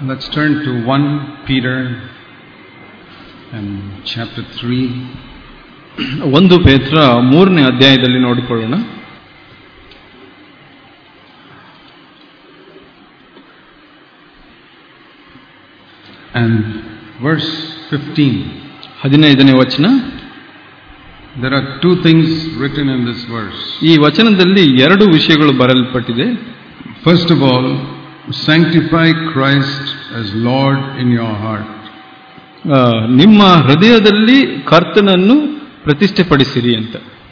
Let's turn to 1 Peter and chapter 3. 1 ಪೇತ್ರ 3ನೇ ಅಧ್ಯಾಯದಲ್ಲಿ ನೋಡಿಕೊಳ್ಳೋಣ. And verse 15. 15ನೇ ವಚನ. There are two things written in this verse. ಈ ವಚನದಲ್ಲಿ ಎರಡು ವಿಷಯಗಳು ಬರೆಯಲ್ಪಟ್ಟಿದೆ. First of all, sanctify Christ as Lord in your heart. ನಿಮ್ಮ ಹೃದಯದಲ್ಲಿ ಕರ್ತನನ್ನು ಪ್ರತಿಷ್ಠೆಪಡಿಸಿರಿ ಅಂತ.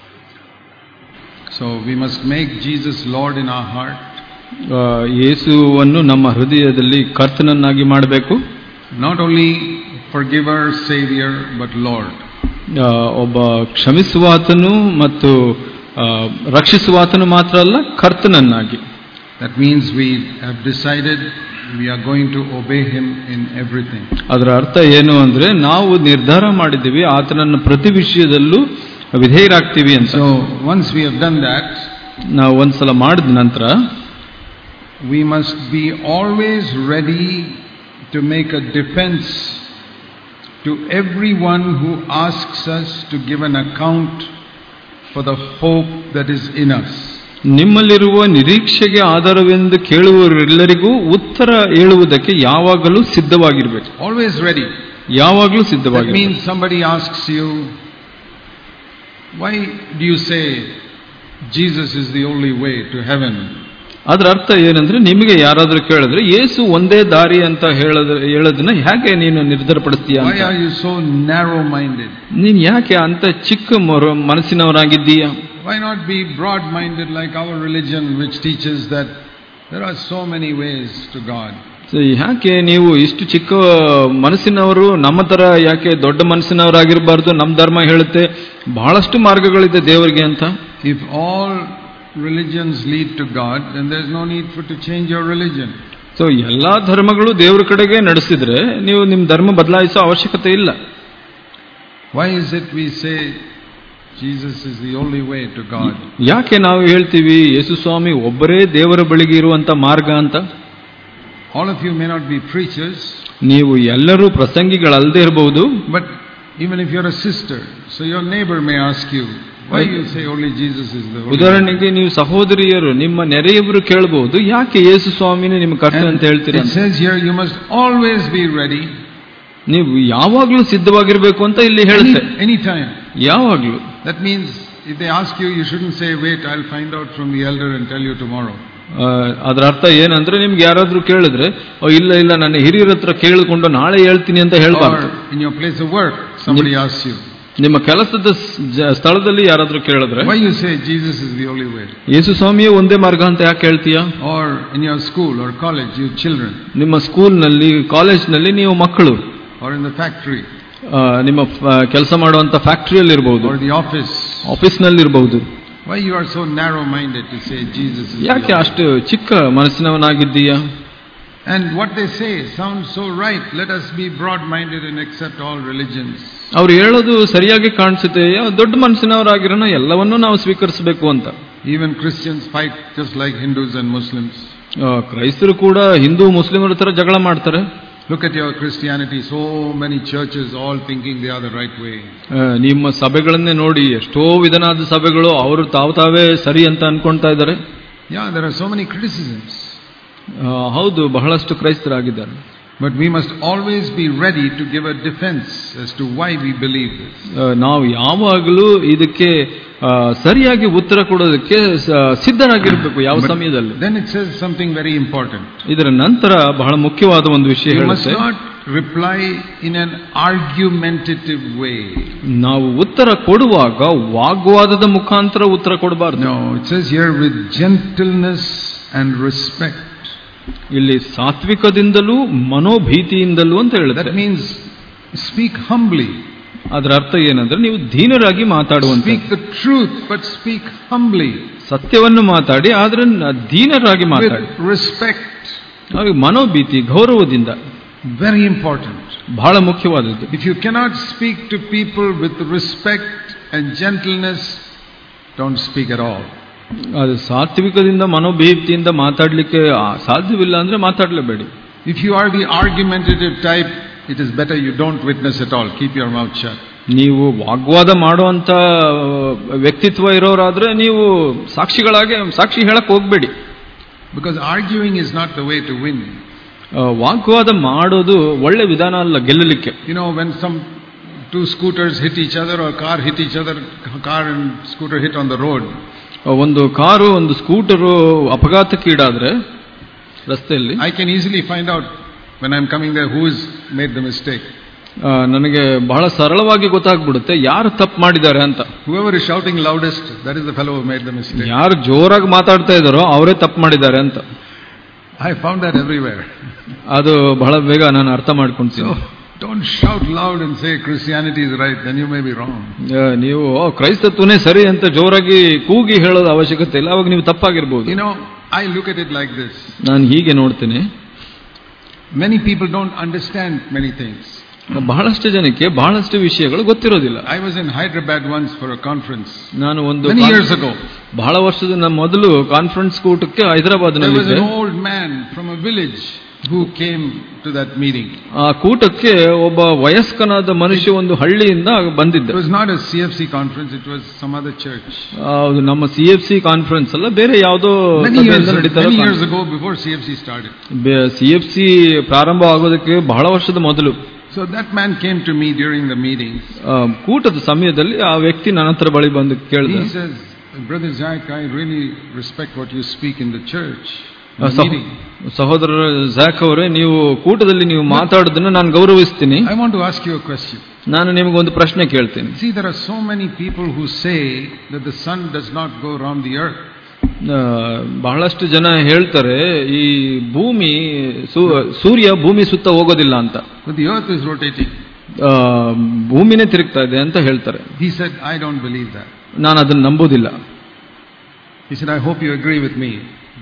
So we must make Jesus Lord in our heart. ಯೇಸುವನ್ನು ನಮ್ಮ ಹೃದಯದಲ್ಲಿ ಕರ್ತನನ್ನಾಗಿ ಮಾಡಬೇಕು. Not only forgiver, savior, but Lord. ಒಬ್ಬ ಕ್ಷಮಿಸುವಾತನು ಮತ್ತು ರಕ್ಷಿಸುವಾತನು ಮಾತ್ರ ಅಲ್ಲ, ಕರ್ತನನ್ನಾಗಿ. That means we have decided we are going to obey him in everything. ಅದರ ಅರ್ಥ ಏನು ಅಂದ್ರೆ, ನಾವು ನಿರ್ಧಾರ ಮಾಡಿದ್ದೀವಿ ಆತನನ್ನು ಪ್ರತಿ ವಿಷಯದಲ್ಲೂ ವಿಧೇಯರಾಗ್ತೀವಿ ಅಂತ. So once we have done that, ನಾವು ಒಂದ್ಸಲ ಮಾಡಿದ ನಂತರ we must be always ready to make a defense to everyone who asks us to give an account for the hope that is in us. ನಿಮ್ಮಲ್ಲಿರುವ ನಿರೀಕ್ಷೆಗೆ ಆಧಾರವೆಂದು ಕೇಳುವವರೆಲ್ಲರಿಗೂ ಉತ್ತರ ಹೇಳುವುದಕ್ಕೆ ಯಾವಾಗಲೂ ಸಿದ್ಧವಾಗಿರಬೇಕು. Always ready. ಯಾವಾಗಲೂ ಸಿದ್ಧವಾಗಿರಬೇಕು. That means somebody asks you, why do you say Jesus is the only way to heaven? ಅದರ ಅರ್ಥ ಏನಂದ್ರೆ, ನಿಮಗೆ ಯಾರಾದ್ರೂ ಕೇಳಿದ್ರೆ ಯೇಸು ಒಂದೇ ದಾರಿ ಅಂತ ಹೇಳೋದನ್ನ ಹೇಗೆ ನೀನು ನಿರ್ಧಾರಪಡಿಸ್ತೀಯ? Why are you so narrow minded? ನೀನ್ ಯಾಕೆ ಅಂತ ಚಿಕ್ಕ ಮನಸ್ಸಿನವರಾಗಿದ್ದೀಯಾ? Why not be broad minded like our religion, which teaches that there are so many ways to God? ಯಾಕೆ ನೀವು ಇಷ್ಟು ಚಿಕ್ಕ ಮನಸ್ಸಿನವರು? ನಮ್ಮ ತರ ಯಾಕೆ ದೊಡ್ಡ ಮನಸ್ಸಿನವರಾಗಿರಬಾರ್ದು? ನಮ್ಮ ಧರ್ಮ ಹೇಳುತ್ತೆ ಬಹಳಷ್ಟು ಮಾರ್ಗಗಳಿದೆ ದೇವರಿಗೆ ಅಂತ. If all religions lead to God, then there is no need to change your religion. So ಎಲ್ಲಾ ಧರ್ಮಗಳು ದೇವರ ಕಡೆಗೆ ನಡೆಸಿದ್ರೆ ನೀವು ನಿಮ್ಮ ಧರ್ಮ ಬದಲಾಯಿಸೋ ಅವಶ್ಯಕತೆ ಇಲ್ಲ. Why is it we say Jesus is the only way to God? ಯಾಕೆ ನಾವು ಹೇಳ್ತೀವಿ ಯೇಸು ಸ್ವಾಮಿ ಒಬ್ಬರೇ ದೇವರ ಬಳಿಗೆ ಇರುವಂತ ಮಾರ್ಗ ಅಂತ? All of you may not be preachers. ನೀವು ಎಲ್ಲರೂ ಪ್ರಸಂಗಿಗಳಲ್ಲದೆ ಇರಬಹುದು. But even if you're a sister, so your neighbor may ask you, why you say only Jesus is the only way? ಉದಾಹರಣೆಗೆ ನೀವು ಸಹೋದರಿಯರು, ನಿಮ್ಮ ನೆರೆಯವರು ಕೇಳಬಹುದು, ಯಾಕೆ ಯೇಸು ಸ್ವಾಮಿನೇ ನಿಮ್ಮ ಕರ್ತನ ಅಂತ ಹೇಳ್ತೀರಾ? It says here you must always be ready. ನೀವು ಯಾವಾಗಲೂ ಸಿದ್ಧವಾಗಿರಬೇಕು ಅಂತ ಇಲ್ಲಿ ಹೇಳುತ್ತೆ. Anytime. ಯಾವಾಗಲೂ. That means if they ask you, you shouldn't say, wait, I'll find out from the elder and tell you tomorrow. ಅದರ ಅರ್ಥ ಏನಂದ್ರೆ, ನಿಮ್ಗೆ ಯಾರಾದ್ರೂ ಕೇಳಿದ್ರೆ ಇಲ್ಲ ನನ್ನ ಹಿರಿಯರ ಹತ್ರ ಕೇಳಿಕೊಂಡು ನಾಳೆ ಹೇಳ್ತೀನಿ ಅಂತ ಹೇಳ್ಬಾರ್ದು. In your place of work, somebody asks you. ನಿಮ್ಮ ಕೆಲಸದ ಸ್ಥಳದಲ್ಲಿ ಯಾರಾದ್ರೂ ಕೇಳಿದ್ರೆ, why you say Jesus is the only way? ಯೇಸು ಸ್ವಾಮಿಯೇ ಒಂದೇ ಮಾರ್ಗ ಅಂತ ಯಾಕೆ ಹೇಳ್ತೀಯಾ? Or in your school or college, you children. ನಿಮ್ಮ ಸ್ಕೂಲ್ನಲ್ಲಿ, ಕಾಲೇಜ್ನಲ್ಲಿ ನೀವು ಮಕ್ಕಳು. Or in the factory. ನಿಮ್ಮ ಕೆಲಸ ಮಾಡುವಂತ ಫ್ಯಾಕ್ಟರಿಯಲ್ಲಿ ಇರಬಹುದು. Or the office. ಆಫೀಸ್ನಲ್ಲಿ ಇರಬಹುದು. Why you are so narrow-minded to say Jesus is? ಯಾಕೆ ಅಷ್ಟು ಚಿಕ್ಕ ಮನಸ್ಸಿನವನಾಗಿದ್ದೀಯಾ? And what they say sounds so right. Let us be broad-minded and accept all religions. ಅವ್ರು ಹೇಳೋದು ಸರಿಯಾಗಿ ಕಾಣಿಸುತ್ತೆ. ದೊಡ್ಡ ಮನಸ್ಸಿನವರಾಗಿರೋಣ, ಎಲ್ಲವನ್ನೂ ನಾವು ಸ್ವೀಕರಿಸಬೇಕು ಅಂತ. Even Christians fight just like Hindus and Muslims. ಕ್ರೈಸ್ತರು ಕೂಡ ಹಿಂದೂ ಮುಸ್ಲಿಮರ ತರ ಜಗಳ ಮಾಡ್ತಾರೆ. Look at your Christianity, so many churches all thinking they are the right way. ನಿಮ್ಮ ಸಭೆಗಳನ್ನೇ ನೋಡಿ, ಎಷ್ಟೋ ವಿಧನಾದ ಸಭೆಗಳು ಅವರು ತಾವೇ ಸರಿ ಅಂತ ಅನ್ಕೊಂತಾ ಇದ್ದಾರೆ. Yeah, there are so many criticisms. ಹೌದು, ಬಹಳಷ್ಟು ಕ್ರೈಸ್ತರಾಗಿದ್ದಾರೆ. But we must always be ready to give a defense as to why we believe this. ನಾವು ಯಾವಾಗಲೂ ಇದಕ್ಕೆ ಸರಿಯಾಗಿ ಉತ್ತರ ಕೊಡೋದಕ್ಕೆ ಸಿದ್ಧರಾಗಿರಬೇಕು ಯಾವ ಸಮಯದಲ್ಲಿ. Then it says something very important. ಇದರ ನಂತರ ಬಹಳ ಮುಖ್ಯವಾದ ಒಂದು ವಿಷಯ ಹೇಳುತ್ತೆ. You must not reply in an argumentative way. ನಾವು ಉತ್ತರ ಕೊಡುವಾಗ ವಾಗ್ವಾದದ ಮುಖಾಂತರ ಉತ್ತರ ಕೊಡಬಾರದು. No, it says here with gentleness and respect. ಇಲ್ಲಿ ಸಾತ್ವಿಕದಿಂದಲೂ ಮನೋಭೀತಿಯಿಂದಲೂ ಅಂತ ಹೇಳಿದ್ರೆ. That means speak humbly. ಅದರ ಅರ್ಥ ಏನಂದ್ರೆ, ನೀವು ದೀನರಾಗಿ ಮಾತಾಡುವಂತ. Speak the truth but speak humbly. ಸತ್ಯವನ್ನು ಮಾತಾಡಿ, ಆದ್ರೆ ದೀನರಾಗಿ ಮಾತಾಡಿ. With respect. ಮನೋಭೀತಿ, ಗೌರವದಿಂದ. Very important. ಬಹಳ ಮುಖ್ಯವಾದದ್ದು. If you cannot speak to people with respect and gentleness, don't speak at all. ಅದು ಸಾತ್ವಿಕದಿಂದ ಮನೋಭೀತಿಯಿಂದ ಮಾತಾಡ್ಲಿಕ್ಕೆ ಸಾಧ್ಯವಿಲ್ಲ ಅಂದ್ರೆ ಮಾತಾಡ್ಲೇಬೇಡಿ. If you are the argumentative type, it is better you don't witness at all. Keep your mouth shut. ನೀವು ವಾಗ್ವಾದ ಮಾಡುವಂತ ವ್ಯಕ್ತಿತ್ವ ಇರೋರಾದ್ರೆ ನೀವು ಸಾಕ್ಷಿ ಹೇಳಕ್ ಹೋಗ್ಬೇಡಿ. Because arguing is not the way to win. ವಾಗ್ವಾದ ಮಾಡೋದು ಒಳ್ಳೆ ವಿಧಾನ ಅಲ್ಲ ಗೆಲ್ಲಲಿಕ್ಕೆ. When some two scooters hit each other or car hit each other, car and scooter hit on the road. ಒಂದು ಕಾರು ಒಂದು ಸ್ಕೂಟರು ಅಪಘಾತಕ್ಕೀಡಾದ್ರೆ ರಸ್ತೆಯಲ್ಲಿ I can easily find out when I'm coming there who has made the mistake. ನನಗೆ ಬಹಳ ಸರಳವಾಗಿ ಗೊತ್ತಾಗ್ಬಿಡುತ್ತೆ ಯಾರು ತಪ್ಪು ಮಾಡಿದ್ದಾರೆ ಅಂತ. Whoever is shouting loudest, that is the fellow who made the mistake. ಯಾರು ಜೋರಾಗಿ ಮಾತಾಡ್ತಾ ಇದ್ದಾರೋ ಅವರೇ ತಪ್ಪು ಮಾಡಿದ್ದಾರೆ ಅಂತ. I found that everywhere. ಅದು ಬಹಳ ಬೇಗ ನಾನು ಅರ್ಥ ಮಾಡ್ಕೊಂತೀನಿ. So don't shout loud and say Christianity is right, then you may be wrong. ನೀವು ಕ್ರೈಸ್ತತ್ವನೇ ಸರಿ ಅಂತ ಜೋರಾಗಿ ಕೂಗಿ ಹೇಳೋದು ಅವಶ್ಯಕತೆ ಇಲ್ಲ, ಅವಾಗ ನೀವು ತಪ್ಪಾಗಿರ್ಬೋದು. I look at it like this. ನಾನು ಹೀಗೆ ನೋಡ್ತೀನಿ. Many people don't understand many things. ಬಹಳಷ್ಟು ಜನಕ್ಕೆ ಬಹಳಷ್ಟು ವಿಷಯಗಳು ಗೊತ್ತಿರೋದಿಲ್ಲ. I was in Hyderabad once for a conference. ನಾನು many years ago. ಬಹಳ ವರ್ಷದ ಮೊದಲು ಕಾನ್ಫರೆನ್ಸ್ ಕೂಟಕ್ಕೆ ಹೈದರಾಬಾದ್ನಲ್ಲಿ there was an old man from a village who came to that meeting. ಆ ಕೂಟಕ್ಕೆ ಒಬ್ಬ ವಯಸ್ಕನಾದ ಮನುಷ್ಯ ಒಂದು ಹಳ್ಳಿಯಿಂದ ಬಂದಿದ್ದ. It was not a CFC conference, it was some other church. ಅದು ನಮ್ಮ CFC ಕಾನ್ಫರೆನ್ಸ್ ಅಲ್ಲ, ಬೇರೆ ಯಾವುದೋ many years ago, before CFC started. CFC ಪ್ರಾರಂಭ ಆಗೋದಕ್ಕೆ ಬಹಳ ವರ್ಷದ ಮೊದಲು. So that man came to me during the meeting. ಕೂಟದ ಸಮಯದಲ್ಲಿ ಆ ವ್ಯಕ್ತಿ ನನ್ನ ಹತ್ರ ಬಳಿ ಬಂದು ಕೇಳಿದ. He says, Brother Zach, I really respect what you speak in the church. ಸಹೋದರ ಝಾಕ್ ಅವರೇ, ನೀವು ಕೂಟದಲ್ಲಿ ನೀವು ಮಾತಾಡೋದನ್ನ ನಾನು ಗೌರವಿಸ್ತೀನಿ. I want to ask you a question. ನಾನು ನಿಮಗೆ ಒಂದು ಪ್ರಶ್ನೆ ಕೇಳ್ತೀನಿ. See, there are so many people who say that the sun does not go around the earth. ಬಹಳಷ್ಟು ಜನ ಹೇಳ್ತಾರೆ ಈ ಭೂಮಿ ಸೂರ್ಯ ಭೂಮಿ ಸುತ್ತ ಹೋಗೋದಿಲ್ಲ ಅಂತ. But the earth is rotating. ಭೂಮಿನೇ ತಿರುಗ್ತಾ ಇದೆ ಅಂತ ಹೇಳ್ತಾರೆ. He said, I don't believe that. ನಾನು ಅದನ್ನ ನಂಬೋದಿಲ್ಲ. He said, I hope you agree with me.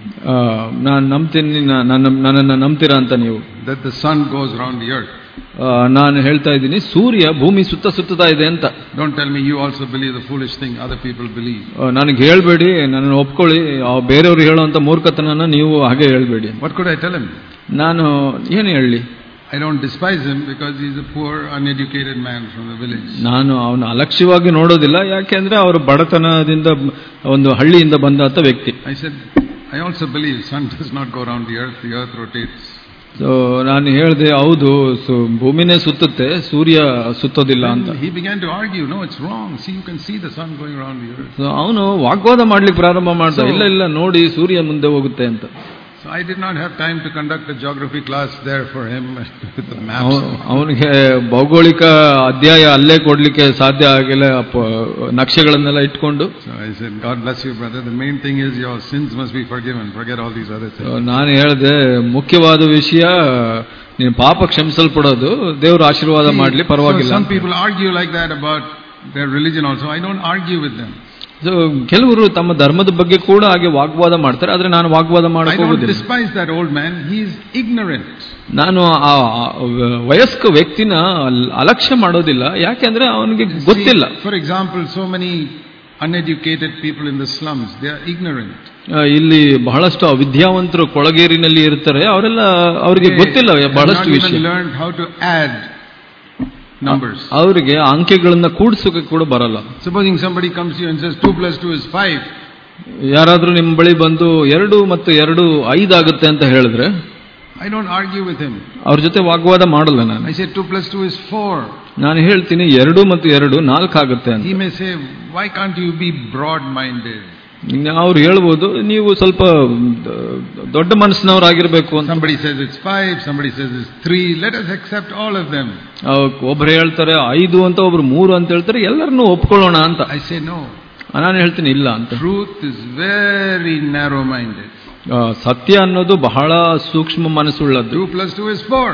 ನಾನು ನಂಬ್ತೀನಿ, ನನ್ನನ್ನು ನಂಬ್ತೀರಾ ಅಂತ ನೀವು. That the sun goes around the earth. ನಾನು ಹೇಳ್ತಾ ಇದ್ದೀನಿ ಸೂರ್ಯ ಭೂಮಿ ಸುತ್ತಾ ಇದೆ ಅಂತ. Don't tell me you also believe the foolish thing other people believe. ನನಗೆ ಹೇಳ್ಬೇಡಿ, ನನ್ನನ್ನು ಒಪ್ಕೊಳ್ಳಿ, ಬೇರೆಯವರು ಹೇಳುವಂತ ಮೂರ್ಖತನನ ನೀವು ಹಾಗೆ ಹೇಳ್ಬೇಡಿ. What could I tell him? ನಾನು ಏನು ಹೇಳಲಿ? I don't despise him because he is a poor uneducated man from the village. ನಾನು ಅವನ ಅಲಕ್ಷ್ಯವಾಗಿ ನೋಡೋದಿಲ್ಲ, ಯಾಕೆಂದ್ರೆ ಅವರು ಬಡತನದಿಂದ ಒಂದು ಹಳ್ಳಿಯಿಂದ ಬಂದಂತ ವ್ಯಕ್ತಿ. I said, I also believe sun does not go around the earth rotates. So ನಾನು ಹೇಳಿದೆ, ಹೌದು, ಭೂಮಿನೇ ಸುತ್ತುತ್ತೆ, ಸೂರ್ಯ ಸುತ್ತೋದಿಲ್ಲ ಅಂತ. He began to argue, no, it's wrong. See, you can see the sun going around the earth. So ಅವನು ವಾಗ್ವಾದ ಮಾಡ್ಲಿಕ್ಕೆ ಪ್ರಾರಂಭ ಮಾಡ್ದ, ಇಲ್ಲ ನೋಡಿ ಸೂರ್ಯ ಮುಂದೆ ಹೋಗುತ್ತೆ ಅಂತ. So I did not have time to conduct a geography class there for him with the maps. ಅವನಿಗೆ ಭೌಗೋಳಿಕ ಅಧ್ಯಾಯ ಅಲ್ಲೇ ಕೊಡ್ಲಿಕ್ಕೆ ಸಾಧ್ಯ ಆಗಿಲ್ಲ, ನಕ್ಷೆಗಳನ್ನೆಲ್ಲ ಇಟ್ಕೊಂಡು. So I said, God bless you, brother. The main thing is your sins must be forgiven. Forget all these other things. ನಾನು ಹೇಳಿದೆ, ಮುಖ್ಯವಾದ ವಿಷಯ ನೀನು ಪಾಪ ಕ್ಷಮಿಸಲ್ಪಡೋದು, ದೇವರು ಆಶೀರ್ವಾದ ಮಾಡ್ಲಿ, ಪರವಾಗಿಲ್ಲ. Some people argue like that about their religion also. I don't argue with them. ಕೆಲವರು ತಮ್ಮ ಧರ್ಮದ ಬಗ್ಗೆ ಕೂಡ ಹಾಗೆ ವಾಗ್ವಾದ ಮಾಡ್ತಾರೆ, ಆದ್ರೆ ನಾನು ವಾಗ್ವಾದ ಮಾಡಕ್ಕೆ ಹೋಗುದಿಲ್ಲ. I don't despise that old man. He is ignorant. ನಾನು ಆ ವಯಸ್ಕ ವ್ಯಕ್ತಿನ ಅಲಕ್ಷ್ಯ ಮಾಡೋದಿಲ್ಲ, ಯಾಕೆಂದ್ರೆ ಅವನಿಗೆ ಗೊತ್ತಿಲ್ಲ. For example, so many uneducated people in the slums, they are ignorant. ಇಲ್ಲಿ ಬಹಳಷ್ಟು ಅವಿದ್ಯಾವಂತರು ಕೊಳಗೇರಿನಲ್ಲಿ ಇರ್ತಾರೆ, ಅವರಿಗೆ ಗೊತ್ತಿಲ್ಲ ಬಹಳಷ್ಟು ವಿಷಯ. They learned how to add numbers. ಅವರಿಗೆ ಅಂಕೆಗಳನ್ನ ಕೂಡಿಸೋಕೆ ಕೂಡ ಬರಲ್ಲ. Supposing somebody comes to you and says 2 + 2 is 5. ಯಾರಾದ್ರೂ ನಿಮ್ಮ ಬಳಿ ಬಂದು 2 ಮತ್ತು 2 5 ಆಗುತ್ತೆ ಅಂತ ಹೇಳಿದ್ರೆ I don't argue with him. ಅವ್ರ ಜೊತೆ ವಾಗ್ವಾದ ಮಾಡಲ್ಲ ನಾನು. I say 2 + 2 is 4. ನಾನು ಹೇಳ್ತೀನಿ 2 ಮತ್ತು 2 4 ಆಗುತ್ತೆ ಅಂತ. He may say, why can't you be broad minded? ಅವ್ರು ಹೇಳ್ಬೋದು, ನೀವು ಸ್ವಲ್ಪ ದೊಡ್ಡ ಮನಸ್ಸಿನವರಾಗಿರ್ಬೇಕು ಅಂತ. Somebody says it's 5, somebody says it's 3. Let us accept all of them. ಒಬ್ರು ಹೇಳ್ತಾರೆ 5 ಅಂತ, ಒಬ್ರು 3 ಅಂತ ಹೇಳ್ತಾರೆ, ಎಲ್ಲರನ್ನೂ ಒಪ್ಕೊಳ್ಳೋಣ ಅಂತ. I say no. ನಾನು ಹೇಳ್ತೀನಿ ಇಲ್ಲ ಅಂತ. Truth is very narrow minded. ಸತ್ಯ ಅನ್ನೋದು ಬಹಳ ಸೂಕ್ಷ್ಮ ಮನಸ್ಸುಳ್ಳದ್ದು. 2 + 2 is 4.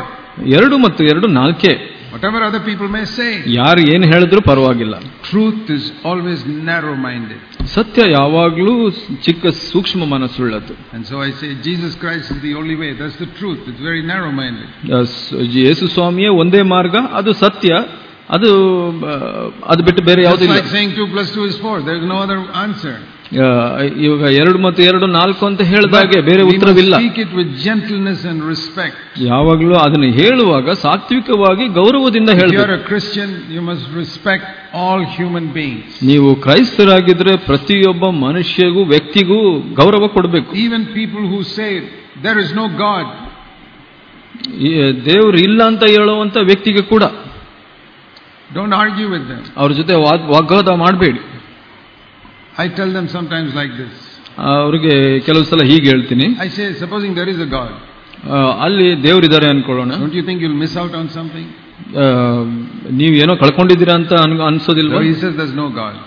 2 ಮತ್ತು 2 4. Whatever other people may say. ಯಾರು ಏನು ಹೇಳಿದ್ರು ಪರವಾಗಿಲ್ಲ. Truth is always narrow minded. ಸತ್ಯ ಯಾವಾಗಲೂ ಚಿಕ್ಕ ಸೂಕ್ಷ್ಮ ಮನಸ್ಸುಳ್ಳದ್ದು. And so I say Jesus Christ is the only way. That's the truth. It's very narrow minded. ಯೇಸು ಸ್ವಾಮಿಯೇ ಒಂದೇ ಮಾರ್ಗ, ಅದು ಸತ್ಯ, ಅದು ಬಿಟ್ಟು ಬೇರೆ ಯಾವುದೂ ಇಲ್ಲ. It's like saying 2 + 2 is 4. There is no other answer. ಇವಾಗ 2 ಮತ್ತು 2 4 ಅಂತ ಹೇಳಿದಾಗೆ ಬೇರೆ ಉತ್ತರವಿಲ್ಲ. Speak it with gentleness and respect. ಯಾವಾಗಲೂ ಅದನ್ನು ಹೇಳುವಾಗ ಸಾತ್ವಿಕವಾಗಿ ಗೌರವದಿಂದ ಹೇಳಬೇಕು. If you are a Christian, you must respect all human beings. ನೀವು ಕ್ರೈಸ್ತರಾಗಿದ್ರೆ ಪ್ರತಿಯೊಬ್ಬ ಮನುಷ್ಯಗೂ ವ್ಯಕ್ತಿಗೂ ಗೌರವ ಕೊಡಬೇಕು. Even people who say there is no God, ದೇವರು ಇಲ್ಲ ಅಂತ ಹೇಳುವಂತ ವ್ಯಕ್ತಿಗೆ ಕೂಡ don't argue with them. ಅವ್ರ ಜೊತೆ ವಾಗ್ವಾದ ಮಾಡಬೇಡಿ. I tell them sometimes like this. ಅವ್ರಿಗೆ ಕೆಲವು ಸಲ ಹೀಗೆ ಹೇಳ್ತೀನಿ. I say, supposing there is a God, ಅಲ್ಲಿ ದೇವರಿದ್ದಾರೆ ಅನ್ಕೊಳ್ಳೋಣ, don't you think you'll miss out on something? ನೀವು ಏನೋ ಕಳ್ಕೊಂಡಿದ್ದೀರಾ ಅಂತ ಅನ್ಸೋದಿಲ್ವಾ? He says there's no God.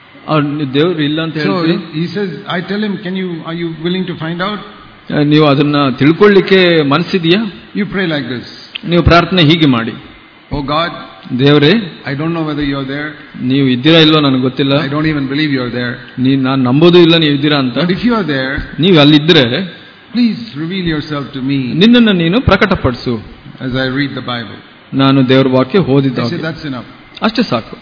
ದೇವ್ರು ಇಲ್ಲ ಅಂತ ಹೇಳ್ತೀವಿ. So he says, I tell him, are you willing to find out? ನೀವು ಅದನ್ನ ತಿಳ್ಕೊಳ್ಳಿಕ್ಕೆ ಮನಸ್ಸಿದೆಯಾ? You pray like this. ನೀವು ಪ್ರಾರ್ಥನೆ ಹೀಗೆ ಮಾಡಿ. Oh God, ದೇವರೇ, I don't know whether you're there. ನೀವು ಇದ್ದೀರಾ ಇಲ್ವೋ ನನಗೆ ಗೊತ್ತಿಲ್ಲ. I don't even believe you're there. ನಾನು ನಂಬೋದು ಇಲ್ಲ ನೀವು ಇದ್ದೀರಾ ಅಂತ. But if you are there, ನೀವು ಅಲ್ಲಿದ್ದರೆ please reveal yourself to me. ನಿನ್ನನ್ನು ನೀನು ಪ್ರಕಟಪಡಿಸು. As I read the Bible, ನಾನು ದೇವರ ವಾಕ್ಯ ಓದಿದಾಗ I say that's enough. ಅಷ್ಟೇ ಸಾಕು.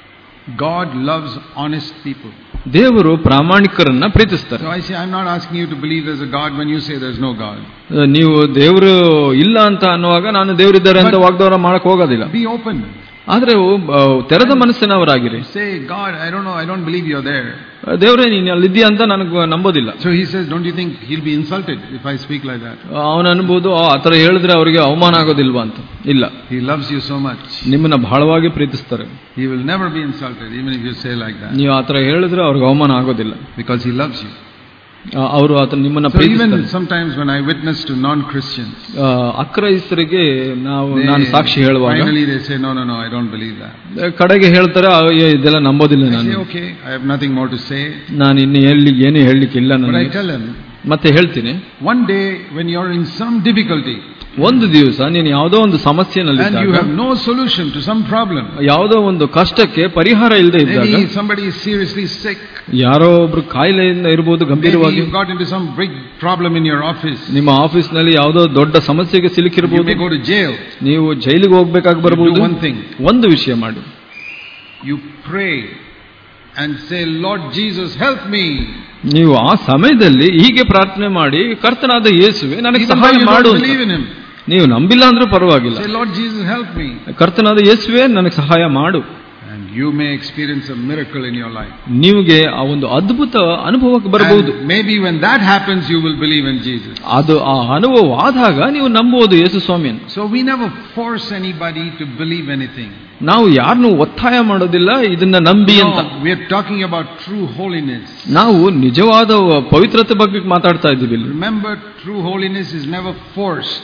God loves honest people. ದೇವರು ಪ್ರಾಮಾಣಿಕರನ್ನ ಪ್ರೀತಿಸ್ತಾರೆ. So I say, I'm not asking you to believe there's a God when you say there's no God. ನೀವು ದೇವರು ಇಲ್ಲ ಅಂತ ಅನ್ನುವಾಗ ನಾನು ದೇವರಿದ್ದಾರೆ ಅಂತ ವಾಗ್ದಾನ ಮಾಡಕ್ ಹೋಗೋದಿಲ್ಲ. Be open. ಆದ್ರೆ ತೆರೆದ ಮನಸ್ಸಿನವರಾಗಿರಿ. Say, God, I don't know, I don't believe you're there. ದೇವರೇ ನೀನು ಅಲ್ಲಿದ್ದೀಯ ಅಂತ ನನಗೆ ನಂಬೋದಿಲ್ಲ. So he says, don't you think he'll be insulted if I speak like that? ಅವನು ಅನ್ಬೋದು ಆತರ ಹೇಳಿದ್ರೆ ಅವರಿಗೆ ಅವಮಾನ ಆಗೋದಿಲ್ವಾ ಅಂತ. ಇಲ್ಲ, he loves you so much. ನಿಮ್ಮನ್ನ ಬಹಳವಾಗಿ ಪ್ರೀತಿಸ್ತಾರೆ. He will never be insulted even if you say like that. ನೀವು ಆತರ ಹೇಳಿದ್ರೆ ಅವ್ರಿಗೆ ಅವಮಾನ ಆಗೋದಿಲ್ಲ. Because he loves you. ಅವರು ಆತನ ನಿಮ್ಮನ್ನ ಪ್ರೀತಿಸ್ತಾರೆ. Even sometimes when I witness to non-Christians, ಅಕ್ರೈಸ್ತರಿಗೆ ನಾನು ಸಾಕ್ಷಿ ಹೇಳುವಾಗ finally they say, no, I don't believe that. ಕಡೆಗೆ ಹೇಳ್ತಾರೆ, ಇದೆಲ್ಲ ನಂಬೋದಿಲ್ಲ ನಾನು. I say, okay, I have nothing more to say. ನಾನು ಇನ್ನು ಏನು ಹೇಳಲಿಕ್ಕೆ ಇಲ್ಲ ನನಗೆ. But I tell him, ಮತ್ತೆ ಹೇಳ್ತೀನಿ, one day when you're in some difficulty, ಒಂದು ದಿವಸ ನೀನು ಯಾವುದೋ ಒಂದು ಸಮಸ್ಯೆನಲ್ಲಿ and you have no solution to some problem, ಯಾವುದೋ ಒಂದು ಕಷ್ಟಕ್ಕೆ ಪರಿಹಾರ ಇಲ್ಲದೆ ಇದ್ದಾಗ, maybe somebody is seriously sick, ಯಾರೋ ಒಬ್ರು ಕಾಯಿಲೆಯಿಂದ ಇರಬಹುದು ಗಂಭೀರವಾಗಿ, maybe you got into some big problem in your office, ನಿಮ್ಮ ಆಫೀಸ್ ನಲ್ಲಿ ಯಾವುದೋ ದೊಡ್ಡ ಸಮಸ್ಯೆಗೆ ಸಿಲುಕಿರಬಹುದು, you may go to jail, ನೀವು ಜೈಲಿಗೆ ಹೋಗ್ಬೇಕಾಗಿ ಬರಬಹುದು. ಒಂದು ವಿಷಯ ಮಾಡಿ, you pray and say, Lord Jesus, help me. ನೀವು ಆ ಸಮಯದಲ್ಲಿ ಹೀಗೆ ಪ್ರಾರ್ಥನೆ ಮಾಡಿ, ಕರ್ತನಾದ ಯೇಸುವೆ ನನಗೆ ಸಹಾಯ ಮಾಡು. ನೀವು ನಂಬಿಲ್ಲ ಅಂದ್ರೂ ಪರವಾಗಿಲ್ಲ, say, Lord Jesus, help me. ಕರ್ತನಾದ ಯೇಸುವೆ ನನಗೆ ಸಹಾಯ ಮಾಡು. And you may experience a miracle in your life. ನಿಮಗೆ ಆ ಒಂದು ಅದ್ಭುತ ಅನುಭವಕ್ಕೆ ಬರಬಹುದು. Maybe when that happens, you will believe in Jesus. ಅದು ಆ ಅನುಭವ ಆದಾಗ ನೀವು ನಂಬುವುದು ಯೇಸು ಸ್ವಾಮಿಯನ್ನು. So we never force anybody to believe anything. ನಾವು ಯಾರನ್ನು ಒತ್ತಾಯ ಮಾಡೋದಿಲ್ಲ ಇದನ್ನ ನಂಬಿ ಅಂತ. We are talking about true holiness. ನಾವು ನಿಜವಾದ ಪವಿತ್ರತೆ ಬಗ್ಗೆ ಮಾತಾಡ್ತಾ ಇದ್ದೀವಿ. Remember, true holiness is never forced.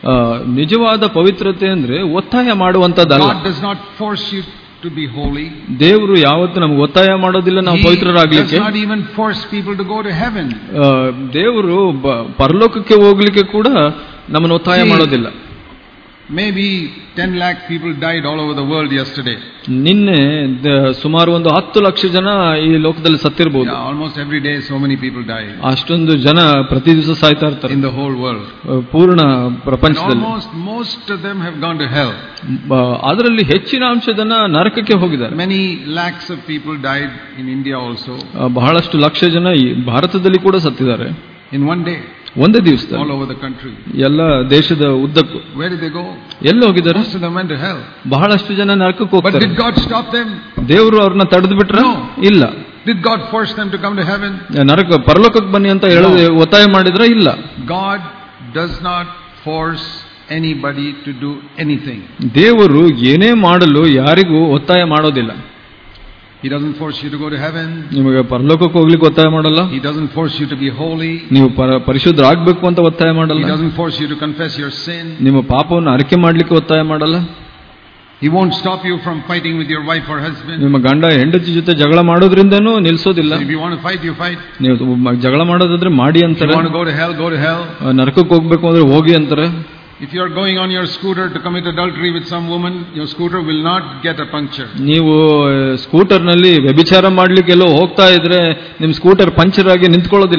ನಿಜವಾದ ಪವಿತ್ರತೆ ಅಂದ್ರೆ ಒತ್ತಾಯ ಮಾಡುವಂತದ್ದಲ್ಲ. God does not force you to be holy. ದೇವರು ಯಾವತ್ತೂ ನಮಗೆ ಒತ್ತಾಯ ಮಾಡೋದಿಲ್ಲ ನಾವು ಪವಿತ್ರರಾಗಲಿಕ್ಕೆ. He does not even force people to go to heaven. ದೇವರು ಪರಲೋಕಕ್ಕೆ ಹೋಗ್ಲಿಕ್ಕೆ ಕೂಡ ನಮ್ಮನ್ನು ಒತ್ತಾಯ ಮಾಡೋದಿಲ್ಲ. Maybe 10 lakh people died all over the world yesterday. ನಿನ್ನೆ ಸುಮಾರು ಒಂದು 10 ಲಕ್ಷ ಜನ ಈ ಲೋಕದಲ್ಲಿ ಸತ್ತಿರಬಹುದು. Almost every day so many people die. ಅಷ್ಟೊಂದು ಜನ ಪ್ರತಿ ದಿವಸ ಸಾಯ್ತಾ ಇರ್ತಾರೆ in the whole world. ಪೂರ್ಣ ಪ್ರಪಂಚದಲ್ಲಿ. Most of them have gone to hell. ಅದರಲ್ಲಿ ಹೆಚ್ಚಿನ ಅಂಶ ಜನ ನರಕಕ್ಕೆ ಹೋಗಿದ್ದಾರೆ. Many lakhs of people died in India also. ಬಹಳಷ್ಟು ಲಕ್ಷ ಜನ ಭಾರತದಲ್ಲಿ ಕೂಡ ಸತ್ತಿದ್ದಾರೆ in one day. ಒಂದೇ ದಿವಸದಲ್ಲಿ all over the country. ಎಲ್ಲ ದೇಶದ ಉದ್ದಕ್ಕೂ. Where did they go? ಎಲ್ಲಿ ಹೋಗಿದ್ದಾರೆ? Most of them went to hell. ಬಹಳಷ್ಟು ಜನ ನರಕಕ್ಕೆ ಹೋಗ್ತಾರೆ. But did God stop them? ದೇವರು ಅವ್ರನ್ನ ತಡೆದು ಬಿಟ್ರ? ಇಲ್ಲ. Did God force them to come to heaven? ಪರಲೋಕಕ್ಕೆ ಬನ್ನಿ ಅಂತ ಹೇಳೋದು ಒತ್ತಾಯ ಮಾಡಿದ್ರ? ಇಲ್ಲ. God does not force anybody to do anything. ದೇವರು ಏನೇ ಮಾಡಲು ಯಾರಿಗೂ ಒತ್ತಾಯ ಮಾಡೋದಿಲ್ಲ. He doesn't force you to go to heaven. ನಿಮಗೆ ಪರಲೋಕಕ್ಕೆ ಹೋಗ್ಲಿಕ್ಕೆ ಒತ್ತಾಯ ಮಾಡಲ್ಲ. He doesn't force you to be holy. ನೀವು ಪರಿಶುದ್ಧರಾಗಬೇಕು ಅಂತ ಒತ್ತಾಯ ಮಾಡಲ್ಲ. He doesn't force you to confess your sin. ನಿಮ್ಮ ಪಾಪವನ್ನು ಅರಿಕೆ ಮಾಡಲಿಕ್ಕೆ ಒತ್ತಾಯ ಮಾಡಲ್ಲ. He won't stop you from fighting with your wife or husband. ನಿಮ್ಮ ಗಂಡ ಹೆಂಡತಿ ಜೊತೆ ಜಗಳ ಮಾಡೋದ್ರಿಂದನೂ ನಿಲ್ಲಿಸೋದಿಲ್ಲ. If you want to fight, you fight. ನೀವು ಜಗಳ ಮಾಡೋದಾದ್ರೆ ಮಾಡಿ ಅಂತಾರೆ. If you want to go to hell, go to hell. ನರಕಕ್ಕೆ ಹೋಗ್ಬೇಕು ಅಂದ್ರೆ ಹೋಗಿ ಅಂತಾರೆ. If you are going on your scooter to commit adultery with some woman, your scooter will not get a puncture. ನೀವು ಸ್ಕೂಟರ್ ನಲ್ಲಿ ವ್ಯಭಿಚಾರ ಮಾಡ್ಲಿಕ್ಕೆ ಎಲ್ಲೋ ಹೋಗ್ತಾ ಇದ್ರೆ ನಿಮ್ ಸ್ಕೂಟರ್ ಪಂಚರ್ ಆಗಿ ನಿಂತ್ಕೊಳ್ಳೋದಿಲ್ಲ.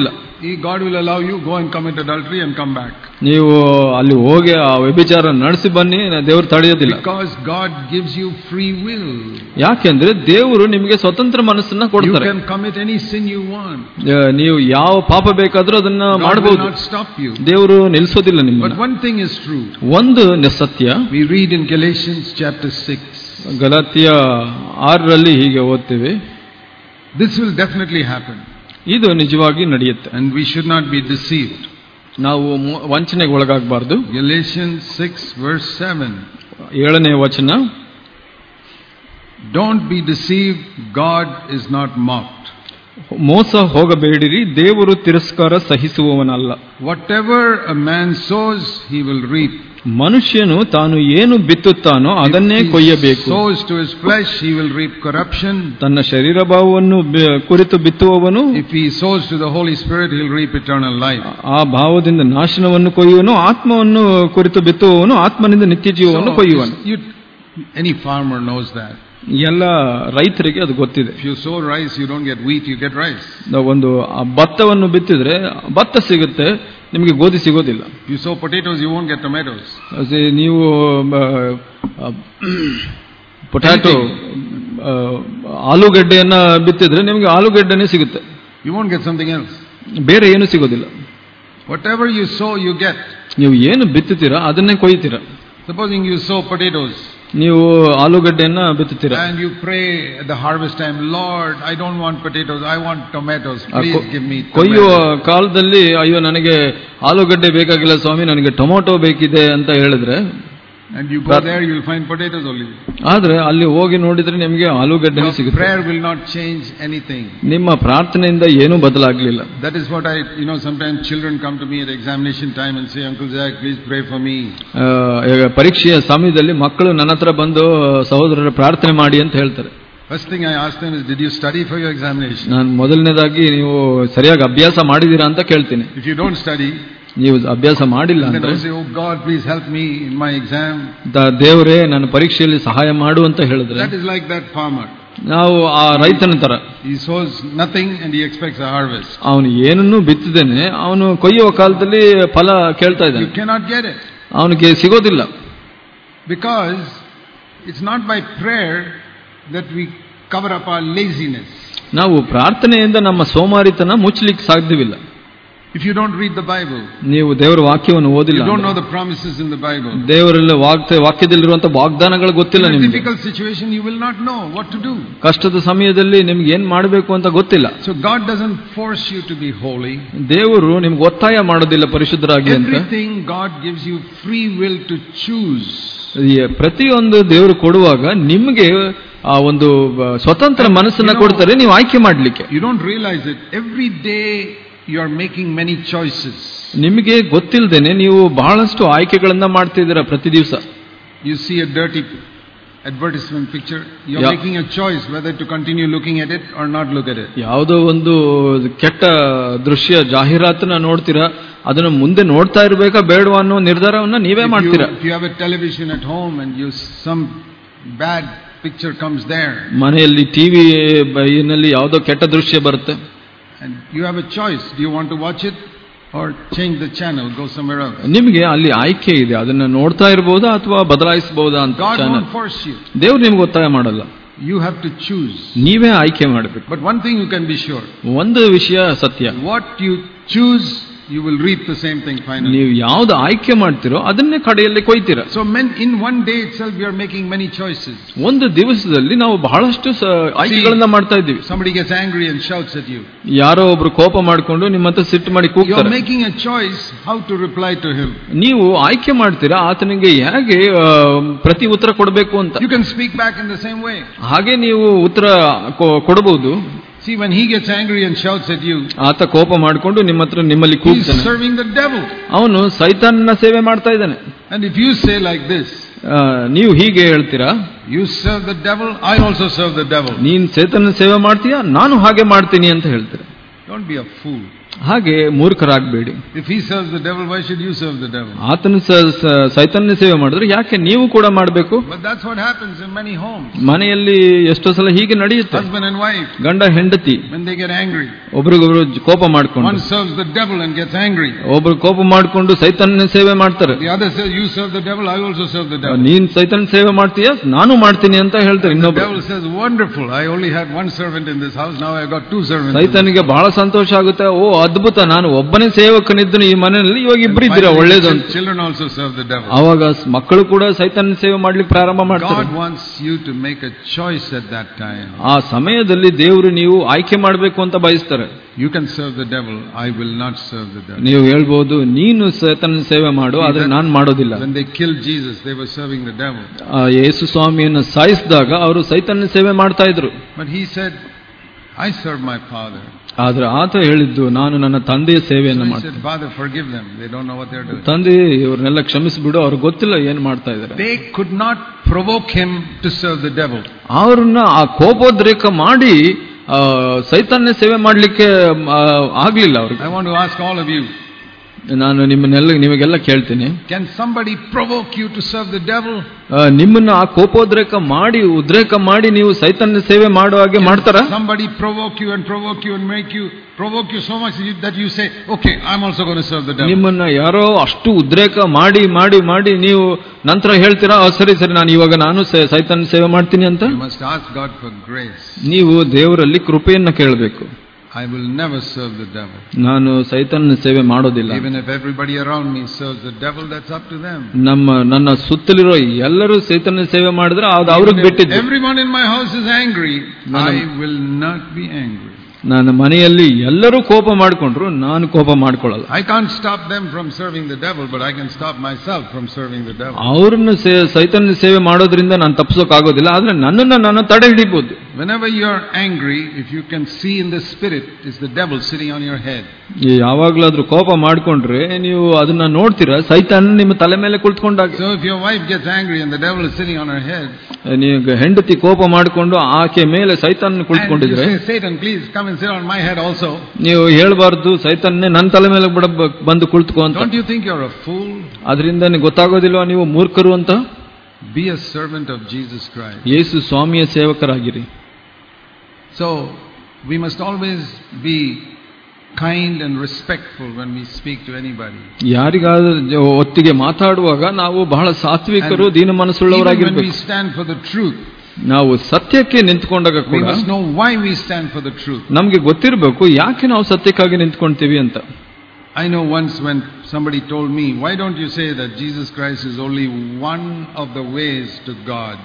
God will allow you go and commit adultery and come back. ನೀವು ಅಲ್ಲಿ ಹೋಗಿ ಆ ವ್ಯಭಿಚಾರ ನಡೆಸಿ ಬನ್ನಿ, ದೇವರು ತಡೆಯೋದಿಲ್ಲ. Because God gives you free will. ಯಾಕೆಂದ್ರೆ ದೇವರು ನಿಮಗೆ ಸ್ವತಂತ್ರ ಮನಸ್ಸನ್ನ ಕೊಡ್ತಾರೆ. You can commit any sin you want. ನೀವು ಯಾವ ಪಾಪ ಬೇಕಾದ್ರೂ ಅದನ್ನ ಮಾಡಬಹುದು. God will not stop you. ದೇವರು ನಿಲ್ಲಿಸೋದಿಲ್ಲ ನಿಮ್ಮನ್ನ. But one thing is true. ಒಂದು ಸತ್ಯ, we read in Galatians chapter 6. Galatia 6ರಲ್ಲಿ ಹೀಗೆ ಓದ್ತೀವಿ, this will definitely happen. ಇದು ನಿಜವಾಗಿ ನಡೆಯುತ್ತೆ. And we should not be deceived. ನಾವು ವಂಚನೆಗೆ ಒಳಗಾಗಬಾರದು. Galatians 6 verse 7. 7ನೇ ವಚನ, don't be deceived, God is not mocked. ಮೋಸ ಹೋಗಬೇಡಿರಿ, ದೇವರು ತಿರಸ್ಕಾರ ಸಹಿಸುವವನಲ್ಲ. Whatever a man sows, he will reap. ಮನುಷ್ಯನು ತಾನು ಏನು ಬಿತ್ತುತ್ತಾನೋ ಅದನ್ನೇ ಕೊಯ್ಯಬೇಕು. sows to his flesh, he will reap corruption. ತನ್ನ ಶರೀರ ಭಾವವನ್ನು ಕುರಿತು ಬಿತ್ತುವವನು, if he sows to the Holy Spirit, he will reap eternal life. ಆ ಭಾವದಿಂದ ನಾಶನವನ್ನು ಕೊಯ್ಯುವನು, ಆತ್ಮವನ್ನು ಕುರಿತು ಬಿತ್ತುವವನು ಆತ್ಮನಿಂದ ನಿತ್ಯ ಜೀವವನ್ನು ಕೊಯ್ಯುವನು. Any farmer knows that. ಎಲ್ಲ ರೈತರಿಗೆ ಅದು ಗೊತ್ತಿದೆ. If you sow rice, you don't get wheat, you get rice. ಒಂದು ಭತ್ತವನ್ನು ಬಿತ್ತಿದ್ರೆ ಭತ್ತ ಸಿಗುತ್ತೆ, ನಿಮಗೆ ಗೋಧಿ ಸಿಗೋದಿಲ್ಲ. If you sow potatoes, you won't get tomatoes. ನೀವು ಪೊಟ್ಯಾಟೊ ಆಲೂಗಡ್ಡೆಯನ್ನ ಬಿತ್ತಿದ್ರೆ ನಿಮಗೆ ಆಲೂಗಡ್ಡೆನೇ ಸಿಗುತ್ತೆ. You won't get something else. ಬೇರೆ ಏನು ಸಿಗೋದಿಲ್ಲ. Whatever you sow, you get. ನೀವು ಏನು ಬಿತ್ತುತ್ತೀರಾ ಅದನ್ನೇ ಕೊಯ್ತೀರಾ. Supposing you sow potatoes, ನೀವು ಆಲೂಗಡ್ಡೆಯನ್ನ ಬಿತ್ತುತ್ತೀರಾ, and you pray at the harvest time, Lord, I don't want potatoes, I want tomatoes, please give me tomatoes. ಕೊಯ್ಯುವ ಕಾಲದಲ್ಲಿ ಅಯ್ಯೋ ನನಗೆ ಆಲೂಗಡ್ಡೆ ಬೇಕಾಗಿಲ್ಲ ಸ್ವಾಮಿ, ನನಗೆ ಟೊಮೊಟೊ ಬೇಕಿದೆ ಅಂತ ಹೇಳಿದ್ರೆ, and you go there, you will find potatoes only. ಆದ್ರೆ ಅಲ್ಲಿ ಹೋಗಿ ನೋಡಿದ್ರೆ ನಿಮಗೆ ಆಲೂಗಡ್ಡೆ ಸಿಗುತ್ತೆ. Prayer will not change anything. ನಿಮ್ಮ ಪ್ರಾರ್ಥನೆಯಿಂದ ಏನೂ ಬದಲಾಗಲಿಲ್ಲ. That is what sometimes children come to me at examination time and say, Uncle Zach, please pray for me. ಪರೀಕ್ಷೆಯ ಸಮಯದಲ್ಲಿ ಮಕ್ಕಳು ನನ್ನ ಹತ್ರ ಬಂದು ಸಹೋದರರ ಪ್ರಾರ್ಥನೆ ಮಾಡಿ ಅಂತ ಹೇಳ್ತಾರೆ. First thing I ask them is, did you study for your examination? ನಾನು ಮೊದಲನೇದಾಗಿ ನೀವು ಸರಿಯಾಗಿ ಅಭ್ಯಾಸ ಮಾಡಿದೀರಾ ಅಂತ ಕೇಳ್ತೀನಿ. If you don't study, ನೀವು ಅಭ್ಯಾಸ ಮಾಡಿಲ್ಲ ಅಂದ್ರೆ, oh God, please help me in my exam. ದೇವರೇ ನನ್ನ ಪರೀಕ್ಷೆಯಲ್ಲಿ ಸಹಾಯ ಮಾಡು ಅಂತ ಹೇಳಿದ್ರೆ, that is like that farmer. ನಾವು ಆ ರೈತನ ತರ, he sows nothing and he expects a harvest. ಅವನು ಏನನ್ನೂ ಬಿತ್ತಿದ್ದೇನೆ, ಅವನು ಕೊಯ್ಯುವ ಕಾಲದಲ್ಲಿ ಫಲ ಕೇಳ್ತಾ ಇದ್ದಾನೆ. You cannot get it. ಅವನಿಗೆ ಸಿಗೋದಿಲ್ಲ. Because it's not by prayer that we cover up our laziness. ನಾವು ಪ್ರಾರ್ಥನೆಯಿಂದ ನಮ್ಮ ಸೋಮಾರಿತನ ಮುಚ್ಚಲಿಕ್ಕೆ ಸಾಧ್ಯವಿಲ್ಲ. If you don't read the Bible, ನೀವು ದೇವರ ವಾಕ್ಯವನ್ನು ಓದಿಲ್ಲ, you don't know the promises in the Bible. ದೇವರೆಲ್ಲ ವಾಕ್ಯದಲ್ಲಿರುವಂತಹ ವಾಗ್ದಾನಗಳು ಗೊತ್ತಿಲ್ಲ ನಿಮಗೆ. In a difficult situation, you will not know what to do. ಕಷ್ಟದ ಸಮಯದಲ್ಲಿ ನಿಮ್ಗೆ ಏನ್ ಮಾಡಬೇಕು ಅಂತ ಗೊತ್ತಿಲ್ಲ. So God doesn't force you to be holy. ದೇವರು ನಿಮ್ಗೆ ಒತ್ತಾಯ ಮಾಡೋದಿಲ್ಲ ಪರಿಶುದ್ಧರಾಗಿ ಅಂತ. Everything God gives you free will to choose. ಪ್ರತಿಯೊಂದು ದೇವರು ಕೊಡುವಾಗ ನಿಮಗೆ ಆ ಒಂದು ಸ್ವತಂತ್ರ ಮನಸ್ಸನ್ನ ಕೊಡ್ತಾರೆ, ನೀವು ಆಯ್ಕೆ ಮಾಡ್ಲಿಕ್ಕೆ. You don't realize it. Every day you are making many choices. ನಿಮಗೆ ಗೊತ್ತಿಲ್ಲದೇನೆ ನೀವು ಬಹಳಷ್ಟು ಆಯ್ಕೆಗಳನ್ನ ಮಾಡ್ತಿದ್ದೀರಾ ಪ್ರತಿ ದಿವಸ. You see a dirty advertisement picture, you are making a choice whether to continue looking at it or not look at it. ಯಾವುದೋ ಒಂದು ಕೆಟ್ಟ ದೃಶ್ಯ ಜಾಹೀರಾತನ್ನ ನೋಡ್ತೀರಾ, ಅದನ್ನ ಮುಂದೆ ನೋಡ್ತಾ ಇರಬೇಕಾ ಬೇಡವಾ ಅನ್ನೋ ನಿರ್ಧಾರವನ್ನ ನೀವೇ ಮಾಡ್ತೀರಾ. If you have a television at home and some bad picture comes there, ಮನೆಯಲ್ಲಿ ಟಿವಿ ನಲ್ಲಿ ಯಾವುದೋ ಕೆಟ್ಟ ದೃಶ್ಯ ಬರುತ್ತೆ, and you have a choice, do you want to watch it or change the channel, go somewhere else? ನಿಮಗೆ ಅಲ್ಲಿ ಆಯ್ಕೆ ಇದೆ, ಅದನ್ನ ನೋಡ್ತಾ ಇರಬಹುದಾ ಅಥವಾ ಬದಲಾಯಿಸಬಹುದಾ ಅಂತ. God won't force you. ದೇವರು ನಿಮ್ಗೆ ಒತ್ತಾಯ ಮಾಡಲ್ಲ, you have to choose. ನೀವೇ ಆಯ್ಕೆ ಮಾಡಬೇಕು. But one thing you can be sure, ಒಂದು ವಿಷಯ ಸತ್ಯ, what you choose, you will reap the same thing finally. ನೀವು ಯಾವುದು ಆಯ್ಕೆ ಮಾಡ್ತಿರೋ ಅದನ್ನೇ ಕಡೆಯಲ್ಲಿ ಕೊಯ್ತೀರಾ. So in one day itself we are making many choices. ಒಂದು ದಿವಸದಲ್ಲಿ ನಾವು ಬಹಳಷ್ಟು ಆಯ್ಕೆಗಳನ್ನ ಮಾಡ್ತಾ ಇದ್ದೀವಿ. Somebody gets angry and shouts at you. ಯಾರೋ ಒಬ್ರು ಕೋಪ ಮಾಡಿಕೊಂಡು ನಿಮ್ಮ ಹತ್ರ ಸಿಟ್ಟು ಮಾಡಿ ಕೂಗ್ತಾರೆ. You are making a choice how to reply to him. ನೀವು ಆಯ್ಕೆ ಮಾಡ್ತೀರಾ ಆತನಿಗೆ ಹೇಗೆ ಪ್ರತಿ ಉತ್ತರ ಕೊಡಬೇಕು ಅಂತ. You can speak back in the same way. ಹಾಗೆ ನೀವು ಉತ್ತರ ಕೊಡಬಹುದು. See, when he gets angry and shouts at you, ಆತ ಕೋಪ ಮಾಡಿಕೊಂಡು ನಿಮ್ಮಲ್ಲಿ ಕೂಗ್ತಾನೆ. He is serving the devil. ಅವನು ಸೈತಾನನ ಸೇವೆ ಮಾಡ್ತಾ ಇದ್ದಾನೆ. And if you say like this, ನೀವು ಹೀಗೆ ಹೇಳ್ತೀರಾ, you serve the devil, I also serve the devil. ನೀನ್ ಸೈತಾನನ ಸೇವೆ ಮಾಡ್ತೀಯಾ, ನಾನು ಹಾಗೆ ಮಾಡ್ತೀನಿ ಅಂತ ಹೇಳ್ತೀರಾ. Don't be a fool. ಹಾಗೆ ಮೂರ್ಖರಾಗಬೇಡಿ. If he serves the devil, why should you serve the devil? ಆತನ ಸೈತಾನ್ಯ ಸೇವೆ ಮಾಡಿದ್ರೆ ಯಾಕೆ ನೀವು ಕೂಡ ಮಾಡಬೇಕು? But that's what happens in many homes. ಮನೆಯಲ್ಲಿ ಎಷ್ಟೋ ಸಲ ಹೀಗೆ ನಡೆಯುತ್ತೆ. Husband and wife, ಗಂಡ ಹೆಂಡತಿ when they get angry, ಒಬ್ರಿಗೊಬ್ರು ಕೋಪ ಮಾಡ್ಕೊಂಡು, one serves the devil and gets angry. ಒಬ್ರು ಕೋಪ ಮಾಡ್ಕೊಂಡು ಸೈತಾನ್ಯ ಸೇವೆ ಮಾಡ್ತಾರೆ. The other says, you serve the devil, I also serve the devil. ನೀನ್ ಸೈತಾನ್ಯ ಸೇವೆ ಮಾಡ್ತೀಯ, ನಾನು ಮಾಡ್ತೀನಿ ಅಂತ ಹೇಳ್ತಾರೆ. The devil says, wonderful, I only had one servant in this house, now I got two servants. ಸೈತಾನಿಗೆ ಬಹಳ ಸಂತೋಷ ಆಗುತ್ತೆ. ಓ ಅದ್ಭುತ, ನಾನು ಒಬ್ಬನೇ ಸೇವಕನಿದ್ದನು ಈ ಮನೆಯಲ್ಲಿ, ಇವಾಗ ಇಬ್ರು ಇದ್ದೀರಾ, ಒಳ್ಳೇದು ಅಂತ. Children also serve the devil. ಅವಾಗ ಮಕ್ಕಳು ಕೂಡ ಸೈತಾನ್ಯ ಸೇವೆ ಮಾಡ್ಲಿಕ್ಕೆ ಪ್ರಾರಂಭ ಮಾಡ್ತಾರೆ. God wants you to make a choice at that time. ಆ ಸಮಯದಲ್ಲಿ ದೇವರು ನೀವು ಆಯ್ಕೆ ಮಾಡಬೇಕು ಅಂತ ಬಯಸ್ತಾರೆ. You can serve the devil, I will not serve the devil. ನೀವು ಹೇಳ್ಬೋದು, ನೀನು ಸೈತಾನ್ಯ ಸೇವೆ ಮಾಡು, ಆದ್ರೆ ನಾನು ಮಾಡೋದಿಲ್ಲ. When they killed Jesus, they were serving the devil. ಯೇಸು ಸ್ವಾಮಿಯನ್ನು ಸಾಯಿಸಿದಾಗ ಅವರು ಸೈತಾನ್ಯ ಸೇವೆ ಮಾಡ್ತಾ ಇದ್ರು. But he said, I serve my Father. ಆದ್ರೆ ಆತ ಹೇಳಿದ್ದು, ನಾನು ನನ್ನ ತಂದೆಯ ಸೇವೆಯನ್ನು ಮಾಡ್ತೇನೆ. Father, forgive them, they don't know what they're doing. ತಂದೆ ಇವ್ರನ್ನೆಲ್ಲ ಕ್ಷಮಿಸಿಬಿಡು, ಅವ್ರಿಗೆ ಗೊತ್ತಿಲ್ಲ ಏನ್ ಮಾಡ್ತಾ ಇದ್ದಾರೆ. They could not provoke him to serve the devil. ಅವ್ರನ್ನ ಆ ಕೋಪೋದ್ರೇಕ ಮಾಡಿ ಸೈತಾನ್ಯ ಸೇವೆ ಮಾಡ್ಲಿಕ್ಕೆ ಆಗ್ಲಿಲ್ಲ ಅವ್ರಿಗೆ. I want to ask all of you, ನಾನು ನಿಮಗೆಲ್ಲ ಕೇಳ್ತೀನಿ, can somebody provoke you to serve the devil? ನಿಮ್ಮನ್ನ ಆ ಕೋಪೋದ್ರೇಕ ಮಾಡಿ ಉದ್ರೇಕ ಮಾಡಿ ನೀವು ಸೈತಾನ್ಯ ಸೇವೆ ಮಾಡೋ ಹಾಗೆ ಮಾಡ್ತಾರ? Somebody provoke you and provoke you so much that you say, okay, I'm also going to serve the devil. ನಿಮ್ಮನ್ನ ಯಾರೋ ಅಷ್ಟು ಉದ್ರೇಕ ಮಾಡಿ ಮಾಡಿ ಮಾಡಿ ನೀವು ನಂತರ ಹೇಳ್ತೀರಾ, ಸರಿ ನಾನು ಇವಾಗ ನಾನು ಸೈತಾನ್ಯ ಸೇವೆ ಮಾಡ್ತೀನಿ ಅಂತ. You must ask God for grace. ನೀವು ದೇವರಲ್ಲಿ ಕೃಪೆಯನ್ನ ಕೇಳಬೇಕು. I will never serve the devil. ನಾನು ಸೈತಾನ್ಯ ಸೇವೆ ಮಾಡೋದಿಲ್ಲ. Even if everybody around me serves the devil, that's up to them. ನನ್ನ ಸುತ್ತಲಿರೋ ಎಲ್ಲರೂ ಸೈತಾನ್ಯ ಸೇವೆ ಮಾಡಿದ್ರೆ ಅದು ಅವ್ರಿಗೆ ಬಿಟ್ಟಿದ್ದು. Everyone in my house is angry, I will not be angry. ನನ್ನ ಮನೆಯಲ್ಲಿ ಎಲ್ಲರೂ ಕೋಪ ಮಾಡಿಕೊಂಡ್ರು ನಾನು ಕೋಪ ಮಾಡ್ಕೊಳ್ಳಲ್ಲ. I can't stop them from serving the devil, but I can stop myself from serving the devil. ಅವ್ರನ್ನ ಸೈತಾನ್ಯ ಸೇವೆ ಮಾಡೋದ್ರಿಂದ ನಾನು ತಪ್ಪಿಸೋಕೆ ಆಗೋದಿಲ್ಲ, ಆದ್ರೆ ನನ್ನನ್ನು ನಾನು ತಡೆ ಹಿಡಿಬಹುದು. Whenever you are angry, if you can see in the spirit, is the devil sitting on your head. ಯಾವಾಗ್ಲಾದ್ರೂ ಕೋಪ ಮಾಡ್ಕೊಂಡ್ರೆ ನೀವು ಅದನ್ನ ನೋಡ್ತೀರಾ, ಸೈತಾನ ನಿಮ್ಮ ತಲೆ ಮೇಲೆ ಕುಳಿತುಕೊಂಡಾಗ. So if your wife gets angry and the devil is sitting on her head, ನೀವು ಹೆಂಡತಿ ಕೋಪ ಮಾಡಿಕೊಂಡು ಆಕೆ ಮೇಲೆ ಸೈತಾನ ಕುಳಿತುಕೊಂಡಿದ್ರೆ, Satan, please come and sit on my head also. ನೀವು ಹೇಳ್ಬಾರ್ದು, ಸೈತಾನ್ನೇ ನನ್ನ ತಲೆ ಮೇಲೆ ಬಂದು ಕುಳಿತುಕೋ ಅಂತ. Don't you think you're a fool? ಅದರಿಂದ ಗೊತ್ತಾಗೋದಿಲ್ವಾ ನೀವು ಮೂರ್ಖರು ಅಂತ? Be a servant of Jesus Christ. ಯೇಸು ಸ್ವಾಮಿಯ ಸೇವಕರಾಗಿರಿ. So we must always be kind and respectful when we speak to anybody. ಯಾರಿಗಾದರೂ ಒತ್ತಿಗೆ ಮಾತಾಡುವಾಗ ನಾವು ಬಹಳ ಸಾತ್ವಿಕರು, ದೀನ ಮನಸ್ಸುಳ್ಳವರಾಗಿರಬೇಕು. When we stand for the truth, ನಾವು ಸತ್ಯಕ್ಕೆ ನಿಂತ್ಕೊಂಡಾಗ ಕೂಡ we must know why we stand for the truth. ನಮಗೆ ಗೊತ್ತಿರಬೇಕು ಯಾಕೆ ನಾವು ಸತ್ಯಕ್ಕಾಗಿ ನಿಂತ್ಕೊಂತೀವಿ ಅಂತ. I know once when somebody told me, why don't you say that Jesus Christ is only one of the ways to God?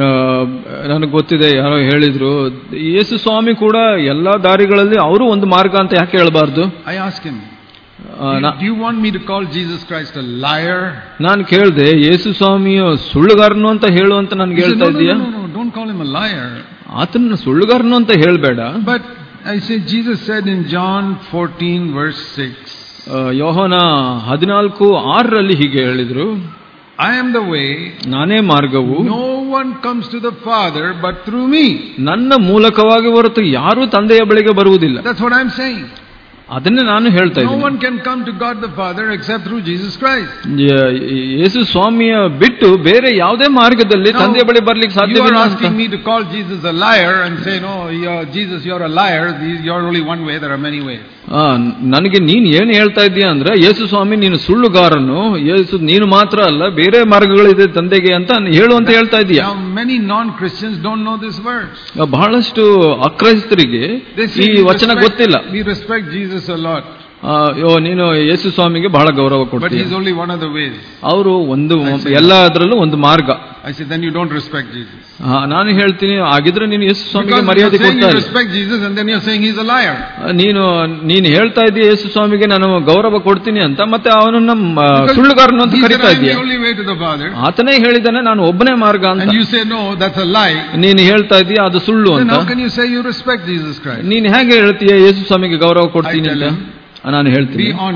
ನನಗೆ ಗೊತ್ತಿದೆ, ಯಾರೋ ಹೇಳಿದ್ರು, ಯೇಸು ಸ್ವಾಮಿ ಕೂಡ ಎಲ್ಲಾ ದಾರಿಗಳಲ್ಲಿ ಅವರು ಒಂದು ಮಾರ್ಗ ಅಂತ ಯಾಕೆ ಹೇಳಬಾರ್ದು? I asked him, do you want me to call Jesus Christ a liar? ನಾನು ಕೇಳಿದೆ, ಯೇಸು ಸ್ವಾಮಿಯು ಸುಳ್ಳುಗಾರನು ಅಂತ ಹೇಳುವಂತ ನನ್ಗೆ ಹೇಳ್ತಾ ಇದೀಯಾ? No, don't call him a liar. ಆತನ ಸುಳ್ಳುಗಾರನು ಅಂತ ಹೇಳಬೇಡ. But I say, Jesus said in John 14 verse 6, ಯೋಹನ 14:6 ಹೀಗೆ ಹೇಳಿದ್ರು, I am the way, ನಾನೇ ಮಾರ್ಗವು, no one comes to the Father but through me. ನನ್ನ ಮೂಲಕವಾಗಿ ಹೊರತು ಯಾರೂ ತಂದೆಯ ಬಳಿಗೆ ಬರುವುದಿಲ್ಲ. That's what I'm saying. ಅದನ್ನೇ ನಾನು ಹೇಳ್ತಾ ಇದ್ದೀನಿ. No one can come to God the Father except through Jesus Christ. ಯೇಸು ಸ್ವಾಮಿಯ ಬಿಟ್ಟು ಬೇರೆ ಯಾವುದೇ ಮಾರ್ಗದಲ್ಲಿ ತಂದೆಯ ಬಳಿ ಬರ್ಲಿಕ್ಕೆ ಸಾಧ್ಯವಿಲ್ಲ. You are asking me to call Jesus a liar and say, no, Jesus, you're a liar. You're only one way. There are many ways. ನನಗೆ ನೀನು ಏನು ಹೇಳ್ತಾ ಇದೀಯಾ ಅಂದ್ರೆ, ಯೇಸು ಸ್ವಾಮಿ ನೀನು ಸುಳ್ಳುಗಾರನು, ಯೇಸು ನೀನು ಮಾತ್ರ ಅಲ್ಲ ಬೇರೆ ಮಾರ್ಗಗಳಿದೆ ತಂದೆಗೆ ಅಂತ ಹೇಳುವಂತ ಹೇಳ್ತಾ ಇದೀಯಾ. Now many non-Christians don't know this verse. ಬಹಳಷ್ಟು ಅಕ್ರೈಸ್ತರಿಗೆ ಈ ವಚನ ಗೊತ್ತಿಲ್ಲ. We respect Jesus a lot. ನೀನು ಯೇಸು ಸ್ವಾಮಿಗೆ ಬಹಳ ಗೌರವ ಕೊಡ್ತೀಯ. But he is only one of the ways. ಅವರು ಎಲ್ಲದರಲ್ಲೂ ಒಂದು ಮಾರ್ಗ. I said, then you don't respect Jesus. ನಾನು ಹೇಳ್ತೀನಿ, ಆಗಿದ್ರೆ ನೀನು ಯೇಸು ಸ್ವಾಮಿಗೆ ಮರ್ಯಾದೆ ಕೊಡ್ತಾ ಇಲ್ಲ. You respect Jesus and then you're saying he's a liar. ನೀನು ಹೇಳ್ತಾ ಇದೀಯ ಯೇಸು ಸ್ವಾಮಿಗೆ ನಾನು ಗೌರವ ಕೊಡ್ತೀನಿ ಅಂತ, ಮತ್ತೆ ಅವನನ್ನ ಸುಳ್ಳುಗಾರನು ಅಂತ ಕರೀತಾ ಇದೀಯ. ಆತನೇ ಹೇಳಿದಾನೆ ನಾನು ಒಬ್ಬನೇ ಮಾರ್ಗ ಅಂತ. And you say no, that's a lie. ನೀನು ಹೇಳ್ತಾ ಇದೀಯ ಅದು ಸುಳ್ಳು ಅಂತ. How can you say you respect Jesus Christ? ನೀನು ಹೇಗೆ ಹೇಳ್ತೀಯ ಯೇಸು ಸ್ವಾಮಿಗೆ ಗೌರವ ಕೊಡ್ತೀನಿ ಅಂತ? ನಾನು ಹೇಳ್ತೀನಿ, be honest.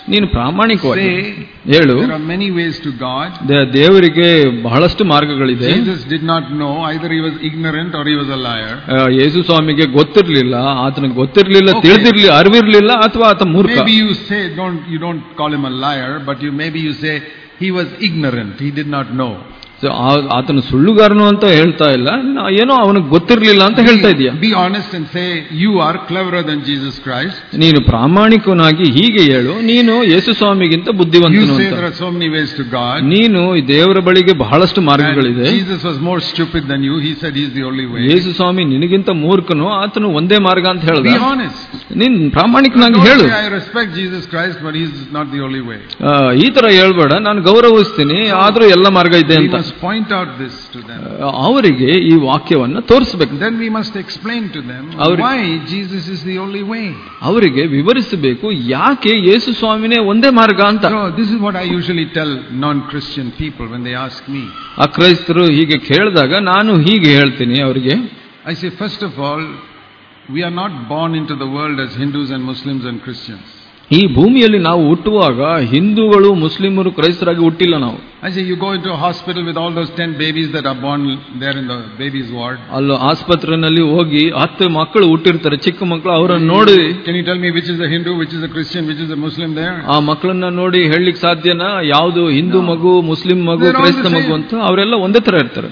ನೀನು ಪ್ರಾಮಾಣಿಕವಾಗಿ Say, ಹೇಳು. there are many ways to God. ದೇವರಿಗೆ ಬಹಳಷ್ಟು ಮಾರ್ಗಗಳಿದೆ. Jesus did not know, either he was ignorant or he was a liar. ಯೇಸು ಸ್ವಾಮಿಗೆ ಗೊತ್ತಿರ್ಲಿಲ್ಲ, ಆತನಿಗೆ ಗೊತ್ತಿರ್ಲಿಲ್ಲ, ತಿಳಿದಿರ್ಲಿಲ್ಲ, ಅರಿವಿರ್ಲಿಲ್ಲ, ಅಥವಾ ಆತ ಮೂರ್ಖ. Maybe you say, you don't call him a liar, but maybe you say he was ignorant, he did not know. ಆತನು ಸುಳ್ಳುಗಾರನು ಅಂತ ಹೇಳ್ತಾ ಇಲ್ಲ, ಏನೋ ಅವನಿಗೆ ಗೊತ್ತಿರಲಿಲ್ಲ ಅಂತ ಹೇಳ್ತಾ ಇದೀಯ. Be honest and say you are cleverer than Jesus Christ. ನೀನು ಪ್ರಾಮಾಣಿಕನಾಗಿ ಹೀಗೆ ಹೇಳು, ನೀನು ಯೇಸು ಸ್ವಾಮಿಗಿಂತ ಬುದ್ಧಿವಂತನು ಅಂತ. You say there are so many ways to God. ನೀನು ದೇವರ ಬಳಿಗೆ ಬಹಳಷ್ಟು ಮಾರ್ಗಗಳಿದೆ. Jesus was more stupid than you. He said he is the only way. ಯೇಸು ಸ್ವಾಮಿ ನಿನಗಿಂತ ಮೂರ್ಖನು, ಆತನು ಒಂದೇ ಮಾರ್ಗ ಅಂತ ಹೇಳ್ದ. Be honest. ನೀನು ಪ್ರಾಮಾಣಿಕನಾಗಿ ಹೇಳು. I respect Jesus Christ, but he is not the only way. ಈ ತರ ಹೇಳ್ಬೇಡ, ನಾನು ಗೌರವಿಸ್ತೀನಿ, ಆದ್ರೂ ಎಲ್ಲ ಮಾರ್ಗ ಇದೆ ಅಂತ. Point out this to them. ಅವರಿಗೆ ಈ ವಾಕ್ಯವನ್ನು ತೋರಿಸಬೇಕು. Then we must explain to them why Jesus is the only way. ಅವರಿಗೆ ವಿವರಿಸಬೇಕು ಯಾಕೆ ಯೇಸು ಸ್ವಾಮಿನೇ ಒಂದೇ ಮಾರ್ಗ ಅಂತ. So this is what I usually tell non-Christian people when they ask me. ಅಕ್ರೈಸ್ತರು ಹೀಗೆ ಕೇಳಿದಾಗ ನಾನು ಹೀಗೆ ಹೇಳ್ತೀನಿ ಅವರಿಗೆ. I say, first of all, we are not born into the world as Hindus and Muslims and Christians. ಈ ಭೂಮಿಯಲ್ಲಿ ನಾವು ಹುಟ್ಟುವಾಗ ಹಿಂದೂಗಳು, ಮುಸ್ಲಿಮರು, ಕ್ರೈಸ್ತರಾಗಿ ಹುಟ್ಟಿಲ್ಲ ನಾವು. I say you go into a hospital with all those 10 babies that are born there in the babies ward. ಅಲ್ಲ ಆಸ್ಪತ್ರೆಯಲ್ಲಿ ಹೋಗಿ 10 ಮಕ್ಕಳು ಹುಟ್ಟಿರ್ತಾರೆ, ಚಿಕ್ಕ ಮಕ್ಕಳು, ಅವರನ್ನು ನೋಡಿ can you tell me which is a Hindu, which is a Christian, which is a Muslim there? ಆ ಮಕ್ಕಳನ್ನ ನೋಡಿ ಹೇಳಲಿಕ್ಕೆ ಸಾಧ್ಯನಾ ಯಾವುದು ಹಿಂದೂ ಮಗು, ಮುಸ್ಲಿಂ ಮಗು, ಕ್ರೈಸ್ತ ಮಗು ಅಂತ? ಅವರೆಲ್ಲ ಒಂದೇ ತರ ಇರ್ತಾರೆ.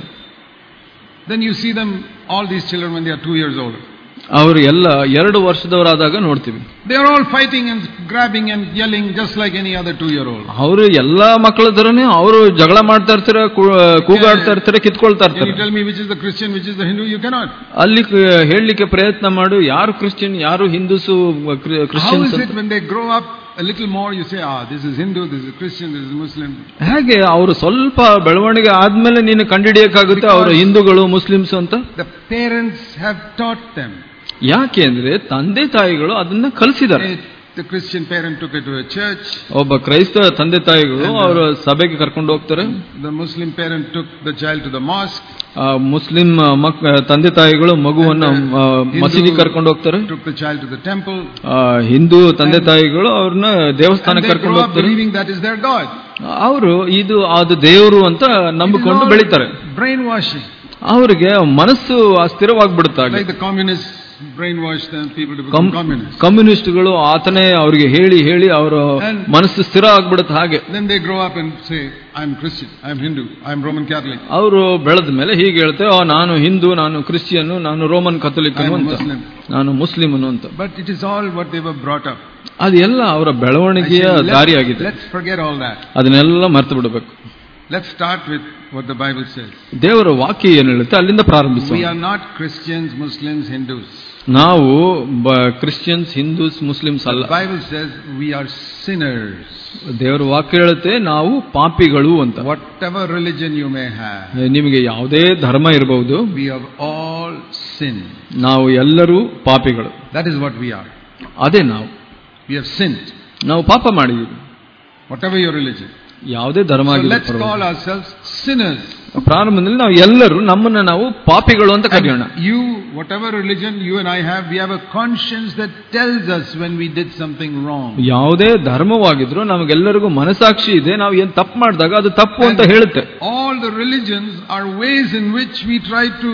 Then you see them, all these children, when they are 2 years old. ಅವರು ಎಲ್ಲ 2 ವರ್ಷದವರಾದಾಗ ನೋಡ್ತೀವಿ. They are all fighting and grabbing and yelling just like any other 2-year-old. ಅವರು ಎಲ್ಲಾ ಮಕ್ಕಳ ತರನೇ ಅವರು ಜಗಳ ಮಾಡ್ತಾ ಇರ್ತಾರೆ, ಕೂಗಾಡ್ತಾ ಇರ್ತಾರೆ, ಕಿತ್ಕೊಳ್ತಾ ಇರ್ತಾರೆ. Can you tell me which is the Christian, which is the Hindu? You cannot. ಅಲ್ಲಿ ಹೇಳಲಿಕ್ಕೆ ಪ್ರಯತ್ನ ಮಾಡು, ಯಾರು ಕ್ರಿಶ್ಚಿಯನ್, ಯಾರು Hindus, Christians. How is it when they grow up a little more, you say, this is Hindu, this is Christian, this is Muslim? ಹಾಗೆ ಅವರು ಸ್ವಲ್ಪ ಬೆಳವಣಿಗೆ ಆದ್ಮೇಲೆ ನೀನು ಕಂಡುಹಿಡಿಯಕ್ಕಾಗುತ್ತೆ ಅವರು ಹಿಂದೂಗಳು, ಮುಸ್ಲಿಮ್ಸ್ ಅಂತ. The parents have taught them. ಯಾಕೆ ಅಂದ್ರೆ ತಂದೆ ತಾಯಿಗಳು ಅದನ್ನ ಕಲಿಸಿದ್ದಾರೆ. The Christian parent took it to a church. ಒಬ್ಬ ಕ್ರೈಸ್ತ ತಂದೆ ತಾಯಿಗಳು ಅವರ ಸಭೆಗೆ ಕರ್ಕೊಂಡು ಹೋಗ್ತಾರೆ. The Muslim parent took the child to the mosque. Muslim ತಂದೆ ತಾಯಿಗಳು ಮಗುವನ್ನ ಮಸೀದಿ ಕರ್ಕೊಂಡು ಹೋಗ್ತಾರೆ. Took the child to the temple. Hindu ತಂದೆ ತಾಯಿಗಳು ಅವ್ರನ್ನ ದೇವಸ್ಥಾನಕ್ಕೆ ಕರ್ಕೊಂಡು ಹೋಗ್ತಾರೆ. Believing that is their God. ಅವರು ಅದು ದೇವರು ಅಂತ ನಂಬಿಕೊಂಡು ಬೆಳೀತಾರೆ. Brainwashing. ಅವರಿಗೆ ಮನಸ್ಸು ಸ್ಥಿರವಾಗ್ಬಿಡುತ್ತೆ. Like the communists brainwash them, people to become communists. ಕಮ್ಯುನಿಸ್ಟ್ಗಳು ಆತನೇ ಅವರಿಗೆ ಹೇಳಿ ಹೇಳಿ ಅವರ ಮನಸ್ಸು ಸ್ಥಿರ ಆಗ್ಬಿಡುತ್ತೆ. ಹಾಗೆ then they grow up and say, I am Christian, I am Hindu, I am Roman Catholic. ಅವರು ಬೆಳೆದ ಮೇಲೆ ಹೀಗೆ ಹೇಳ್ತಾರೆ, ನಾನು ಹಿಂದೂ, ನಾನು ಕ್ರಿಶ್ಚಿಯನ್, ನಾನು ರೋಮನ್ ಕಥೋಲಿಕನು ಅಂತ, ನಾನು ಮುಸ್ಲಿಮನು ಅಂತ. But it is all what they were brought up. ಅದೆಲ್ಲ ಅವರ ಬೆಳವಣಿಗೆಯ ದಾರಿಯಾಗಿದೆ. Let's forget all that. ಅದನ್ನೆಲ್ಲ ಮರೆತು ಬಿಡಬೇಕು. Let's start with what the Bible says. ದೇವರ ವಾಕ್ಯ ಏನು ಹೇಳುತ್ತೆ ಅಲ್ಲಿಂದ ಪ್ರಾರಂಭಿಸೋಣ. We are not Christians, Muslims, Hindus. ನಾವು ಕ್ರಿಶ್ಚಿಯನ್ಸ್, ಹಿಂದೂಸ್, ಮುಸ್ಲಿಮ್ಸ್ ಅಲ್ಲ. The Bible says we are sinners. ದೇವರ ವಾಕ್ಯ ಹೇಳುತ್ತೆ ನಾವು ಪಾಪಿಗಳು ಅಂತ. Whatever religion you may have, ನಿಮಗೆ ಯಾವುದೇ ಧರ್ಮ ಇರಬಹುದು, we have all sinned. ನಾವು ಎಲ್ಲರೂ ಪಾಪಿಗಳು. That is what we are. ಅದೇ ನಾವು. We have sinned. ನಾವು ಪಾಪ ಮಾಡಿದ್ದೀವಿ. Whatever your religion. ಯಾವುದೇ ಧರ್ಮ ಆಗಿರಲಿ. So let's call ourselves sinners. ಪ್ರಾರಂಭದಲ್ಲಿ ನಾವು ಎಲ್ಲರೂ ನಮ್ಮನ್ನ ನಾವು ಪಾಪಿಗಳು ಅಂತ ಕರೆಯೋಣ. You, whatever religion you and I have, we have a conscience that tells us when we did something wrong. ಯಾವುದೇ ಧರ್ಮವಾಗಿದ್ರು ನಮಗೆಲ್ಲರಿಗೂ ಮನಸಾಕ್ಷಿ ಇದೆ, ನಾವು ಏನು ತಪ್ಪು ಮಾಡಿದಾಗ ಅದು ತಪ್ಪು ಅಂತ ಹೇಳುತ್ತೆ. All the religions are ways in which we try to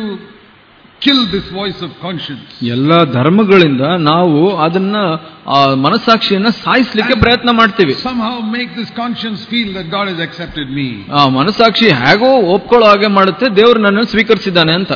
kill this voice of conscience. ಎಲ್ಲ ಧರ್ಮಗಳಿಂದ ನಾವು ಅದನ್ನ ಮನಸಾಕ್ಷಿಯನ್ನ ಸಾಯಿಸಲಿಕ್ಕೆ ಪ್ರಯತ್ನ ಮಾಡ್ತೀವಿ. Somehow make this conscience feel that God has accepted me. ಮನಸಾಕ್ಷಿ ಹೇಗೋ ಒಪ್ಕೊಳ್ಳೋ ಹಾಗೆ ಮಾಡುತ್ತೆ, ದೇವರು ನನ್ನನ್ನು ಸ್ವೀಕರಿಸಿದ್ದಾನೆ ಅಂತ.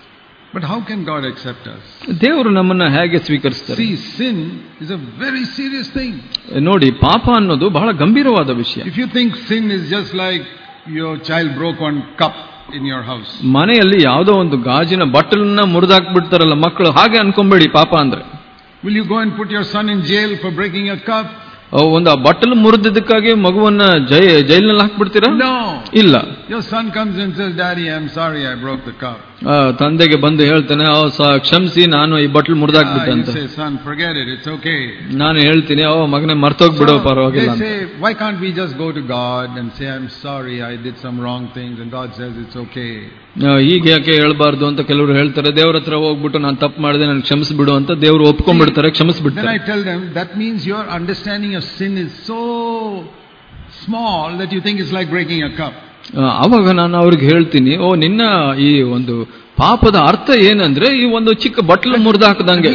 But how can God accept us? ದೇವರು ನಮ್ಮನ್ನ ಹೇಗೆ ಸ್ವೀಕರಿಸ್ತಾರೆ? See, sin is a very serious thing. ನೋಡಿ, ಪಾಪ ಅನ್ನೋದು ಬಹಳ ಗಂಭೀರವಾದ ವಿಷಯ. If you think sin is just like your child broke one cup in your house. ಮನೆಯಲ್ಲಿ ಯಾವುದೋ ಒಂದು ಗಾಜಿನ ಬಟ್ಟಲನ್ನ ಮುರಿದಾಕ್ಬಿಡ್ತಾರಲ್ಲ ಮಕ್ಕಳು, ಹಾಗೆ ಅನ್ಕೊಂಬೇಡಿ ಪಾಪ ಅಂದ್ರೆ. Will you go and put your son in jail for breaking a cup? ಒಂದು ಬಟ್ಟಲು ಮುರಿದಿದ್ದಕ್ಕಾಗಿ ಮಗುವನ್ನ ಜೈಲಿನಲ್ಲಿ ಹಾಕ್ಬಿಡ್ತೀರಾ? No. ಇಲ್ಲ. Your son comes and says, Daddy, I'm sorry I broke the cup. ತಂದೆಗೆ ಬಂದು ಹೇಳ್ತಾನೆ, ಕ್ಷಮಿಸಿ, ನಾನು ಈ ಬಟ್ಲು ಮುರಿದಾಕ್ಬಿಟ್ಟೆ ಅಂತ. You say, son, forget it, it's okay. ನಾನು ಹೇಳ್ತೀನಿ, ಮಗನೇ ಮರ್ತೋಗ್ಬಿಡು, ಪರವಾಗಿಲ್ಲ. They say, why can't we just go to God and say, I'm sorry, I did some wrong things, and God says it's okay. ಹೀಗೆ ಯಾಕೆ ಹೇಳ್ಬಾರ್ದು ಅಂತ ಕೆಲವರು ಹೇಳ್ತಾರೆ. ದೇವ್ರ ಹತ್ರ ಹೋಗ್ಬಿಟ್ಟು ನಾನು ತಪ್ಪು ಮಾಡಿದೆ, ನಾನು ಕ್ಷಮಿಸ್ಬಿಡು ಅಂತ ದೇವ್ರು ಒಪ್ಕೊಂಡ್ಬಿಡ್ತಾರೆ, ಕ್ಷಮಿಸ್ಬಿಡ್ತಾರೆ. Then I tell them, that means your understanding of sin is so small that you think it's like breaking a cup. ಅವಾಗ ನಾನು ಅವ್ರಿಗೆ ಹೇಳ್ತೀನಿ, ನಿನ್ನ ಈ ಒಂದು ಪಾಪದ ಅರ್ಥ ಏನಂದ್ರೆ ಈ ಒಂದು ಚಿಕ್ಕ ಬಟ್ಲು ಮುರಿದು ಹಾಕದಂಗೆ.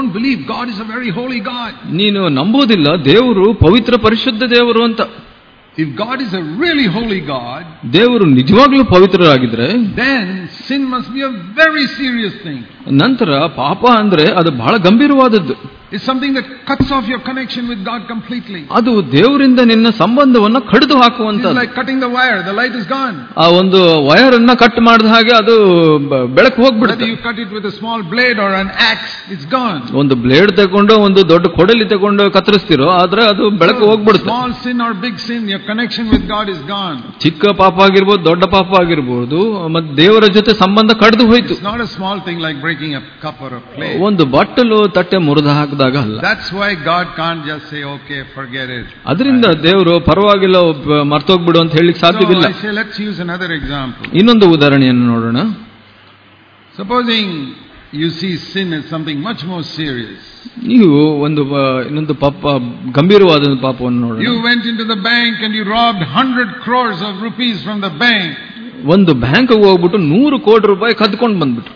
ನೀನು ನಂಬೋದಿಲ್ಲ ದೇವರು ಪವಿತ್ರ ಪರಿಶುದ್ಧ ದೇವರು ಅಂತ. If God is a really holy God, ದೇವರು ನಿಜವಾಗ್ಲೂ ಪವಿತ್ರರಾಗಿದ್ರೆ, then sin must be a very serious thing. ನಂತರ ಪಾಪ ಅಂದ್ರೆ ಅದು ಬಹಳ ಗಂಭೀರವಾದದ್ದು. It's something that cuts off your connection with God completely. ಅದು ದೇವರಿಂದ ನಿನ್ನ ಸಂಬಂಧವನ್ನು ಕಡಿದು ಹಾಕುವಂತದ್ದು. It's like cutting the wire, the light is gone. ಆ ಒಂದು ವೈರ್ ಅನ್ನ ಕಟ್ ಮಾಡಿದ ಹಾಗೆ ಅದು ಬೆಳಕು ಹೋಗ್ಬಿಡುತ್ತೆ. Whether you cut it with a small blade or an axe, it's gone. ಒಂದು ಬ್ಲೇಡ್ ತಗೊಂಡು ಒಂದು ದೊಡ್ಡ ಕೊಡಲಿ ತಗೊಂಡು ಕತ್ತರಿಸ್ತಿರೋ, ಆದ್ರೆ ಅದು ಬೆಳಕು ಹೋಗ್ಬಿಡುತ್ತೆ. Small sin or big sin, your connection with God is gone. ಚಿಕ್ಕ ಪಾಪ ಆಗಿರ್ಬೋದು, ದೊಡ್ಡ ಪಾಪ ಆಗಿರ್ಬೋದು, ಮತ್ತೆ ದೇವರ ಜೊತೆ ಸಂಬಂಧ ಕಡಿದು ಹೋಯ್ತು. It's not a small thing like breaking a cup or a plate. ಒಂದು ಬಟ್ಟಲು ತಟ್ಟೆ ಮುರಿದು ಹಾಕಿದಾಗ ಅಲ್ಲ. That's why God can't just say, okay, forget it. ಅದರಿಂದ ದೇವರು ಪರವಾಗಿಲ್ಲ, ಮರ್ತೋಗ್ಬಿಡು ಅಂತ ಹೇಳಿಕ್ ಸಾಧ್ಯವಿಲ್ಲ. So I say, let's use another example. ಇನ್ನೊಂದು ಉದಾಹರಣೆಯನ್ನು ನೋಡೋಣ. Supposing you see sin as something much more serious. ನೀವು ಇನ್ನೊಂದು ಪಾಪ, ಗಂಭೀರವಾದ ಪಾಪವನ್ನು ನೋಡೋಣ. You went into the bank and you robbed 100 crores of rupees from the bank. ಒಂದು ಬ್ಯಾಂಕ್ ಹೋಗ್ಬಿಟ್ಟು 100 ಕೋಟಿ ರೂಪಾಯಿ ಕದ್ಕೊಂಡು ಬಂದ್ಬಿಟ್ರು.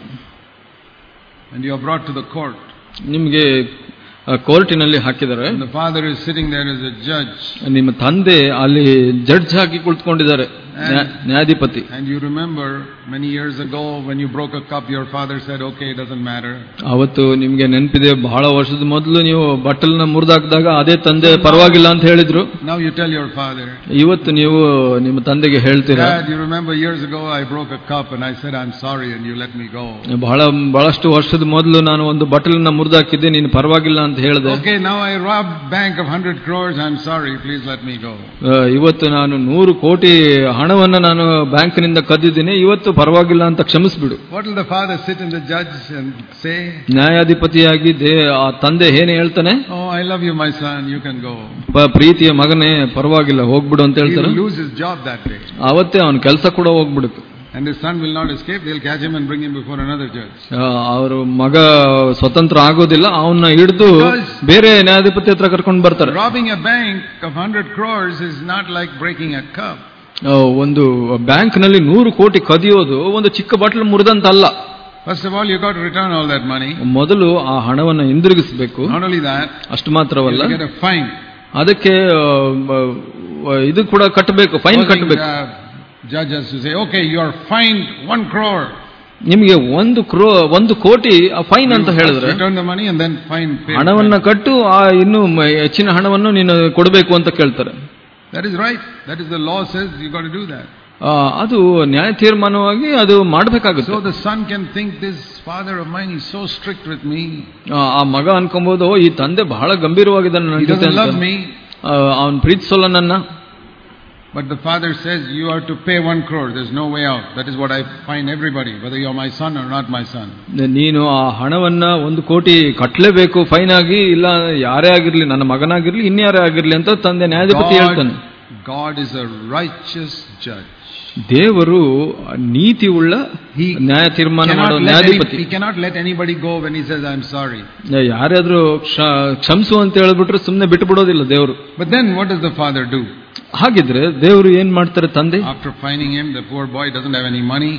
And you are brought to the court. ನಿಮ್ಗೆ ಕೋರ್ಟಿನಲ್ಲಿ ಹಾಕಿದ್ದಾರೆ. The father is sitting there as a judge. ನಿಮ್ಮ ತಂದೆ ಅಲ್ಲಿ ಜಡ್ಜ್ ಹಾಕಿ ಕುಳಿತುಕೊಂಡಿದ್ದಾರೆ, ನ್ಯಾಯಾಧಿಪತಿ. And you remember many years ago when you broke a cup, your father said, okay, it doesn't matter. ಅವತ್ತು ನಿಮ್ಗೆ ನೆನಪಿದೆ, ಬಹಳ ವರ್ಷದ ಮೊದಲು ನೀವು ಬಟ್ಟಲನ್ನ ಮುರಿದಾಕಿದಾಗ ಅದೇ ತಂದೆ ಪರವಾಗಿಲ್ಲ ಅಂತ ಹೇಳಿದ್ರು. Now you tell your father. ಇವತ್ತು ನೀವು ನಿಮ್ಮ ತಂದೆಗೆ ಹೇಳ್ತೀರಾ, Dad, you remember years ago I broke a cup and I said I'm sorry and you let me go. ಬಹಳಷ್ಟು ವರ್ಷದ ಮೊದಲು ನಾನು ಒಂದು ಬಟ್ಟಲನ್ನ ಮುರಿದಾಕಿದ್ದೆ, ನೀನು ಪರವಾಗಿಲ್ಲ ಅಂತ ಹೇಳಿದೆ. Okay, now I robbed bank of 100 crores, I'm sorry, please let me go. ಇವತ್ತು ನಾನು 100 ಕೋಟಿ ಹಣವನ್ನ ನಾನು ಬ್ಯಾಂಕಿನಿಂದ ಕದ್ದಿದ್ದೀನಿ, ಇವತ್ತು ಪರವಾಗಿಲ್ಲ ಅಂತ ಕ್ಷಮಿಸ್ಬಿಡು. What will the father sit in the judge and say? ನ್ಯಾಯಾಧಿಪತಿಯಾಗಿ ಆ ತಂದೆ ಏನು ಹೇಳ್ತಾನೆ? Oh, I love you my son, you can go. ಪ್ರೀತಿಯ ಮಗನೇ, ಪರವಾಗಿಲ್ಲ, ಹೋಗ್ಬಿಡು ಅಂತ ಹೇಳ್ತಾನೆ. He will lose his job that day. ಅವತ್ತೇ ಅವನ ಕೆಲಸ ಕೂಡ ಹೋಗ್ಬಿಡುತ್ತೆ. And his son will not escape, they'll catch him and bring him before another judge. ಅವರು ಮಗ ಸ್ವತಂತ್ರ ಆಗೋದಿಲ್ಲ, ಅವನ್ನ ಹಿಡಿದು ಬೇರೆ ನ್ಯಾಯಾಧಿಪತಿ ಹತ್ರ ಕರ್ಕೊಂಡು ಬರ್ತಾರೆ. Robbing a bank of 100 crores is not like breaking a cup. ಒಂದು ಬ್ಯಾಂಕ್ ನಲ್ಲಿ 100 ಕೋಟಿ ಕದಿಯೋದು ಒಂದು ಚಿಕ್ಕ ಬಟ್ಲು ಮುರಿದಂತಲ್ಲ. First of all, you got to return all that money. ಮೊದಲು ಆ ಹಣವನ್ನು ಹಿಂದಿರುಗಿಸಬೇಕು. Not only that, ಅಷ್ಟು ಮಾತ್ರವಲ್ಲ, you get a fine. ಅದಕ್ಕೆ ಇದು ಕೂಡ ಕಟ್ಟಬೇಕು, ಫೈನ್ ಕಟ್ಟಬೇಕು. Judge has to say, okay, you are fined 1 crore. ನಿಮಗೆ 1 ಕೋಟಿ ಫೈನ್ ಅಂತ ಹೇಳಿದ್ರೆ, return the money and then fine pay. ಹಣವನ್ನ ಕಟ್ಟು, ಇನ್ನು ಹೆಚ್ಚಿನ ಹಣವನ್ನು ನೀನು ಕೊಡಬೇಕು ಅಂತ ಕೇಳ್ತಾರೆ. That is right. That is the law says you got to do that. ಅದು ನ್ಯಾಯ ತೀರ್ಮಾನವಾಗಿ ಅದು ಮಾಡಬೇಕಾಗುತ್ತೆ. So the son can think, this father of mine is so strict with me. ಆ ಮಗ ಅನ್ಕೊಂಬೋದು, ಈ ತಂದೆ ಬಹಳ ಗಂಭೀರವಾಗಿದ್ದಾನೆ ನನ್ನ ಜೊತೆ, ಅವನು ಪ್ರೀತಿಸೋಲ್ಲ ನನ್ನ. But the father says you have to pay 1 crore. There's no way out. That is what I find everybody, whether you're my son or not my son. ನೀನು ಆ ಹಣವನ್ನ 1 ಕೋಟಿ ಕಟ್ಟಲೇಬೇಕು ಫೈನ್ ಆಗಿ, ಇಲ್ಲ ಯಾರೇ ಆಗಿರ್ಲಿ, ನನ್ನ ಮಗನಾಗಿರ್ಲಿ, ಇನ್ಯಾರೇ ಆಗಿರ್ಲಿ ಅಂತ ತಂದೆ ನ್ಯಾಯಾಧಿಪತಿ ಹೇಳ್ತಾನೆ. God is a righteous judge. ದೇವರು ನೀತಿ ಉಳ್ಳ ನ್ಯಾಯ ತೀರ್ಮಾನ ಮಾಡೋ ನ್ಯಾಯಾಧಿಪತಿ. He cannot let anybody go when he says I'm sorry. ಯಾರಾದ್ರೂ ಕ್ಷಮಿಸು ಅಂತ ಹೇಳ್ಬಿಟ್ರೆ ಸುಮ್ಮನೆ ಬಿಟ್ಟು ಬಿಡೋದಿಲ್ಲ ದೇವರು. But then what does the father do? ಹಾಗಿದ್ರೆ ದೇವರು ಏನ್ ಮಾಡ್ತಾರೆ ತಂದೆ? After finding him, the poor boy doesn't have any money.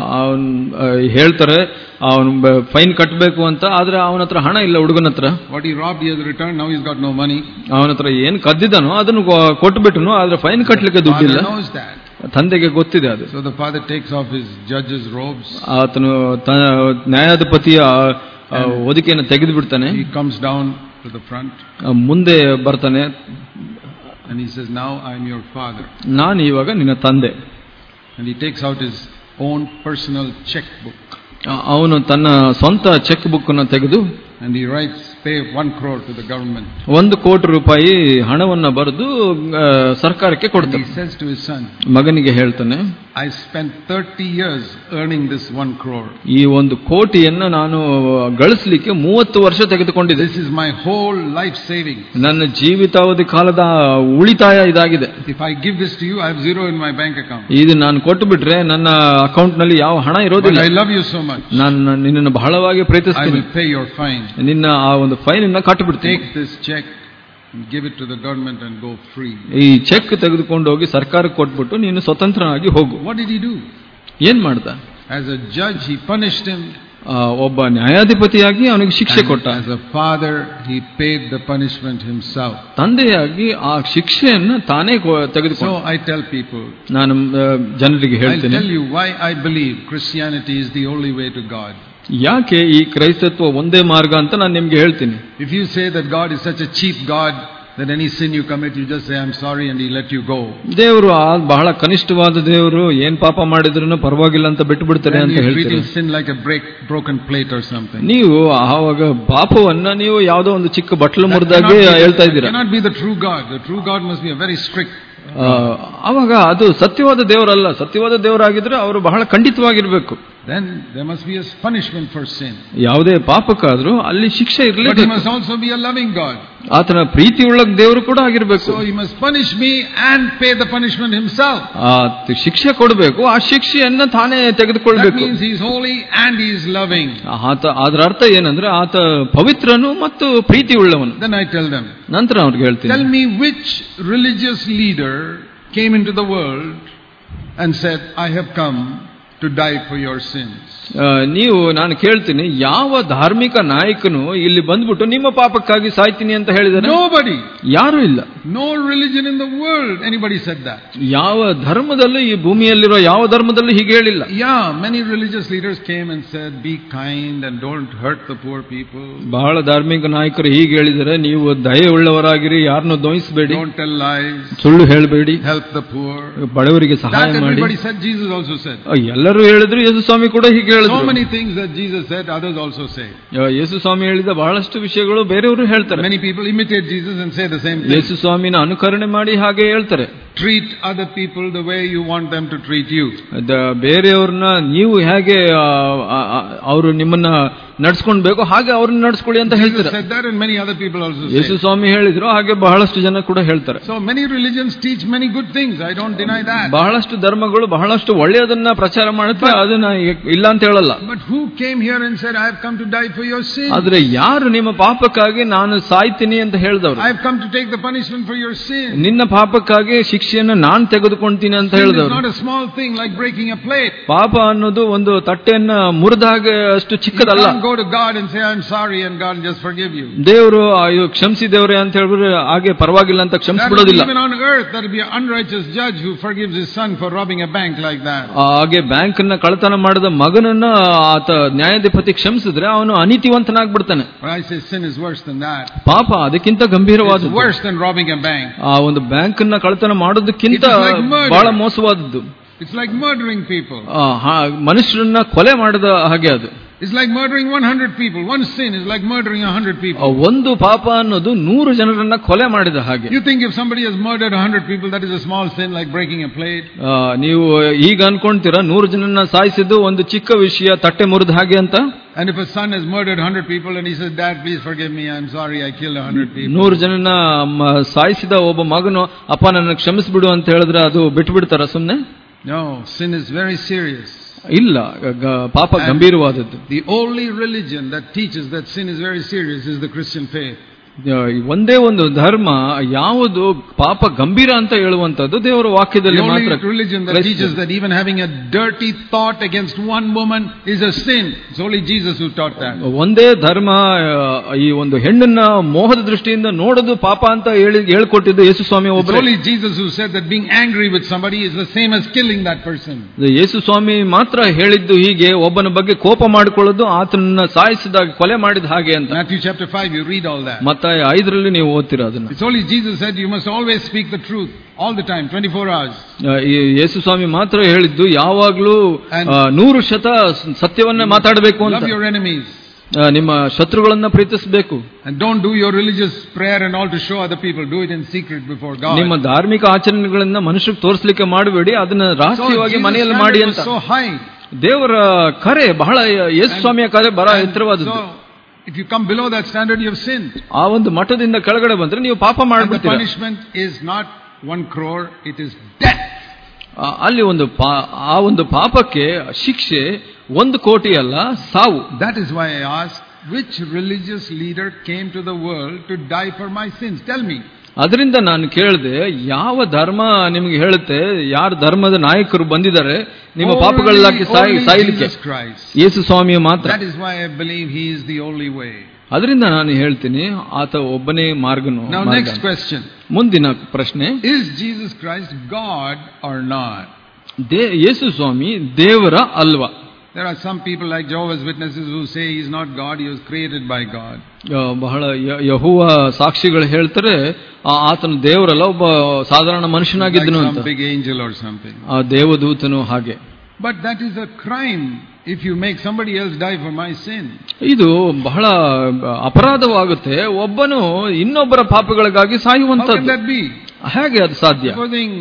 ಹೇಳ್ತಾರೆ ಅವನು ಫೈನ್ ಕಟ್ಟಬೇಕು ಅಂತ, ಆದ್ರೆ ಅವನ ಹತ್ರ ಹಣ ಇಲ್ಲ, ಹುಡುಗನ ಹತ್ರ. What he robbed he has returned, now he's got no money. ಅವನ ಹತ್ರ ಏನ್ ಕದ್ದಿದ್ದಾನೋ ಅದನ್ನು ಕೊಟ್ಟುಬಿಟ್ಟನು, ಆದ್ರೆ ಫೈನ್ ಕಟ್ಟಲಿಕ್ಕೆ ದುಡ್ಡಿಲ್ಲ. ತಂದೆಗೆ ಗೊತ್ತಿದೆ ಅದು. So the father takes off his judge's robes. ಆತನು ನ್ಯಾಯಾಧಿಪತಿಯ ಹೊದಿಕೆಯನ್ನು ತೆಗೆದು ಬಿಡ್ತಾನೆ. He comes down to the front. ಮುಂದೆ ಬರ್ತಾನೆ. And he says, now I am your father. ನಾನು ಇವಾಗ ನಿನ್ನ ತಂದೆ. And he takes out his own personal checkbook. ಅವನು ತನ್ನ ಸ್ವಂತ ಚೆಕ್ ಬುಕ್ ಅನ್ನು ತೆಗೆದು, and he writes pay 1 crore to the government. 1 ಕೋಟಿ ರೂಪಾಯಿ ಹಣವನ್ನ ಬರೆದು ಸರ್ಕಾರಕ್ಕೆ ಕೊಡ್ತಾನೆ. He says to his son, ಮಗನಿಗೆ ಹೇಳ್ತಾನೆ, I spent 30 years earning this 1 crore. ಈ 1 ಕೋಟಿಯನ್ನ ನಾನು ಗಳಿಸಲಿಕ್ಕೆ 30 ವರ್ಷ ತೆಗೆದುಕೊಂಡಿದ್ದೆ. This is my whole life savings. ನನ್ನ ಜೀವಿತಾವಧಿ ಕಾಲದ ಉಳಿತಾಯ ಇದಾಗಿದೆ. If I give this to you, I have zero in my bank account. ಇದು ನಾನು ಕೊಟ್ಟು ಬಿಟ್ರೆ ನನ್ನ ಅಕೌಂಟ್ ನಲ್ಲಿ ಯಾವ ಹಣ ಇರೋದಿಲ್ಲ. But I love you so much. ನಾನು ನಿನ್ನನ್ನು ಬಹಳವಾಗಿ ಪ್ರೀತಿಸ್ತೀನಿ. I will pay your fine. ನಿನ್ನ ಆ ಒಂದು ಫೈನ್ ಅನ್ನು ಕಟ್ಟಿಬಿಡ್ತೀನಿ. Take this check and give it to the government and go free. ಈ ಚೆಕ್ ತೆಗೆದುಕೊಂಡು ಹೋಗಿ ಸರ್ಕಾರಕ್ಕೆ ಕೊಟ್ಬಿಟ್ಟು ನೀನು ಸ್ವತಂತ್ರನಾಗಿ ಹೋಗು. What did he do? ಏನ್ ಮಾಡ್ದ? As a judge, he punished him. ಒಬ್ಬ ನ್ಯಾಯಾಧಿಪತಿಯಾಗಿ ಅವನಿಗೆ ಶಿಕ್ಷೆ ಕೊಟ್ಟ. As a father, he paid the punishment himself. ತಂದೆಯಾಗಿ ಆ ಶಿಕ್ಷೆಯನ್ನು ತಾನೇ ತೆಗೆದುಕೊಂಡ. So I tell people, ನಾನು ಜನರಿಗೆ ಹೇಳ್ತೇನೆ, I'll tell you why I believe Christianity is the only way to God. ಯಾಕೆ ಈ ಕ್ರೈಸ್ತತ್ವ ಒಂದೇ ಮಾರ್ಗ ಅಂತ ನಾನು ನಿಮ್ಗೆ ಹೇಳ್ತೀನಿ. If you say that God is such a cheap God, that any sin you commit, you just say, I'm sorry, and He let you go. ದೇವರು ಬಹಳ ಕನಿಷ್ಠವಾದ ದೇವರು, ಏನ್ ಪಾಪ ಮಾಡಿದ್ರು ಪರವಾಗಿಲ್ಲ ಅಂತ ಬಿಟ್ಟು ಬಿಡ್ತಾರೆ ಅಂತ ಹೇಳ್ತೀರಿ. Treating sin like a broken plate or something. ನೀವು ಆವಾಗ ಪಾಪವನ್ನ ನೀವು ಯಾವುದೋ ಒಂದು ಚಿಕ್ಕ ಬಟ್ಲು ಮುರಿದಾಗೆ ಹೇಳ್ತಾ ಇದ್ದೀರಾ. Cannot be the true God. The true God must be a very strict. ಅವಾಗ ಅದು ಸತ್ಯವಾದ ದೇವರಲ್ಲ. ಸತ್ಯವಾದ ದೇವರಾಗಿದ್ರೆ ಅವರು ಬಹಳ ಖಂಡಿತವಾಗಿರ್ಬೇಕು. Then there must be a punishment for sin. ಯಾವುದೇ ಪಾಪಕ್ಕಾದ್ರೂ ಅಲ್ಲಿ ಶಿಕ್ಷೆ ಇರಲೇಬೇಕು. But He must also be a loving God. ಆತನ ಪ್ರೀತಿಯುಳ್ಳ ದೇವರು ಕೂಡ ಆಗಿರ್ಬೇಕು. So He must punish me and pay the punishment Himself. ಶಿಕ್ಷೆ ಕೊಡಬೇಕು, ಆ ಶಿಕ್ಷೆಯನ್ನ ತಾನೇ ತೆಗೆದುಕೊಳ್ಬೇಕು. That means He is holy and He is loving. ಅದರ ಅರ್ಥ ಏನಂದ್ರೆ ಆತ ಪವಿತ್ರನು ಮತ್ತು ಪ್ರೀತಿಯುಳ್ಳವನು. Then I tell them. ನಂತರ ಅವ್ರಿಗೆ ಹೇಳ್ತೀನಿ, Tell me which religious leader came into the world and said, I have come to die for your sins. ನೀವು ನಾನು ಕೇಳ್ತೀನಿ, ಯಾವ ಧಾರ್ಮಿಕ ನಾಯಕನು ಇಲ್ಲಿ ಬಂದ್ಬಿಟ್ಟು ನಿಮ್ಮ ಪಾಪಕ್ಕಾಗಿ ಸಾಯ್ತೀನಿ ಅಂತ ಹೇಳಿದಾರೆ? Nobody. ಯಾರು ಇಲ್ಲ. No religion in the world anybody said that. ಯಾವ ಧರ್ಮದಲ್ಲೂ, ಈ ಭೂಮಿಯಲ್ಲಿರೋ ಯಾವ ಧರ್ಮದಲ್ಲೂ ಹೀಗೆ ಹೇಳಿಲ್ಲ. Yeah, many religious leaders came and said, be kind and don't hurt the poor people. ಬಹಳ ಧಾರ್ಮಿಕ ನಾಯಕರು ಹೀಗೆ ಹೇಳಿದರೆ, ನೀವು ದಯೆ ಉಳ್ಳವರಾಗಿರಿ, ಯಾರನ್ನು ದೋಯಿಸಬೇಡಿ, don't tell lies, ಸುಳ್ಳು ಹೇಳಬೇಡಿ, help the poor, ಬಡವರಿಗೆ ಸಹಾಯ ಮಾಡಿ. Everybody said, Jesus also said. ಎಲ್ಲರೂ ಹೇಳಿದ್ರು, ಯೇಸು ಸ್ವಾಮಿ ಕೂಡ ಹೀಗೆ ಹೇಳಿದ್ರು. So many things that Jesus said, others also say. ಯೇಸು ಸ್ವಾಮಿ ಹೇಳಿದ ಬಹಳಷ್ಟು ವಿಷಯಗಳು ಬೇರೆಯವರು ಹೇಳ್ತಾರೆ. Many people imitate Jesus and say the same thing. ಯೇಸು ಸ್ವಾಮಿನ ಅನುಕರಣೆ ಮಾಡಿ ಹಾಗೆ ಹೇಳ್ತಾರೆ. Treat other people the way you want them to treat you. ಬೇರೆಯವ್ರನ್ನ ನೀವು ಹೇಗೆ ಅವರು ನಿಮ್ಮನ್ನ ನಡ್ಸ್ಕೊಳ್ಬೇಕು ಹಾಗೆ ಅವ್ರನ್ನ ನಡ್ಸ್ಕೊಳ್ಳಿ ಅಂತ ಹೇಳ್ತಾರೆ. Said that and many other people also say. ಯೇಸು ಸ್ವಾಮಿ ಹೇಳಿದ್ರು, ಹಾಗೆ ಬಹಳಷ್ಟು ಜನ ಕೂಡ ಹೇಳ್ತಾರೆ. So many religions teach many good things. I don't deny that. ಬಹಳಷ್ಟು ಧರ್ಮಗಳು ಬಹಳಷ್ಟು ಒಳ್ಳೆಯದನ್ನ ಪ್ರಚಾರ ಮಾಡುತ್ತೆ, ಅದನ್ನ ಇಲ್ಲ ಅಂತ ಹೇಳಲ್ಲ. But who came here and said, I have come to die for your sins? ಆದ್ರೆ ಯಾರು ನಿಮ್ಮ ಪಾಪಕ್ಕಾಗಿ ನಾನು ಸಾಯ್ತೀನಿ ಅಂತ ಹೇಳಿದವರು? I have come to take the punishment for your sins. ನಿನ್ನ ಪಾಪಕ್ಕಾಗಿ ಶಿಕ್ಷೆಯನ್ನು ನಾನು ತೆಗೆದುಕೊಳ್ತೀನಿ ಅಂತ ಹೇಳಿದವರು. It's not a small thing like breaking a plate. ಪಾಪ ಅನ್ನೋದು ಒಂದು ತಟ್ಟೆಯನ್ನ ಮುರಿದಾಗ ಅಷ್ಟು ಚಿಕ್ಕದಲ್ಲ. You can't go to God and say, I'm sorry, and God will just forgive you. ದೇವರು ಕ್ಷಮಿಸಿ ದೇವರೇ ಅಂತ ಹೇಳಿದ್ರೆ ಹಾಗೆ ಪರವಾಗಿಲ್ಲ ಅಂತ ಕ್ಷಮಿಸಿಬಿಡೋದಿಲ್ಲ. Even on earth there will be an unrighteous judge who forgives his son for robbing a bank like that. ಹಾಗೆ ಬ್ಯಾಂಕ್ ಅನ್ನ ಕಳ್ಳತನ ಮಾಡಿದ ಮಗನನ್ನ ಆತ ನ್ಯಾಯಾಧಿಪತಿ ಕ್ಷಮಿಸಿದ್ರೆ ಅವನು ಅನೀತಿವಂತನಾಗ್ಬಿಡ್ತಾನೆ. I say sin is worse than that. ಪಾಪ ಅದಕ್ಕಿಂತ ಗಂಭೀರವಾದದ್ದು. It's worse than robbing a bank. ಆ ಒಂದು ಬ್ಯಾಂಕ್ ಅನ್ನ ಕಳ್ಳತನ ಮಾಡೋದಕ್ಕಿಂತ ಬಹಳ ಮೋಸವಾದದ್ದು. It's like murdering people. ಮನುಷ್ಯರನ್ನ ಕೊಲೆ ಮಾಡಿದ ಹಾಗೆ ಅದು. It's like murdering 100 people. One sin is like murdering 100 people. ಒಂದು ಪಾಪ ಅನ್ನೋದು 100 ಜನರನ್ನ ಕೊಲೆ ಮಾಡಿದ ಹಾಗೆ. You think if somebody has murdered 100 people, that is a small sin like breaking a plate? ನೀವು ಈಗ ಅನ್ಕೊಂತೀರಾ 100 ಜನರನ್ನ ಸಾಯಿಸಿದ್ದು ಒಂದು ಚಿಕ್ಕ ವಿಷಯ, ತಟ್ಟೆ ಮುರಿದ ಹಾಗೆ ಅಂತ? And if a son has murdered 100 people and he says, Dad, please forgive me, I'm sorry, I killed 100 people. 100 ಜನನ ಸಾಯಿಸಿದ ಒಬ್ಬ ಮಗನು, ಅಪ್ಪ ನನ್ನ ಕ್ಷಮಿಸಿಬಿಡು ಅಂತ ಹೇಳಿದ್ರೆ ಅದು ಬಿಟ್ಟು ಬಿಡ್ತಾರ ಸುಮ್ಮನೆ? No, sin is very serious. ಇಲ್ಲ, ಪಾಪ ಗಂಭೀರವಾದದ್ದು. The only religion that teaches that sin is very serious is the Christian faith. ಒಂದೇ ಒಂದು ಧರ್ಮ ಯಾವುದು ಪಾಪ ಗಂಭೀರ ಅಂತ ಹೇಳುವಂತದ್ದು ದೇವರ ವಾಕ್ಯದಲ್ಲಿ ಮಾತ್ರ. Religion that teaches that even having a dirty thought against one woman is a sin. It's only Jesus who taught that. ಒಂದೇ ಧರ್ಮ ಈ ಒಂದು ಹೆಣ್ಣನ್ನ ಮೋಹದ ದೃಷ್ಟಿಯಿಂದ ನೋಡೋದು ಪಾಪ ಅಂತ ಹೇಳಿಕೊಟ್ಟಿದ್ದು ಯೇಸು ಸ್ವಾಮಿ ಒಬ್ಬರೇ. It's only Jesus who said that being angry with somebody is the same as killing that person. ಯೇಸು ಸ್ವಾಮಿ ಮಾತ್ರ ಹೇಳಿದ್ದು ಹೀಗೆ, ಒಬ್ಬನ ಬಗ್ಗೆ ಕೋಪ ಮಾಡಿಕೊಳ್ಳೋದು ಆತನನ್ನ ಸಾಯಿಸಿದಾಗ ಕೊಲೆ ಮಾಡಿದ ಹಾಗೆ ಅಂತ. Matthew chapter 5 you read all that. ಮತ್ತಾಯ 5ರಲ್ಲಿ ನೀವು ಓದ್ತೀರಾ ಅದನ್ನ. It's only Jesus said you must always speak the truth all the time, 24 hours. ಯೇಸು ಸ್ವಾಮಿ ಮಾತ್ರ ಹೇಳಿದ್ದು ಯಾವಾಗಲೂ 100% ಸತ್ಯವನ್ನೇ ಮಾತಾಡಬೇಕು ಅಂತ. Love your enemies. ನಿಮ್ಮ ಶತ್ರುಗಳನ್ನ ಪ್ರೀತಿಸಬೇಕು. And don't do your religious prayer and all to show other people. Do it in secret before God. ನಿಮ್ಮ ಧಾರ್ಮಿಕ ಆಚರಣೆಗಳನ್ನ ಮನುಷ್ಯರಿಗೆ ತೋರಿಸಲಿಕ್ಕೆ ಮಾಡಬೇಡಿ, ಅದನ್ನ ರಹಸ್ಯವಾಗಿ ಮನೆಯಲ್ಲಿ ಮಾಡಿ ಅಂತ. So high. ದೇವರ ಕರೆ ಬಹಳ, ಯೇಸು ಸ್ವಾಮಿಯ ಕರೆ ಬಹಳ ಎತ್ತರವಾದದ್ದು. If you come below that standard, you have sinned. ಆ ಒಂದು ಮಟ್ಟದಿಂದ ಕೆಳಗಡೆ ಬಂದ್ರೆ ನೀವು ಪಾಪ ಮಾಡ್ಬಿಡ್ತೀರಾ. The punishment is not 1 crore, it is death. ಅಲ್ಲಿ ಆ ಒಂದು ಪಾಪಕ್ಕೆ ಶಿಕ್ಷೆ 1 ಕೋಟಿ ಅಲ್ಲ, ಸಾವು. That is why I asked, which religious leader came to the world to die for my sins? Tell me. ಅದರಿಂದ ನಾನು ಕೇಳಿದೆ, ಯಾವ ಧರ್ಮ ನಿಮಗೆ ಹೇಳುತ್ತೆ, ಯಾರ ಧರ್ಮದ ನಾಯಕರು ಬಂದಿದ್ದಾರೆ ನಿಮ್ಮ ಪಾಪಗಳಾಗಿ ಸಾಯಲಿಕ್ಕೆ? ಯೇಸು ಸ್ವಾಮಿಯ ಮಾತ್ರ. That is why I believe he is the only way. ಅದರಿಂದ ನಾನು ಹೇಳ್ತೀನಿ, ಆತ ಒಬ್ಬನೇ ಮಾರ್ಗನು. Now next question. ಮುಂದಿನ ಪ್ರಶ್ನೆ, is Jesus Christ God or not? ಯೇಸು ಸ್ವಾಮಿ ದೇವರ ಅಲ್ವಾ? There are some people like Jehovah's Witnesses who say he is not God, he was created by God. ಬಹಳ ಯೆಹೋವ ಸಾಕ್ಷಿಗಳು ಹೇಳ್ತಾರೆ ಆತನು ದೇವರಲ್ಲ, ಒಬ್ಬ ಸಾಧಾರಣ ಮನುಷ್ಯನಾಗಿದ್ದನು ಅಂತ. Some big angel or something. ಆ ದೇವದೂತನು ಹಾಗೆ. But that is a crime if you make somebody else die for my sin. ಇದು ಬಹಳ ಅಪರಾಧವಾಗುತ್ತೆ, ಒಬ್ಬನು ಇನ್ನೊಬ್ಬರ ಪಾಪಗಳಿಗಾಗಿ ಸಾಯುವಂತದ್ದು. How can that be? ಹೇಗೆ ಅದು ಸಾಧ್ಯ? Supposing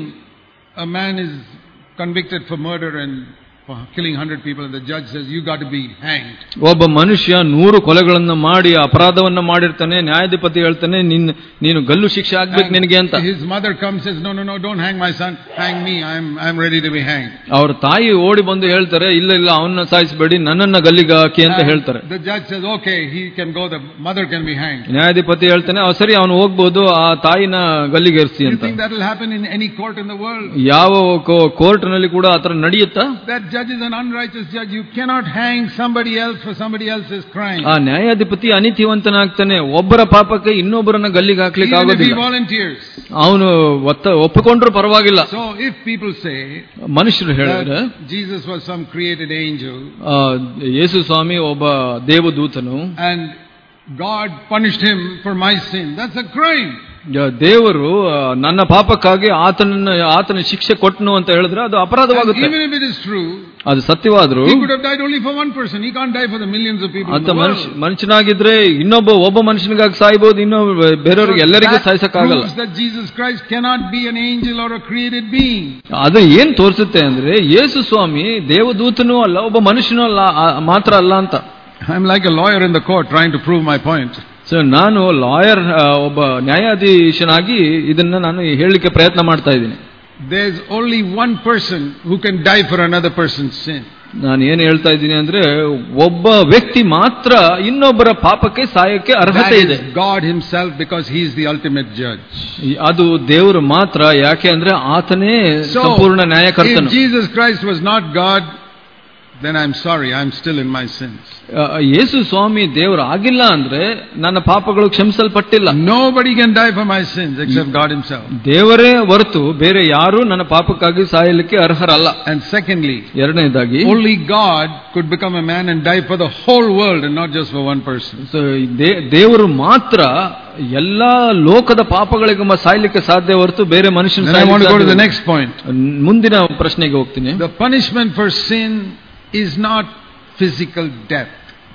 a man is convicted for murder and for killing 100 people, and the judge says you got to be hanged. ಒಬ್ಬ ಮನುಷ್ಯ 100 ಕೊಲೆಗಳನ್ನು ಮಾಡಿ ಅಪರಾಧವನ್ನ ಮಾಡಿರ್ತಾನೆ, ನ್ಯಾಯಾಧಿಪತಿ ಹೇಳ್ತಾನೆ ನೀನು ಗಲ್ಲು ಶಿಕ್ಷೆ ಆಗ್ಬೇಕು ನಿನಗೆ ಅಂತ. His mother comes says no, don't hang my son, hang me, I'm ready to be hanged. ಅವರ ತಾಯಿ ಓಡಿ ಬಂದು ಹೇಳ್ತಾರೆ, ಇಲ್ಲ ಅವನ್ನ ಸಾಯಿಸಬೇಡಿ, ನನ್ನನ್ನ ಗಲ್ಲಿಗೆ ಹಾಕಿ ಅಂತ ಹೇಳ್ತಾರೆ. The judge says okay, he can go, the mother can be hanged. ನ್ಯಾಯಾಧಿಪತಿ ಹೇಳ್ತಾನೆ, ಸರಿ ಅವನು ಹೋಗ್ಬೋದು, ಆ ತಾಯಿನ ಗಲ್ಲಿಗೇರಿಸಿ ಅಂತ. You think that will happen in any court in the world? ಯಾವ ಕೋರ್ಟ್ ನಲ್ಲಿ ಕೂಡ ಆತರ ನಡೆಯುತ್ತಾ? That judge is an unrighteous judge. You cannot hang somebody else for somebody else's crime. ಆ ನ್ಯಾಯಾಧಿಪತಿ ಅನೀತಿವಂತನಾಗ್ತಾನೆ, ಒಬ್ಬರ ಪಾಪಕ್ಕೆ ಇನ್ನೊಬ್ಬರನ್ನ ಗಲ್ಲಿಗೆ ಹಾಕ್ಲಿಕ್ಕೆ ಆಗೋದಿಲ್ಲ. ಅವನು ಒಪ್ಪಿಕೊಂಡ್ರು ಪರವಾಗಿಲ್ಲ. So if people say, ಮನುಷ್ಯರು ಹೇಳಿದ್ರೆ Jesus was some created angel, ಯೇಸು ಸ್ವಾಮಿ ಒಬ್ಬ ದೇವದೂತನು and God punished him for my sin, that's a crime. ದೇವರು ನನ್ನ ಪಾಪಕ್ಕಾಗಿ ಆತನ ಶಿಕ್ಷೆ ಕೊಟ್ಟನು ಅಂತ ಹೇಳಿದ್ರೆ ಅದು ಅಪರಾಧವಾಗುತ್ತೆ. Even if it is true, ಅದು ಸತ್ಯವಾದ್ರು, he could have died only for one person. He can't die for the millions of people. ಅಂತ ಮನುಷ್ಯನಾಗಿದ್ರೆ ಒಬ್ಬ ಮನುಷ್ಯನಿಗಾಗಿ ಸಾಯಬಹುದು, ಇನ್ನೊಬ್ಬ ಬೇರೆಯವರಿಗೆ ಎಲ್ಲರಿಗೂ ಸಾಯಿಸಕ್ಕಾಗಲ್ಲ. That Jesus Christ cannot be an angel or a created being. ಅದು ಏನ್ ತೋರಿಸುತ್ತೆ ಅಂದ್ರೆ ಯೇಸು ಸ್ವಾಮಿ ದೇವದೂತನೂ ಅಲ್ಲ, ಒಬ್ಬ ಮನುಷ್ಯನೂ ಅಲ್ಲ, ಮಾತ್ರ ಅಲ್ಲ ಅಂತ. I'm like a lawyer in the court trying to prove my point. So ನಾನು ಲಾಯರ್, ಒಬ್ಬ ನ್ಯಾಯಾಧೀಶನಾಗಿ ಇದನ್ನ ನಾನು ಹೇಳಲಿಕ್ಕೆ ಪ್ರಯತ್ನ ಮಾಡ್ತಾ ಇದ್ದೀನಿ. There's only one person who can die for another person's sin. ನಾನು ಏನು ಹೇಳ್ತಾ ಇದ್ದೀನಿ ಅಂದ್ರೆ, ಒಬ್ಬ ವ್ಯಕ್ತಿ ಮಾತ್ರ ಇನ್ನೊಬ್ಬರ ಪಾಪಕ್ಕೆ ಸಾಯಕ್ಕೆ ಅರ್ಹತೆ ಇದೆ. God himself, because he is the ultimate judge. ಅದು ದೇವರು ಮಾತ್ರ, ಯಾಕೆ ಅಂದ್ರೆ ಆತನೇ ಸಂಪೂರ್ಣ ನ್ಯಾಯಕರ್ತನು. If Jesus Christ was not God, then I'm sorry, I'm still in my sins. ಯೇಸು ಸ್ವಾಮಿ ದೇವರು ಆಗಿಲ್ಲ ಅಂದ್ರೆ ನನ್ನ ಪಾಪಗಳು ಕ್ಷಮಿಸಲ್ಪಟ್ಟಿಲ್ಲ. Nobody can die for my sins except God himself. ದೇವರೇ ಹೊರತು ಬೇರೆ ಯಾರು ನನ್ನ ಪಾಪಕ್ಕಾಗಿ ಸಾಯಲಿಕ್ಕೆ ಅರ್ಹರಲ್ಲ. And secondly, ಎರಡನೇದಾಗಿ, only God could become a man and die for the whole world and not just for one person. So ದೇವರು ಮಾತ್ರ ಎಲ್ಲಾ ಲೋಕದ ಪಾಪಗಳಿಗೆ ಸಾಯಲಿಕ್ಕೆ ಸಾಧ್ಯ ಹೊರತು ಬೇರೆ ಮನುಷ್ಯನ. I want to go to the next point. ಮುಂದಿನ ಪ್ರಶ್ನೆಗೆ ಹೋಗ್ತೀನಿ. The punishment for sin is not physical death.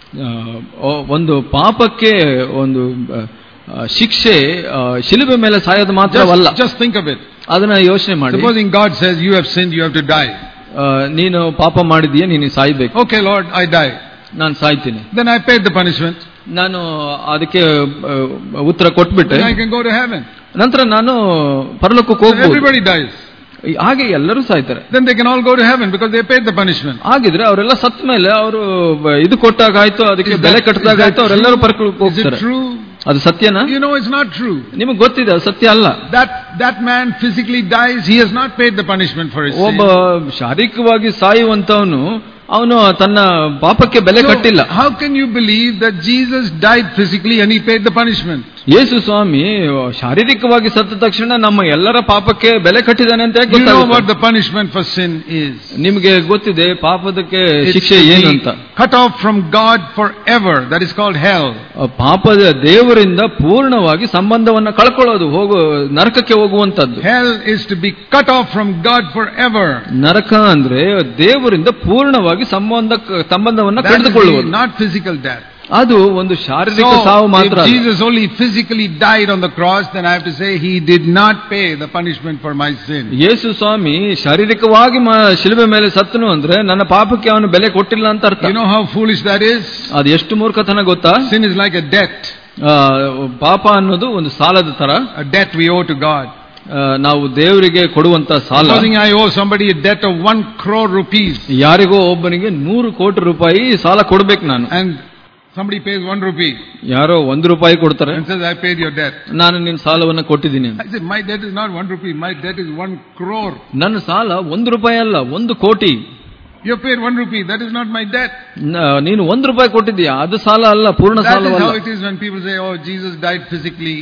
ಒಂದು ಪಾಪಕ್ಕೆ ಒಂದು ಶಿಕ್ಷೆ ಶಿಲುಬೆ ಮೇಲೆ ಸಾಯೋದು ಮಾತ್ರವಲ್ಲ. Just think of it. ಅದನ್ನ ಯೋಚನೆ ಮಾಡಿ. Supposing God says you have sinned, you have to die. ನೀನು ಪಾಪ ಮಾಡಿದೀಯ, ನೀನು ಸಾಯ್ಬೇಕು. Okay Lord, I die. ನಾನು ಸಾಯ್ತೀನಿ. Then I paid the punishment. ನಾನು ಅದಕ್ಕೆ ಉತ್ತರ ಕೊಟ್ಬಿಟ್ಟೆ. Then I can go to heaven. ನಂತರ ನಾನು ಪರಲೋಕಕ್ಕೆ ಹೋಗ್ಬೋದು. Everybody dies. ಹಾಗೆ ಎಲ್ಲರೂ ಸಾಯ್ತಾರೆ. Then they can all go to heaven because they paid the punishment. ಹಾಗಿದ್ರೆ ಅವರೆಲ್ಲ ಸತ್ತ ಮೇಲೆ ಅವರು ಇದು ಕೊಟ್ಟಾಗ ಆಯ್ತು, ಅದಕ್ಕೆ ಬೆಲೆ ಕಟ್ಟಿದಾಗ ಆಯ್ತು, ಅವರೆಲ್ಲರೂ ಪರಲೋಕಕ್ಕೆ ಹೋಗ್ತಾರೆ. ಅದು ಸತ್ಯನಾ? You know it's not true. ನಿಮಗೆ ಗೊತ್ತಿದೆ ಅದು ಸತ್ಯ ಅಲ್ಲ. That man physically dies, he has not paid the punishment for his sin. ಒಬ್ಬ ಶಾರೀರಿಕವಾಗಿ ಸಾಯುವಂತವನು ಅವನು ತನ್ನ ಪಾಪಕ್ಕೆ ಬೆಲೆ ಕಟ್ಟಿಲ್ಲ. How can you believe that Jesus died physically and he paid the punishment? ಯೇಸು ಸ್ವಾಮಿ ಶಾರೀರಿಕವಾಗಿ ಸತ್ತ ತಕ್ಷಣ ನಮ್ಮ ಎಲ್ಲರ ಪಾಪಕ್ಕೆ ಬೆಲೆ ಕಟ್ಟಿದ್ದಾನೆ ಅಂತ ಗೊತ್ತಾಗುತ್ತೆ. You know what the punishment for sin is? ನಿಮಗೆ ಗೊತ್ತಿದೆ ಪಾಪದಕ್ಕೆ ಶಿಕ್ಷೆ ಏನು ಅಂತ. Cut off from God forever, that is called hell. ಪಾಪದ ದೇವರಿಂದ ಪೂರ್ಣವಾಗಿ ಸಂಬಂಧವನ್ನು ಕಳ್ಕೊಳ್ಳೋದು, ನರಕಕ್ಕೆ ಹೋಗುವಂತದ್ದು. Hell is to be cut off from God forever. ನರಕ ಅಂದ್ರೆ ದೇವರಿಂದ ಪೂರ್ಣವಾಗಿ ಸಂಬಂಧವನ್ನು ಕಳೆದುಕೊಳ್ಳುವುದು. Not physical death. ಅದು ಒಂದು ಶಾರೀರಿಕ ಸಾವು ಮಾತ್ರ. If Jesus only physically died on the cross, then I have to say he did not pay the punishment for my sin. ಯೇಸು ಸ್ವಾಮಿ ಶಾರೀರಿಕವಾಗಿ ಶಿಲುಬೆ ಮೇಲೆ ಸತ್ತನು ಅಂದ್ರೆ ನನ್ನ ಪಾಪಕ್ಕೆ ಅವನು ಬೆಲೆ ಕೊಟ್ಟಿಲ್ಲ ಅಂತ ಅರ್ಥ. You know how foolish that is? ಅದು ಎಷ್ಟು ಮೂರ್ಖತನ ಗೊತ್ತಾ? Sin is like a debt. ಪಾಪ ಅನ್ನೋದು ಒಂದು ಸಾಲದ ತರ. A debt we owe to God. ನಾವು ದೇವರಿಗೆ ಕೊಡುವಂತ ಸಾಲ. Supposing I owe somebody a debt of 1 crore rupees. ಯಾರಿಗೋ ಒಬ್ಬನಿಗೆ 100 ಕೋಟಿ ರೂಪಾಯಿ ಸಾಲ ಕೊಡ್ಬೇಕು ನಾನು. And somebody pays 1 rupee. ಯಾರೋ 1 ರೂಪಾಯಿ ಕೊಡ್ತಾರೆ. And says I paid your debt. ನಾನು ನಿನ್ನ ಸಾಲವನ್ನು ಕೊಟ್ಟಿದ್ದೀನಿ. I said my debt is not 1 rupee, my debt is 1 crore. ನನ್ನ ಸಾಲ 1 ರೂಪಾಯಿ ಅಲ್ಲ, 1 ಕೋಟಿ. You paid 1 rupee, that is not my debt. ನೀನು 1 ರೂಪಾಯಿ ಕೊಟ್ಟಿದ್ದೀಯಾ, ಅದು ಸಾಲ ಅಲ್ಲ, ಪೂರ್ಣ ಸಾಲವಲ್ಲ. That is how it is when people say, oh Jesus died physically.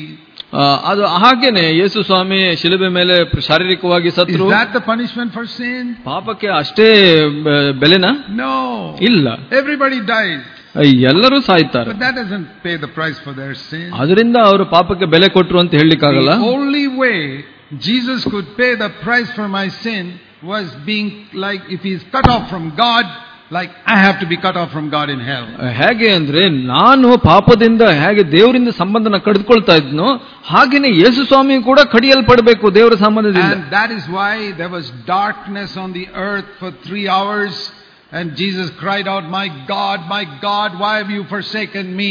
ಅದು ಹಾಗೇನೆ ಯೇಸು ಸ್ವಾಮಿ ಶಿಲುಬೆ ಮೇಲೆ ಶಾರೀರಿಕವಾಗಿ ಸತ್ರು. Is that the punishment for sin? ಪಾಪಕ್ಕೆ ಅಷ್ಟೇ ಬೆಲೆನಾ? No. ಇಲ್ಲ. Everybody dies. ಎಲ್ಲರೂ ಸಾಯ್ತಾರೆ. But that doesn't pay the price for their sin. ಅದರಿಂದ ಅವರು ಪಾಪಕ್ಕೆ ಬೆಲೆ ಕೊಟ್ಟರು ಅಂತ ಹೇಳಲಿಕ್ಕಾಗಲ್ಲ. The only way Jesus could pay the price for my sin was being like, if he is cut off from God, like I have to be cut off from God in hell. ಹೇಗೆ ಅಂದ್ರೆ ನಾನು ಪಾಪದಿಂದ ಹೇಗೆ ದೇವರಿಂದ ಸಂಬಂಧನ ಕಡಿದುಕೊಳ್ತಾ ಇದ್ನೋ ಹಾಗೇನೆ ಯೇಸು ಸ್ವಾಮಿ ಕೂಡ ಕಡಿಯಲ್ಪಡಬೇಕು ದೇವರ ಸಂಬಂಧದಿಂದ. And that is why there was darkness on the earth for 3 hours. And Jesus cried out, my God, why have you forsaken me?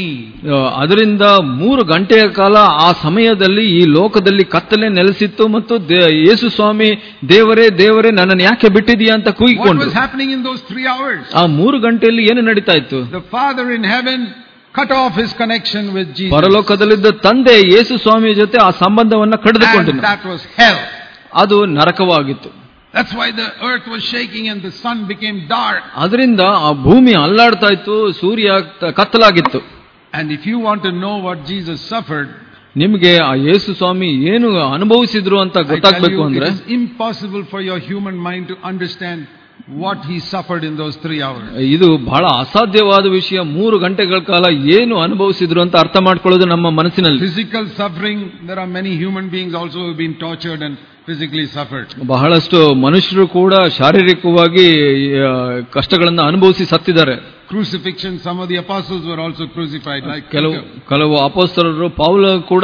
ಅದರಿಂದ 3 ಗಂಟೆಯ ಕಾಲ ಆ ಸಮಯದಲ್ಲಿ ಈ ಲೋಕದಲ್ಲಿ ಕತ್ತಲೆ ನೆಲೆಸಿತ್ತು ಮತ್ತು ಯೇಸು ಸ್ವಾಮಿ ದೇವರೇ ದೇವರೇ ನನ್ನನ್ನು ಯಾಕೆ ಬಿಟ್ಟಿದೀಯಾ ಅಂತ ಕೂಗಿಕೊಂಡ್ರು. What was happening in those 3 hours? ಆ 3 ಗಂಟೆಯಲ್ಲಿ ಏನು ನಡೀತಾ ಇತ್ತು? The Father in heaven cut off his connection with Jesus. ಪರಲೋಕದಲ್ಲಿದ್ದ ತಂದೆ ಯೇಸು ಸ್ವಾಮಿ ಜೊತೆ ಆ ಸಂಬಂಧವನ್ನ ಕಡಿದುಕೊಂಡನು. And that was hell. ಅದು ನರಕವಾಗಿತ್ತು. That's why the earth was shaking and the sun became dark. ಅದರಿಂದ ಆ ಭೂಮಿ ಅಲ್ಲಾಡ್ತಾ ಇತ್ತು, ಸೂರ್ಯ ಕತ್ತಲಾಗಿತ್ತು. And if you want to know what Jesus suffered, ನಿಮಗೆ ಆ ಯೇಸು ಸ್ವಾಮಿ ಏನು ಅನುಭವಿಸಿದ್ರು ಅಂತ ಗೊತ್ತಾಗಬೇಕು ಅಂದ್ರೆ, it is impossible for your human mind to understand what he suffered in those 3 hours. ಇದು ಬಹಳ ಅಸಾಧ್ಯವಾದ ವಿಷಯ. 3 ಗಂಟೆಗಳ ಕಾಲ ಏನು ಅನುಭವಿಸಿದ್ರು ಅಂತ ಅರ್ಥ ಮಾಡ್ಕೊಳ್ಳೋದು ನಮ್ಮ ಮನಸ್ಸಿನಲ್ಲಿ. Physical suffering, there are many human beings also who have been tortured and physically suffered. ಬಹಳಷ್ಟು ಮನುಷ್ಯರು ಕೂಡ ಶಾರೀರಿಕವಾಗಿ ಕಷ್ಟಗಳನ್ನು ಅನುಭವಿಸಿ ಸತ್ತಿದ್ದಾರೆ. Crucifixion, some of the apostles were also crucified, like ಕೆಲವು ಅಪೊಸ್ತಲರು, ಪೌಲ ಕೂಡ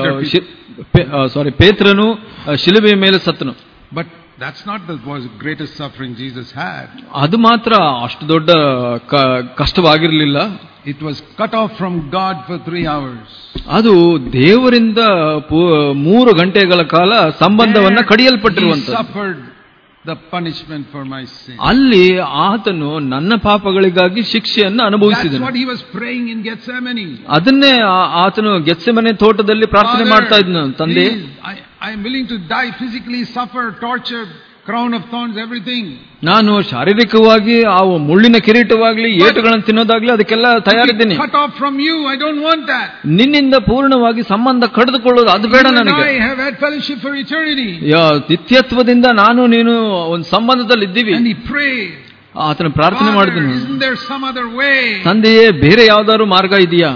ಪೇತ್ರನು ಶಿಲುಬೆಯ ಮೇಲೆ ಸತ್ತನು. But that's not the greatest suffering Jesus had. ಅದು ಮಾತ್ರ ಅಷ್ಟು ದೊಡ್ಡ ಕಷ್ಟವಾಗಿರಲಿಲ್ಲ. It was cut off from God for 3 hours. ಅದು ದೇವರಿಂದ 3 ಗಂಟೆಗಳ ಕಾಲ ಸಂಬಂಧವನ್ನ ಕಡಿಯಲ್ಪಟ್ಟಿರುವಂತದ್ದು. He suffered the punishment for my sin. ಅಲ್ಲಿ ಆತನು ನನ್ನ ಪಾಪಗಳಿಗಾಗಿ ಶಿಕ್ಷೆಯನ್ನು ಅನುಭವಿಸಿದನು. That's what he was praying in Gethsemane. ಅದನ್ನೇ ಆತನು ಗೆತ್ಸೆಮನೆ ತೋಟದಲ್ಲಿ ಪ್ರಾರ್ಥನೆ ಮಾಡ್ತಾ ಇದ್ನು. ತಂದೆ, I am willing to die physically, suffer, torture, crown of thorns, everything. ನಾನು ಶಾರೀರಿಕವಾಗಿ ಆ ಮುಳ್ಳಿನ ಕಿರೀಟವಾಗ್ಲಿ ಏಟುಗಳನ್ನು ತಿನ್ನೋದಾಗ್ಲಿ ಅದಕ್ಕೆಲ್ಲ ತಯಾರಿದ್ದೀನಿ. Cut off from you, I don't want that. ನಿನ್ನಿಂದ ಪೂರ್ಣವಾಗಿ ಸಂಬಂಧ ಕಡಿದುಕೊಳ್ಳೋದು ಅದು ಬೇಡ ನನಗೆ. I have had fellowship for eternity. ನಿತ್ಯತ್ವದಿಂದ ನಾನು ನೀನು ಒಂದು ಸಂಬಂಧದಲ್ಲಿ ಇದ್ದೀವಿ. And he prayed. ಆತನ ಪ್ರಾರ್ಥನೆ ಮಾಡಿದನು, isn't there some other way? ತಂದೆಯೇ, ಬೇರೆ ಯಾವ್ದಾದ್ರು ಮಾರ್ಗ ಇದೆಯಾ?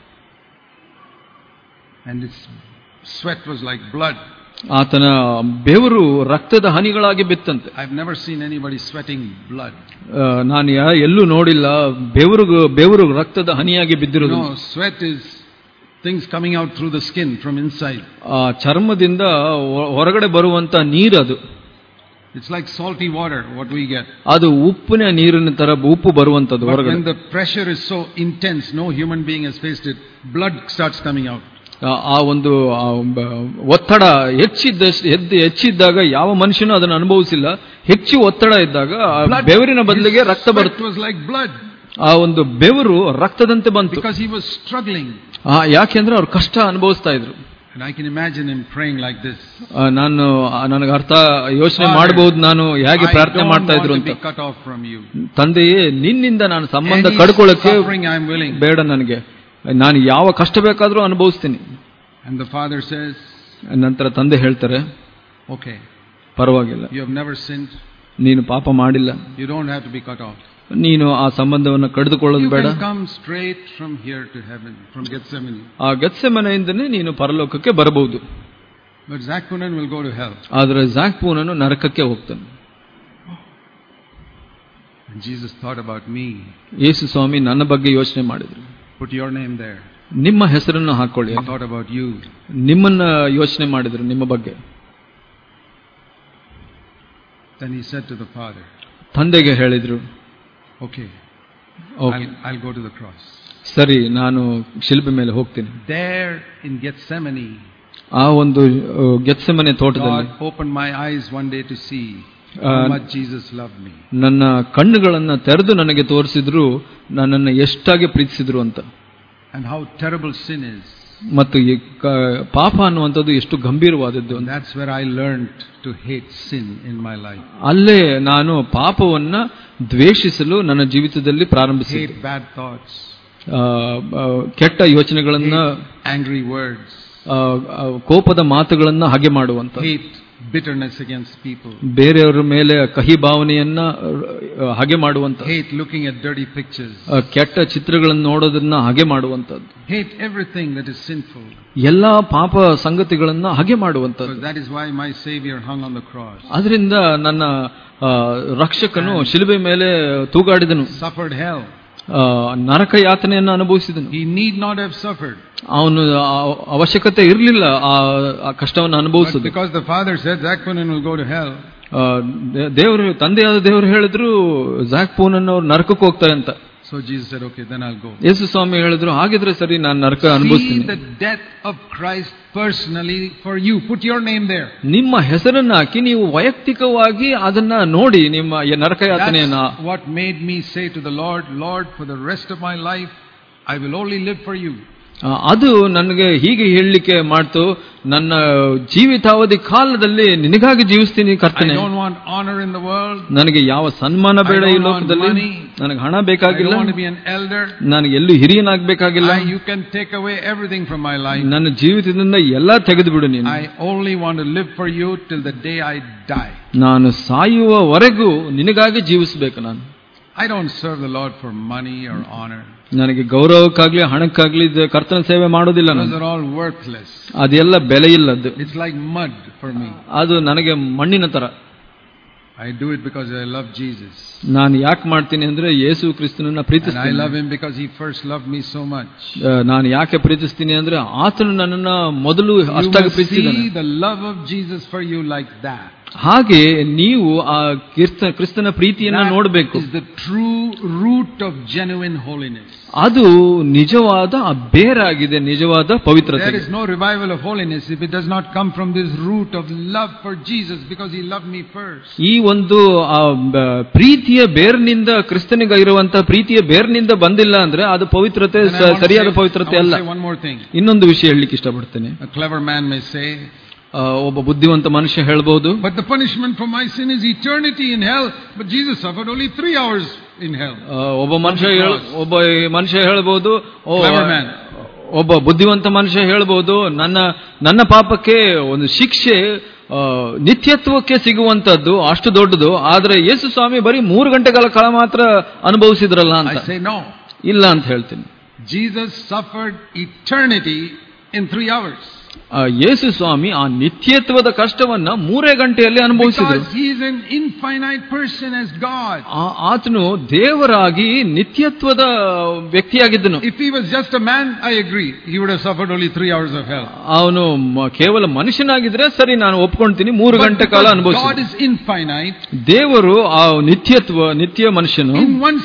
And his sweat was like blood. ಆತನ ಬೆವರು ರಕ್ತದ ಹನಿಗಳಾಗಿ ಬಿತ್ತಂತೆ. I've never seen anybody sweating blood. ನಾನು ಎಲ್ಲೂ ನೋಡಿಲ್ಲ ಬೆವರು ರಕ್ತದ ಹನಿಯಾಗಿ ಬಿದ್ದಿರೋದು. No, sweat is things coming out through the skin from inside. ಚರ್ಮದಿಂದ ಹೊರಗಡೆ ಬರುವಂತ ನೀರು ಅದು. It's like salty water what we get. ಅದು ಉಪ್ಪಿನ ನೀರಿನ ತರ ಉಪ್ಪು ಬರುವಂತದ್ದು ಹೊರಗಡೆ. When the pressure is so intense, no human being has faced it, blood starts coming out. ಆ ಒಂದು ಒತ್ತಡ ಹೆಚ್ಚಿದ್ದಾಗ ಯಾವ ಮನುಷ್ಯನೂ ಅದನ್ನು ಅನುಭವಿಸಿಲ್ಲ. ಹೆಚ್ಚು ಒತ್ತಡ ಇದ್ದಾಗ ಬೆವರಿನ ಬದಲಿಗೆ ರಕ್ತ ಬರುತ್ತೆ. ಆ ಒಂದು ಬೆವರು ರಕ್ತದಂತೆ ಬಂತು. Because he was struggling. ಯಾಕೆಂದ್ರೆ ಅವ್ರು ಕಷ್ಟ ಅನುಭವಿಸ್ತಾ ಇದ್ರು. And I can imagine him praying like this. ನನಗೆ ಯೋಚನೆ ಮಾಡಬಹುದು ನಾನು ಹೇಗೆ ಪ್ರಾರ್ಥನೆ ಮಾಡ್ತಾ ಇದ್ರು ಅಂತ. ತಂದೆಯೇ, ನಿನ್ನಿಂದ ನಾನು ಸಂಬಂಧ ಕಡ್ಕೊಳ್ಳಕ್ಕೆ ಬೇಡ, ನನಗೆ ನಾನು ಯಾವ ಕಷ್ಟ ಬೇಕಾದ್ರೂ ಅನುಭವಿಸ್ತೀನಿ. And the father says, ನಂತರ ತಂದೆ ಹೇಳ್ತಾರೆ, okay, ಪರವಾಗಿಲ್ಲ, you have never sinned, ನೀನು ಪಾಪ ಮಾಡಿಲ್ಲ, you don't have to be cut off, ನೀನು ಆ ಸಂಬಂಧವನ್ನು ಕಡಿದುಕೊಳ್ಳೋದು ಬೇಡ, you can come straight from here to heaven, from Gethsemane. ಆ ಗೆತ್ಸೆಮನೆಯಿಂದನೇ ನೀನು ಪರಲೋಕಕ್ಕೆ ಬರಬಹುದು. But Zakpunan will go to hell. ಆದರೆ ಜಾಕ್ಪೂನನು ನರಕಕ್ಕೆ ಹೋಗ್ತಾನೆ. And Jesus thought about me. ಯೇಸು ಸ್ವಾಮಿ ನನ್ನ ಬಗ್ಗೆ ಯೋಚನೆ ಮಾಡಿದ್ರು. Put your name there. ನಿಮ್ಮ ಹೆಸರನ್ನು ಹಾಕೊಳ್ಳಿ. He thought about you. ನಿಮ್ಮನ್ನ ಯೋಚನೆ ಮಾಡಿದ್ರು, ನಿಮ್ಮ ಬಗ್ಗೆ. Then he said to the father, ತಂದೆಗೆ ಹೇಳಿದ್ರು, okay, I'll go to the cross. ಸರಿ, ನಾನು ಶಿಲ್ಬೆ ಮೇಲೆ ಹೋಗ್ತೀನಿ. There in Gethsemane, ಆ ಒಂದು ಗೆತ್ಸೆಮನೆ ತೋಟದಲ್ಲಿ God opened my eyes one day to see how much Jesus loved me. ನನ್ನ ಕಣ್ಣುಗಳನ್ನ ತೆರೆದು ನನಗೆ ತೋರಿಸಿದ್ರು ನನ್ನನ್ನು ಎಷ್ಟಾಗಿ ಪ್ರೀತಿಸಿದ್ರು ಅಂತ. And how terrible sin is. ಮತ್ತು ಈ ಪಾಪ ಅನ್ನುವಂಥದ್ದು ಎಷ್ಟು ಗಂಭೀರವಾದದ್ದು. That's where I learned to hate sin in my life. ಅಲ್ಲೇ ನಾನು ಪಾಪವನ್ನ ದ್ವೇಷಿಸಲು ನನ್ನ ಜೀವಿತದಲ್ಲಿ ಪ್ರಾರಂಭಿಸಿದೆ. Hate bad thoughts. ಕೆಟ್ಟ ಯೋಚನೆಗಳನ್ನ, angry words, ಕೋಪದ ಮಾತುಗಳನ್ನ ಹಾಗೆ ಮಾಡುವಂತ. hate bitterness against people. ಬೇರೆಯವರ ಮೇಲೆ ಕಹಿ ಭಾವನೆಯನ್ನ ಹಾಗೆ ಮಾಡುವಂತ. hate looking at dirty pictures. ಕೆಟ್ಟ ಚಿತ್ರಗಳನ್ನು ನೋಡೋದನ್ನ ಹಾಗೆ ಮಾಡುವಂತದ್ದು. hate everything that is sinful. ಎಲ್ಲಾ ಪಾಪ ಸಂಗತಿಗಳನ್ನ ಹಾಗೆ ಮಾಡುವಂತದ್ದು. That is why my Savior hung on the cross. ಅದರಿಂದ ನನ್ನ ರಕ್ಷಕನು ಶಿಲುಬೆ ಮೇಲೆ ತೂಗಾಡಿದನು. Suffered hell. Naraka ಯಾತನೆಯನ್ನು ಅನುಭವಿಸಿದನು. He need not have suffered. ಅವನು ಅವಶ್ಯಕತೆ ಇರಲಿಲ್ಲ ಆ ಕಷ್ಟವನ್ನು ಅನುಭವಿಸುವುದು. Because the father said Zakpoonen will go to hell. ದೇವರು, ತಂದೆಯಾದ ದೇವರು ಹೇಳಿದ್ರು ಝಾಕ್ಪೂನನ್ ಅವರು ನರಕಕ್ಕೆ ಹೋಗ್ತಾರೆ ಅಂತ. So Jesus said, okay, then I'll go. ಯೇಸು ಸ್ವಾಮಿ ಹೇಳಿದ್ರು, ಹಾಗಿದ್ರೆ ಸರಿ, ನಾನು ನರಕ ಅನುಭವಿಸ್ತೀನಿ. See the death of Christ personally for you. Put your name there. ನಿಮ್ಮ ಹೆಸರನ್ನ ಹಾಕಿ ನೀವು ವೈಯಕ್ತಿಕವಾಗಿ ಅದನ್ನ ನೋಡಿ, ನಿಮ್ಮ ನರಕ ಯಾತನೆಯನ್ನ. That's what made me say to the Lord, Lord, for the rest of my life I will only live for you. ಅದು ನನಗೆ ಹೀಗೆ ಹೇಳಲಿಕ್ಕೆ ಮಾಡ್ತು, ನನ್ನ ಜೀವಿತಾವಧಿ ಕಾಲದಲ್ಲಿ ನಿನಗಾಗಿ ಜೀವಿಸ್ತೀನಿ ಕರ್ತನೆ. ನನಗೆ ಯಾವ ಸನ್ಮಾನ ಬೇಡ ಈ ಲೋಕದಲ್ಲಿ, ನನಗೆ ಹಣ ಬೇಕಾಗಿಲ್ಲ, ನನಗೆ ಎಲ್ಲೂ ಹಿರಿಯನಾಗಬೇಕಾಗಿಲ್ಲ. ನನ್ನ ಜೀವಿತದಿಂದ ಎಲ್ಲ ತೆಗೆದು ಬಿಡು ನೀನು. ನಾನು ಸಾಯುವವರೆಗೂ ನಿನಗಾಗಿ ಜೀವಿಸಬೇಕು. ನಾನು I don't serve the Lord for money or honor. ನನಗೆ ಗೌರವಕ್ಕಾಗ್ಲಿ ಹಣಕ್ಕಾಗ್ಲಿ ಕರ್ತನ ಸೇವೆ ಮಾಡೋದಿಲ್ಲ. Those are all worthless. ಅದೆಲ್ಲ ಬೆಲೆ ಇಲ್ಲದ್ದು. It's like mud for me. ಅದು ನನಗೆ ಮಣ್ಣಿನ ತರ. I do it because I love Jesus. ನಾನು ಯಾಕೆ ಮಾಡ್ತೀನಿ ಅಂದ್ರೆ ಯೇಸು ಕ್ರಿಸ್ತನನ್ನ ಪ್ರೀತಿಸ್ತೀನಿ. I love him because he first loved me so much. ನಾನು ಯಾಕೆ ಪ್ರೀತಿಸ್ತೀನಿ ಅಂದ್ರೆ ಆತನು ನನ್ನನ್ನ ಮೊದಲು ಅಷ್ಟಾಗಿ ಪ್ರೀತಿಸಿದ್ದಾನೆ. You must see the love of Jesus for you like that. ಹಾಗೆ ನೀವು ಆ ಕ್ರಿಸ್ತನ ಪ್ರೀತಿಯನ್ನ ನೋಡಬೇಕು. The true root of genuine holiness. ಅದು ನಿಜವಾದ ಬೇರಾಗಿದೆ, ನಿಜವಾದ ಪವಿತ್ರತೆ. There is no revival of holiness if it does not come from this root of love for Jesus because he loved me first. ಈ ಒಂದು ಪ್ರೀತಿಯ ಬೇರ್ನಿಂದ, ಕ್ರಿಸ್ತನಿಗೆ ಇರುವಂತಹ ಪ್ರೀತಿಯ ಬೇರ್ನಿಂದ ಬಂದಿಲ್ಲ ಅಂದ್ರೆ ಅದು ಪವಿತ್ರತೆ ಸರಿಯಾದ ಪವಿತ್ರತೆ ಅಲ್ಲ. ಇನ್ನೊಂದು ವಿಷಯ ಹೇಳಲಿಕ್ಕೆ ಇಷ್ಟಪಡ್ತೇನೆ. A clever man may say, ಒಬ್ಬ ಬುದ್ಧಿವಂತ ಮನುಷ್ಯ ಹೇಳ್ಬಹುದು, but the punishment for my sin is eternity in hell, but Jesus suffered only 3 hours in hell. ಒಬ್ಬ ಮನುಷ್ಯ ಹೇಳ್ಬಹುದು, ಒಬ್ಬ ಬುದ್ಧಿವಂತ ಮನುಷ್ಯ ಹೇಳ್ಬಹುದು, ನನ್ನ ಪಾಪಕ್ಕೆ ಒಂದು ಶಿಕ್ಷೆ ನಿತ್ಯತ್ವಕ್ಕೆ ಸಿಗುವಂತದ್ದು ಅಷ್ಟು ದೊಡ್ಡದು, ಆದ್ರೆ ಯೇಸು ಸ್ವಾಮಿ ಬರೀ 3 ಗಂಟೆಗಳ ಕಾಲ ಮಾತ್ರ ಅನುಭವಿಸಿದ್ರಲ್ಲ ಅಂತ. ಇಲ್ಲ ಅಂತ ಹೇಳ್ತೀನಿ. Jesus suffered eternity in 3 hours. ಯೇಸು ಸ್ವಾಮಿ ಆ ನಿತ್ಯತ್ವದ ಕಷ್ಟವನ್ನ 3 ಗಂಟೆಯಲ್ಲಿ ಅನುಭವಿಸಿದರು. ಆತನು ದೇವರಾಗಿ ನಿತ್ಯತ್ವದ ವ್ಯಕ್ತಿಯಾಗಿದ್ದನು. ಅವನು ಕೇವಲ ಮನುಷ್ಯನಾಗಿದ್ರೆ ಸರಿ, ನಾನು ಒಪ್ಕೊಳ್ತೀನಿ, 3 ಗಂಟೆ ಕಾಲ ಅನುಭವಿಸಿದ. ದೇವರು ಆ ನಿತ್ಯ ಮನುಷ್ಯನು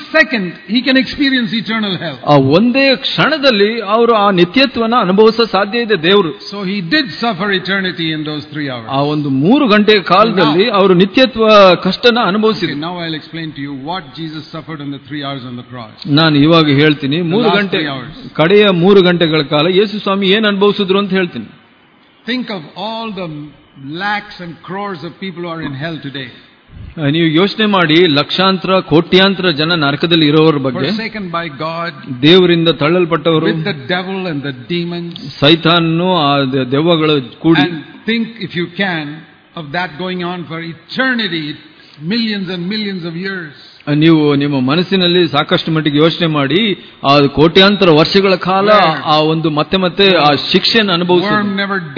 ಆ ಒಂದೇ ಕ್ಷಣದಲ್ಲಿ ಅವರು ಆ ನಿತ್ಯತ್ವನ ಅನುಭವಿಸ ಸಾಧ್ಯ ಇದೆ ದೇವರು. So he did suffer eternity in those 3 hours. ಆ ಒಂದು 3 ಗಂಟೆ ಕಾಲದಲ್ಲಿ ಅವರು ನಿತ್ಯತ್ವ ಕಷ್ಟನ ಅನುಭವಿಸಿದರು. Now I'll explain to you what Jesus suffered in the 3 hours on the cross. ನಾನು ಇವಾಗ ಹೇಳ್ತೀನಿ, 3 ಗಂಟೆ ಕಡೆಯ 3 ಗಂಟೆಗಳ ಕಾಲ ಯೇಸು ಸ್ವಾಮಿ ಏನು ಅನುಭವಿಸಿದ್ರು ಅಂತ ಹೇಳ್ತೀನಿ. Think of all the lakhs and crores of people who are in hell today. ನೀವು ಯೋಚನೆ ಮಾಡಿ, ಲಕ್ಷಾಂತರ ಕೋಟ್ಯಾಂತರ ಜನ ನರಕದಲ್ಲಿ ಇರೋರ ಬಗ್ಗೆ, ದೇವರಿಂದ ತಳ್ಳಲ್ಪಟ್ಟವರು, ಸೈತಾನನು ಆ ದೆವ್ವಗಳು ಕೂಡಿ. Think if you can of that going on for eternity, millions and millions of years. ನೀವು ನಿಮ್ಮ ಮನಸ್ಸಿನಲ್ಲಿ ಸಾಕಷ್ಟು ಮಟ್ಟಿಗೆ ಯೋಚನೆ ಮಾಡಿ, ಆ ಕೋಟ್ಯಾಂತರ ವರ್ಷಗಳ ಕಾಲ ಆ ಒಂದು ಮತ್ತೆ ಆ ಶಿಕ್ಷೆಯನ್ನು ಅನುಭವಿಸುವುದು.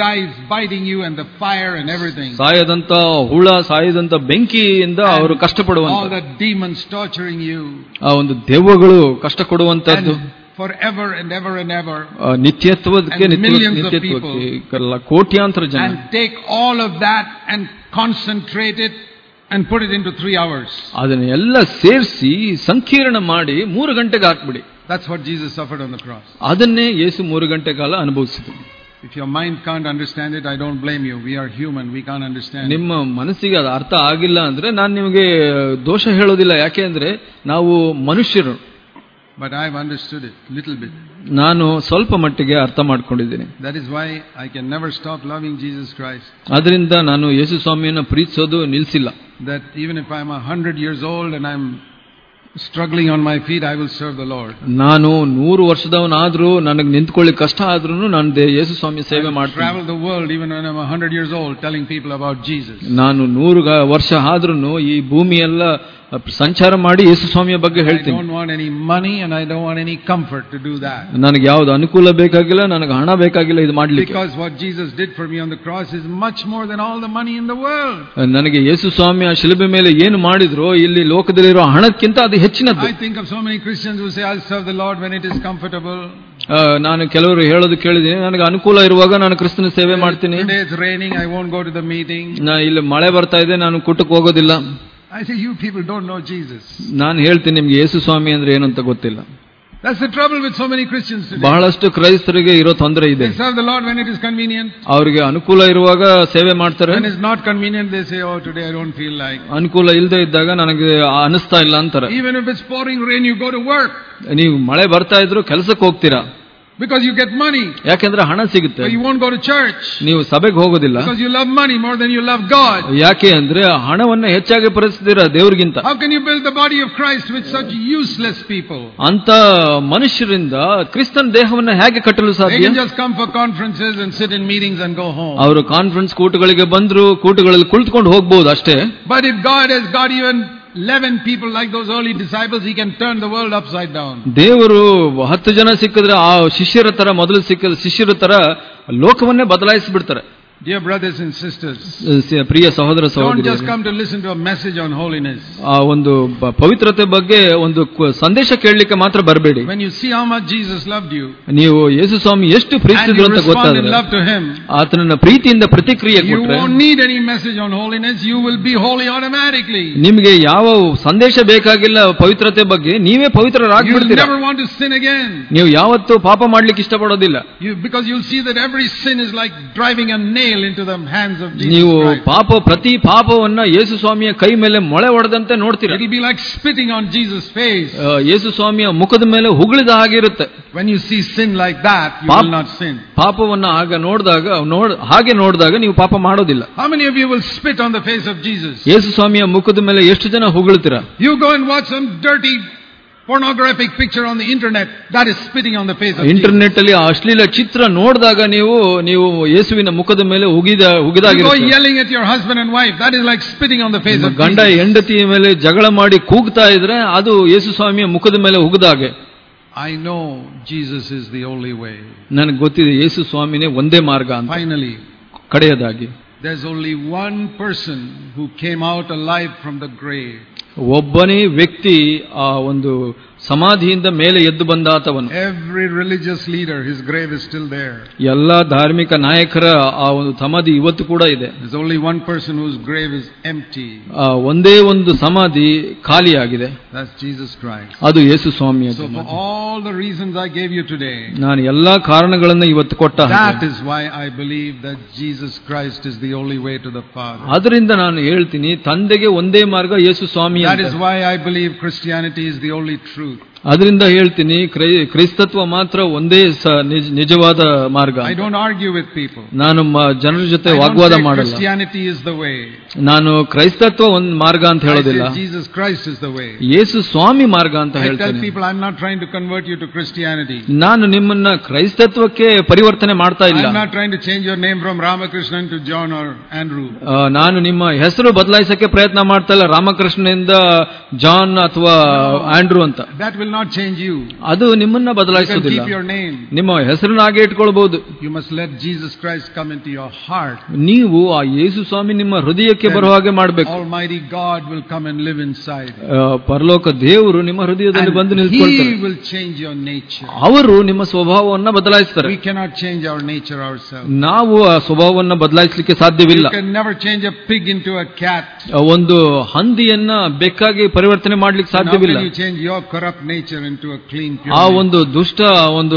ಸಾಯದಂತ ಹುಳ, ಸಾಯದಂತ ಬೆಂಕಿಯಿಂದ ಅವರು ಕಷ್ಟಪಡುವಂತ, ಆ ಒಂದು ದೆವ್ವಗಳು ಕಷ್ಟ ಕೊಡುವಂತದ್ದು. forever and ever and ever. ನಿತ್ಯತ್ವಕ್ಕೆ ಕೋಟ್ಯಾಂತರ ಜನ. And take all of that and concentrate it and put it into 3 hours. ಅದನ್ನೆಲ್ಲ ಸೇರಿಸಿ ಸಂಕೀರ್ಣ ಮಾಡಿ 3 ಗಂಟೆಗೆ ಹಾಕ್ಬಿಡಿ. That's what Jesus suffered on the cross. ಅದನ್ನೇ ಯೇಸು 3 ಗಂಟೆ ಕಾಲ ಅನುಭವಿಸಿದರು. If your mind can't understand it, I don't blame you. We are human. We can't understand. ನಿಮ್ಮ ಮನಸ್ಸಿಗೆ ಅದು ಅರ್ಥ ಆಗಿಲ್ಲ ಅಂದ್ರೆ ನಾನು ನಿಮಗೆ ದೋಷ ಹೇಳೋದಿಲ್ಲ. ಯಾಕೆ ಅಂದ್ರೆ ನಾವು ಮನುಷ್ಯರು. But I've understood it little bit. ನಾನು ಸ್ವಲ್ಪ ಮಟ್ಟಿಗೆ ಅರ್ಥ ಮಾಡ್ಕೊಂಡಿದ್ದೇನೆ. That is why I can never stop loving Jesus Christ. ಅದರಿಂದ ನಾನು ಯೇಸು ಸ್ವಾಮಿಯನ್ನು ಪ್ರೀತಿಸೋದು ನಿಲ್ಲಿಸಿಲ್ಲ. That even if I'm 100 years old and I'm struggling on my feet, I will serve the Lord. ನಾನು 100 ವರ್ಷದವನಾದ್ರೂ ನನಗೆ ನಿಂತ್ಕೊಳ್ಳಿಕ್ಕೆ ಕಷ್ಟ ಆದ್ರೂ ನಾನು ಯೇಸು ಸ್ವಾಮಿ ಸೇವೆ ಮಾಡ್ತೀನಿ. Travel the world even when I'm 100 years old telling people about Jesus. ನಾನು 100 ವರ್ಷ ಆದ್ರೂ ಈ ಭೂಮಿಯೆಲ್ಲ ಸಂಚಾರ ಮಾಡಿ ಯೇಸು ಸ್ವಾಮಿಯ ಬಗ್ಗೆ ಹೇಳ್ತೀನಿ. I don't want any money and I don't want any comfort to do that. ನನಗೆ ಯಾವುದು ಅನುಕೂಲ ಬೇಕಾಗಿಲ್ಲ, ನನಗೆ ಹಣ ಬೇಕಾಗಿಲ್ಲ ಇದು ಮಾಡ್ಲಿಕ್ಕೆ. Because what Jesus did for me on the cross is much more than all the money in the world. ನನಗೆ ಯೇಸು ಸ್ವಾಮಿ ಆ ಶಿಲುಬೆ ಮೇಲೆ ಏನು ಮಾಡಿದ್ರು ಇಲ್ಲಿ ಲೋಕದಲ್ಲಿರೋ ಹಣಕ್ಕಿಂತ ಅದು ಹೆಚ್ಚಿನದ್ದು. I think of so many Christians who say I'll serve the Lord when it is comfortable. ನಾನು ಕೆಲವರು ಹೇಳೋದು ಕೇಳಿದ್ದೀನಿ, ನನಗೆ ಅನುಕೂಲ ಇರುವಾಗ ನಾನು ಕ್ರಿಸ್ತನ ಸೇವೆ ಮಾಡ್ತೀನಿ. Today it's raining, I won't go to the meeting. ಇಲ್ಲಿ ಮಳೆ ಬರ್ತಾ ಇದೆ, ನಾನು ಕೂಟಕ್ಕೆ ಹೋಗೋದಿಲ್ಲ. I say you people don't know Jesus. ನಾನು ಹೇಳ್ತೀನಿ ನಿಮ್ಗೆ ಯೇಸು ಸ್ವಾಮಿ ಅಂದ್ರೆ ಏನು ಅಂತ ಗೊತ್ತಿಲ್ಲ. That's the trouble with so many Christians today. ಬಹಳಷ್ಟು ಕ್ರೈಸ್ತರಿಗೆ ಇರೋ ತೊಂದರೆ ಇದೆ. They serve the Lord when it is convenient. ಅವರಿಗೆ ಅನುಕೂಲ ಇರುವಾಗ ಸೇವೆ ಮಾಡ್ತಾರೆ. When it's not convenient they say, oh today I don't feel like. ಅನುಕೂಲ ಇಲ್ಲದೆ ಇದ್ದಾಗ ನನಗೆ ಅನಿಸ್ತಾ ಇಲ್ಲ ಅಂತಾರೆ. Even if it's pouring rain you go to work. ನೀವು ಮಳೆ ಬರ್ತಾ ಇದ್ರು ಕೆಲಸಕ್ಕೆ ಹೋಗ್ತೀರಾ. Because you get money. ಯಾಕೆಂದ್ರೆ ಹಣ ಸಿಗುತ್ತೆ. But you won't go to church. ನೀವು ಸಭೆಗೆ ಹೋಗೋದಿಲ್ಲ. Because you love money more than you love God. ಯಾಕೆ ಅಂದ್ರೆ ಹಣವನ್ನ ಹೆಚ್ಚಾಗಿ ಪರಿಸ್ತೀರಾ ದೇವರಿಗಿಂತ. How can you build the body of Christ with such useless people? ಅಂತ ಮನುಷ್ಯರಿಂದ ಕ್ರಿಸ್ತನ ದೇಹವನ್ನ ಹೇಗೆ ಕಟ್ಟಲು ಸಾಧ್ಯ? They can just come for conferences and sit in meetings and go home. ಅವರು ಕಾನ್ಫರೆನ್ಸ್ ಕೂಟಗಳಿಗೆ ಬಂದ್ರು, ಕೂಟಗಳಲ್ಲಿ ಕುಳಿತುಕೊಂಡು ಹೋಗಬಹುದು ಅಷ್ಟೇ. But if God has got even 11 people like those early disciples, he can turn the world upside down. ದೇವರು 10 ಜನ ಸಿಕ್ಕಿದ್ರೆ ಆ ಶಿಷ್ಯರ ತರ ಮೊದಲು ಸಿಕ್ಕಿದ ಶಿಷ್ಯರ ತರ ಲೋಕವನ್ನೇ ಬದಲಾಯಿಸಿಬಿಡ್ತಾರೆ. Dear brothers and sisters, ಪ್ರಿಯ ಸಹೋದರ ಸಹೋದರಿಯರೇ, don't just come to listen to a message on holiness. ಆ ಒಂದು ಪವಿತ್ರತೆ ಬಗ್ಗೆ ಒಂದು ಸಂದೇಶ ಕೇಳಲಿಕ್ಕೆ ಮಾತ್ರ ಬರಬೇಡಿ. When you see how much Jesus loved you, ನೀವು ಯೇಸು ಸ್ವಾಮಿ ಎಷ್ಟು ಪ್ರೀತಿಸಿದ್ರು ಅಂತ ಗೊತ್ತಾದ್ರೆ ಆತನನ್ನ ಪ್ರೀತಿಯಿಂದ ಪ್ರತಿಕ್ರಿಯೆ ಕೊಟ್ಟರೆ, you won't need any message on holiness, you will be holy automatically. ನಿಮಗೆ ಯಾವ ಸಂದೇಶ ಬೇಕಾಗಿಲ್ಲ ಪವಿತ್ರತೆ ಬಗ್ಗೆ, ನೀವೇ ಪವಿತ್ರರಾಗಿಬಿಡ್ತೀರಾ. You never want to sin again. ನೀವು ಯಾವತ್ತೂ ಪಾಪ ಮಾಡ್ಲಿಕ್ಕೆ ಇಷ್ಟಪಡೋದಿಲ್ಲ. Because you'll see that every sin is like driving a nail into the hands of Jesus ನೀವು Christ. ಪ್ರತಿ ಪಾಪವನ್ನ ಯೇಸು ಸ್ವಾಮಿಯ ಕೈ ಮೇಲೆ ಮೊಳೆ ಹೊಡೆದಂತೆ ನೋಡ್ತೀರಾ. It will be like spitting on Jesus' face. ಯೇಸು ಸ್ವಾಮಿಯ ಮುಖದ ಮೇಲೆ ಉಗುಳಿದ ಹಾಗಿರುತ್ತೆ. When you see sin like that, you will not sin. ಪಾಪವನ್ನ ಹಾಗೆ ನೋಡಿದಾಗ ನೀವು ಪಾಪ ಮಾಡೋದಿಲ್ಲ. How many of you will spit on the face of Jesus? ಯೇಸು ಸ್ವಾಮಿಯ ಮುಖದ ಮೇಲೆ ಎಷ್ಟು ಜನ ಉಗುಳ್ತೀರಾ? You go and watch some dirty pornographic picture on the internet, that is spitting on the face of Jesus. Internet ಅಲ್ಲಿ ಅಶ್ಲೀಲ ಚಿತ್ರ ನೋಡಿದಾಗ ನೀವು ಯೇಸುವಿನ ಮುಖದ ಮೇಲೆ ಉಗಿದಾಗಿರುತ್ತೆ. You go yelling at your husband and wife, that is like spitting on the face of Jesus. ಗಂಡ ಹೆಂಡತಿಯ ಮೇಲೆ ಜಗಳ ಮಾಡಿ ಕೂಗ್ತಾ ಇದ್ರೆ ಅದು ಯೇಸು ಸ್ವಾಮಿಯ ಮುಖದ ಮೇಲೆ ಉಗಿದಾಗೆ. I know Jesus is the only way. ನನಗೆ ಗೊತ್ತಿದೆ ಯೇಸು ಸ್ವಾಮಿನೇ ಒಂದೇ ಮಾರ್ಗ ಅಂತ. Finally, ಕಡೆಯದಾಗಿ, there's only one person who came out alive from the grave. ಒಬ್ಬನೇ ವ್ಯಕ್ತಿ ಆ ಒಂದು ಸಮಾಧಿಯಿಂದ ಮೇಲೆ ಎದ್ದು ಬಂದಾತವನು. Every religious leader, his grave is still there. ಎಲ್ಲ ಧಾರ್ಮಿಕ ನಾಯಕರ ಆ ಒಂದು ಸಮಾಧಿ ಇವತ್ತು ಕೂಡ ಇದೆ. There's only one person whose grave is empty. ಒಂದೇ ಒಂದು ಸಮಾಧಿ ಖಾಲಿಯಾಗಿದೆ. That's Jesus Christ. ಅದು ಯೇಸು ಸ್ವಾಮಿಯ So for all the reasons I gave you today, ನಾನು ಎಲ್ಲಾ ಕಾರಣಗಳನ್ನು ಇವತ್ತು ಕೊಟ್ಟ, that is why I believe that Jesus Christ is the only way to the Father. ಅದರಿಂದ ನಾನು ಹೇಳ್ತೀನಿ ತಂದೆಗೆ ಒಂದೇ ಮಾರ್ಗ ಯೇಸು ಸ್ವಾಮಿ. That is why I believe Christianity is the only truth. ಅದರಿಂದ ಹೇಳ್ತೀನಿ ಕ್ರೈಸ್ತತ್ವ ಮಾತ್ರ ಒಂದೇ ನಿಜವಾದ ಮಾರ್ಗ. I don't argue with people. ನಾನು ಜನರ ಜೊತೆ ವಾಗ್ವಾದ ಮಾಡಲ್ಲ. Christianity is the way. ನಾನು ಕ್ರೈಸ್ತತ್ವ ಒಂದು ಮಾರ್ಗ ಅಂತ ಹೇಳೋದಿಲ್ಲ. Jesus Christ is the way. ಯೇಸು ಸ್ವಾಮಿ ಮಾರ್ಗ ಅಂತ ಹೇಳ್ತೀನಿ. I tell people I'm not trying to convert you to Christianity. ನಾನು ನಿಮ್ಮನ್ನ ಕ್ರೈಸ್ತತ್ವಕ್ಕೆ ಪರಿವರ್ತನೆ ಮಾಡ್ತಾ ಇಲ್ಲ. I'm not trying to change your name from Ramakrishnan to John or Andrew. ನಾನು ನಿಮ್ಮ ಹೆಸರು ಬದಲಾಯಿಸಕ್ಕೆ ಪ್ರಯತ್ನ ಮಾಡ್ತಾ ಇಲ್ಲ, ರಾಮಕೃಷ್ಣನಿಂದ ಜಾನ್ ಅಥವಾ ಆಂಡ್ರೂ ಅಂತ. That will will not change you. ಅದು ನಿಮ್ಮನ್ನ ಬದಲಾಯಿಸುವುದಿಲ್ಲ. Keep your name. ನಿಮ್ಮ ಹೆಸರನ್ನು ಹಾಗೆ ಇಟ್ಕೊಳ್ಬಹುದು. You must let Jesus Christ come into your heart. ನೀವು ಆ ಯೇಸು ಸ್ವಾಮಿ ನಿಮ್ಮ ಹೃದಯಕ್ಕೆ ಬರುವ ಹಾಗೆ ಮಾಡಬೇಕು. Almighty God will come and live inside. ಪರಲೋಕ ದೇವರು ನಿಮ್ಮ ಹೃದಯದಲ್ಲಿ ಬಂದು ನಿಲ್ಕೊಳ್ತಾರೆ. He will change your nature. ಅವರು ನಿಮ್ಮ ಸ್ವಭಾವವನ್ನು ಬದಲಾಯಿಸ್ತಾರೆ. We cannot change our nature ourselves. ನಾವು ಆ ಸ್ವಭಾವವನ್ನು ಬದಲಾಯಿಸಲಿಕ್ಕೆ ಸಾಧ್ಯವಿಲ್ಲ. You can never change a pig into a cat. ಒಂದು ಹಂದಿಯನ್ನ ಬೆಕ್ಕಾಗಿ ಪರಿವರ್ತನೆ ಮಾಡಲಿಕ್ಕೆ ಸಾಧ್ಯವಿಲ್ಲ. How can you change your corrupt nature into a clean, pure? ಆ ಒಂದು ದುಷ್ಟ ಒಂದು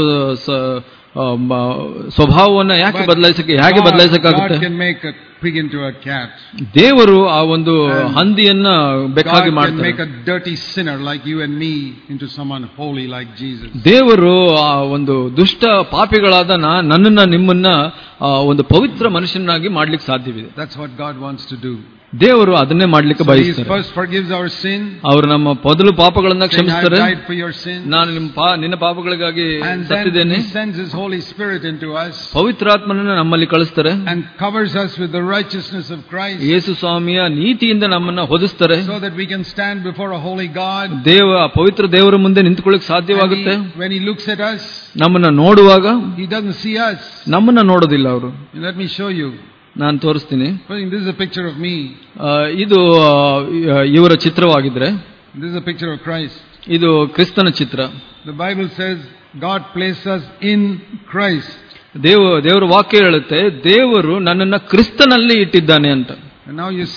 ಸ್ವಭಾವವನ್ನು ಹೇಗೆ ಬದಲಾಯಿಸಕ್ಕಾಗುತ್ತೆ? God can make a pig into a cat. ದೇವರು ಆ ಒಂದು ಹಂದಿಯನ್ನ ಬೆಕ್ಕಾಗಿ ಮಾಡ್ತಾರೆ. God can make a dirty sinner like you and me into someone holy like Jesus. ದೇವರು ಆ ಒಂದು ದುಷ್ಟ ಪಾಪಿಗಳಾದ ನನ್ನನ್ನ ನಿಮ್ಮನ್ನ ಒಂದು ಪವಿತ್ರ ಮನುಷ್ಯನಾಗಿ ಮಾಡ್ಲಿಕ್ಕೆ ಸಾಧ್ಯವಿದೆ. That's what God wants to do. ದೇವರು ಅದನ್ನೇ ಮಾಡ್ಲಿಕ್ಕೆ ಬಯಸ್ತಾರೆ. ಅವರು ನಮ್ಮ ಮೊದಲು ಪಾಪಗಳನ್ನ ಕ್ಷಮಿಸ್ತಾರೆ. ನಾನು ನಿನ್ನ ಪಾಪಗಳಿಗಾಗಿ ಸತ್ತಿದ್ದೇನೆ. ಪವಿತ್ರಾತ್ಮನನ್ನು ನಮ್ಮಲ್ಲಿ ಕಳಿಸ್ತಾರೆ. ಯೇಸು ಸ್ವಾಮಿಯ ನೀತಿಯಿಂದ ನಮ್ಮನ್ನ ಹೊದಿಸ್ತಾರೆ. ಪವಿತ್ರ ದೇವರ ಮುಂದೆ ನಿಂತುಕೊಳ್ಳಿಕ್ಕೆ ಸಾಧ್ಯವಾಗುತ್ತೆ. ನಮ್ಮನ್ನ ನೋಡುವಾಗ ನಮ್ಮನ್ನ ನೋಡೋದಿಲ್ಲ ಅವರು. Let me show you. ನಾನು ತೋರಿಸ್ತೀನಿ. This is a picture of me. ಇದು ಇವರ ಚಿತ್ರವಾಗಿದ್ರೆ, this is a picture of Christ. ಇದು ಕ್ರಿಸ್ತನ ಚಿತ್ರ. The Bible says God placed us in Christ. ದೇವರ ವಾಕ್ಯ ಹೇಳುತ್ತೆ ದೇವರು ನನ್ನನ್ನ ಕ್ರಿಸ್ತನಲ್ಲಿ ಇಟ್ಟಿದ್ದಾನೆ ಅಂತ. And now you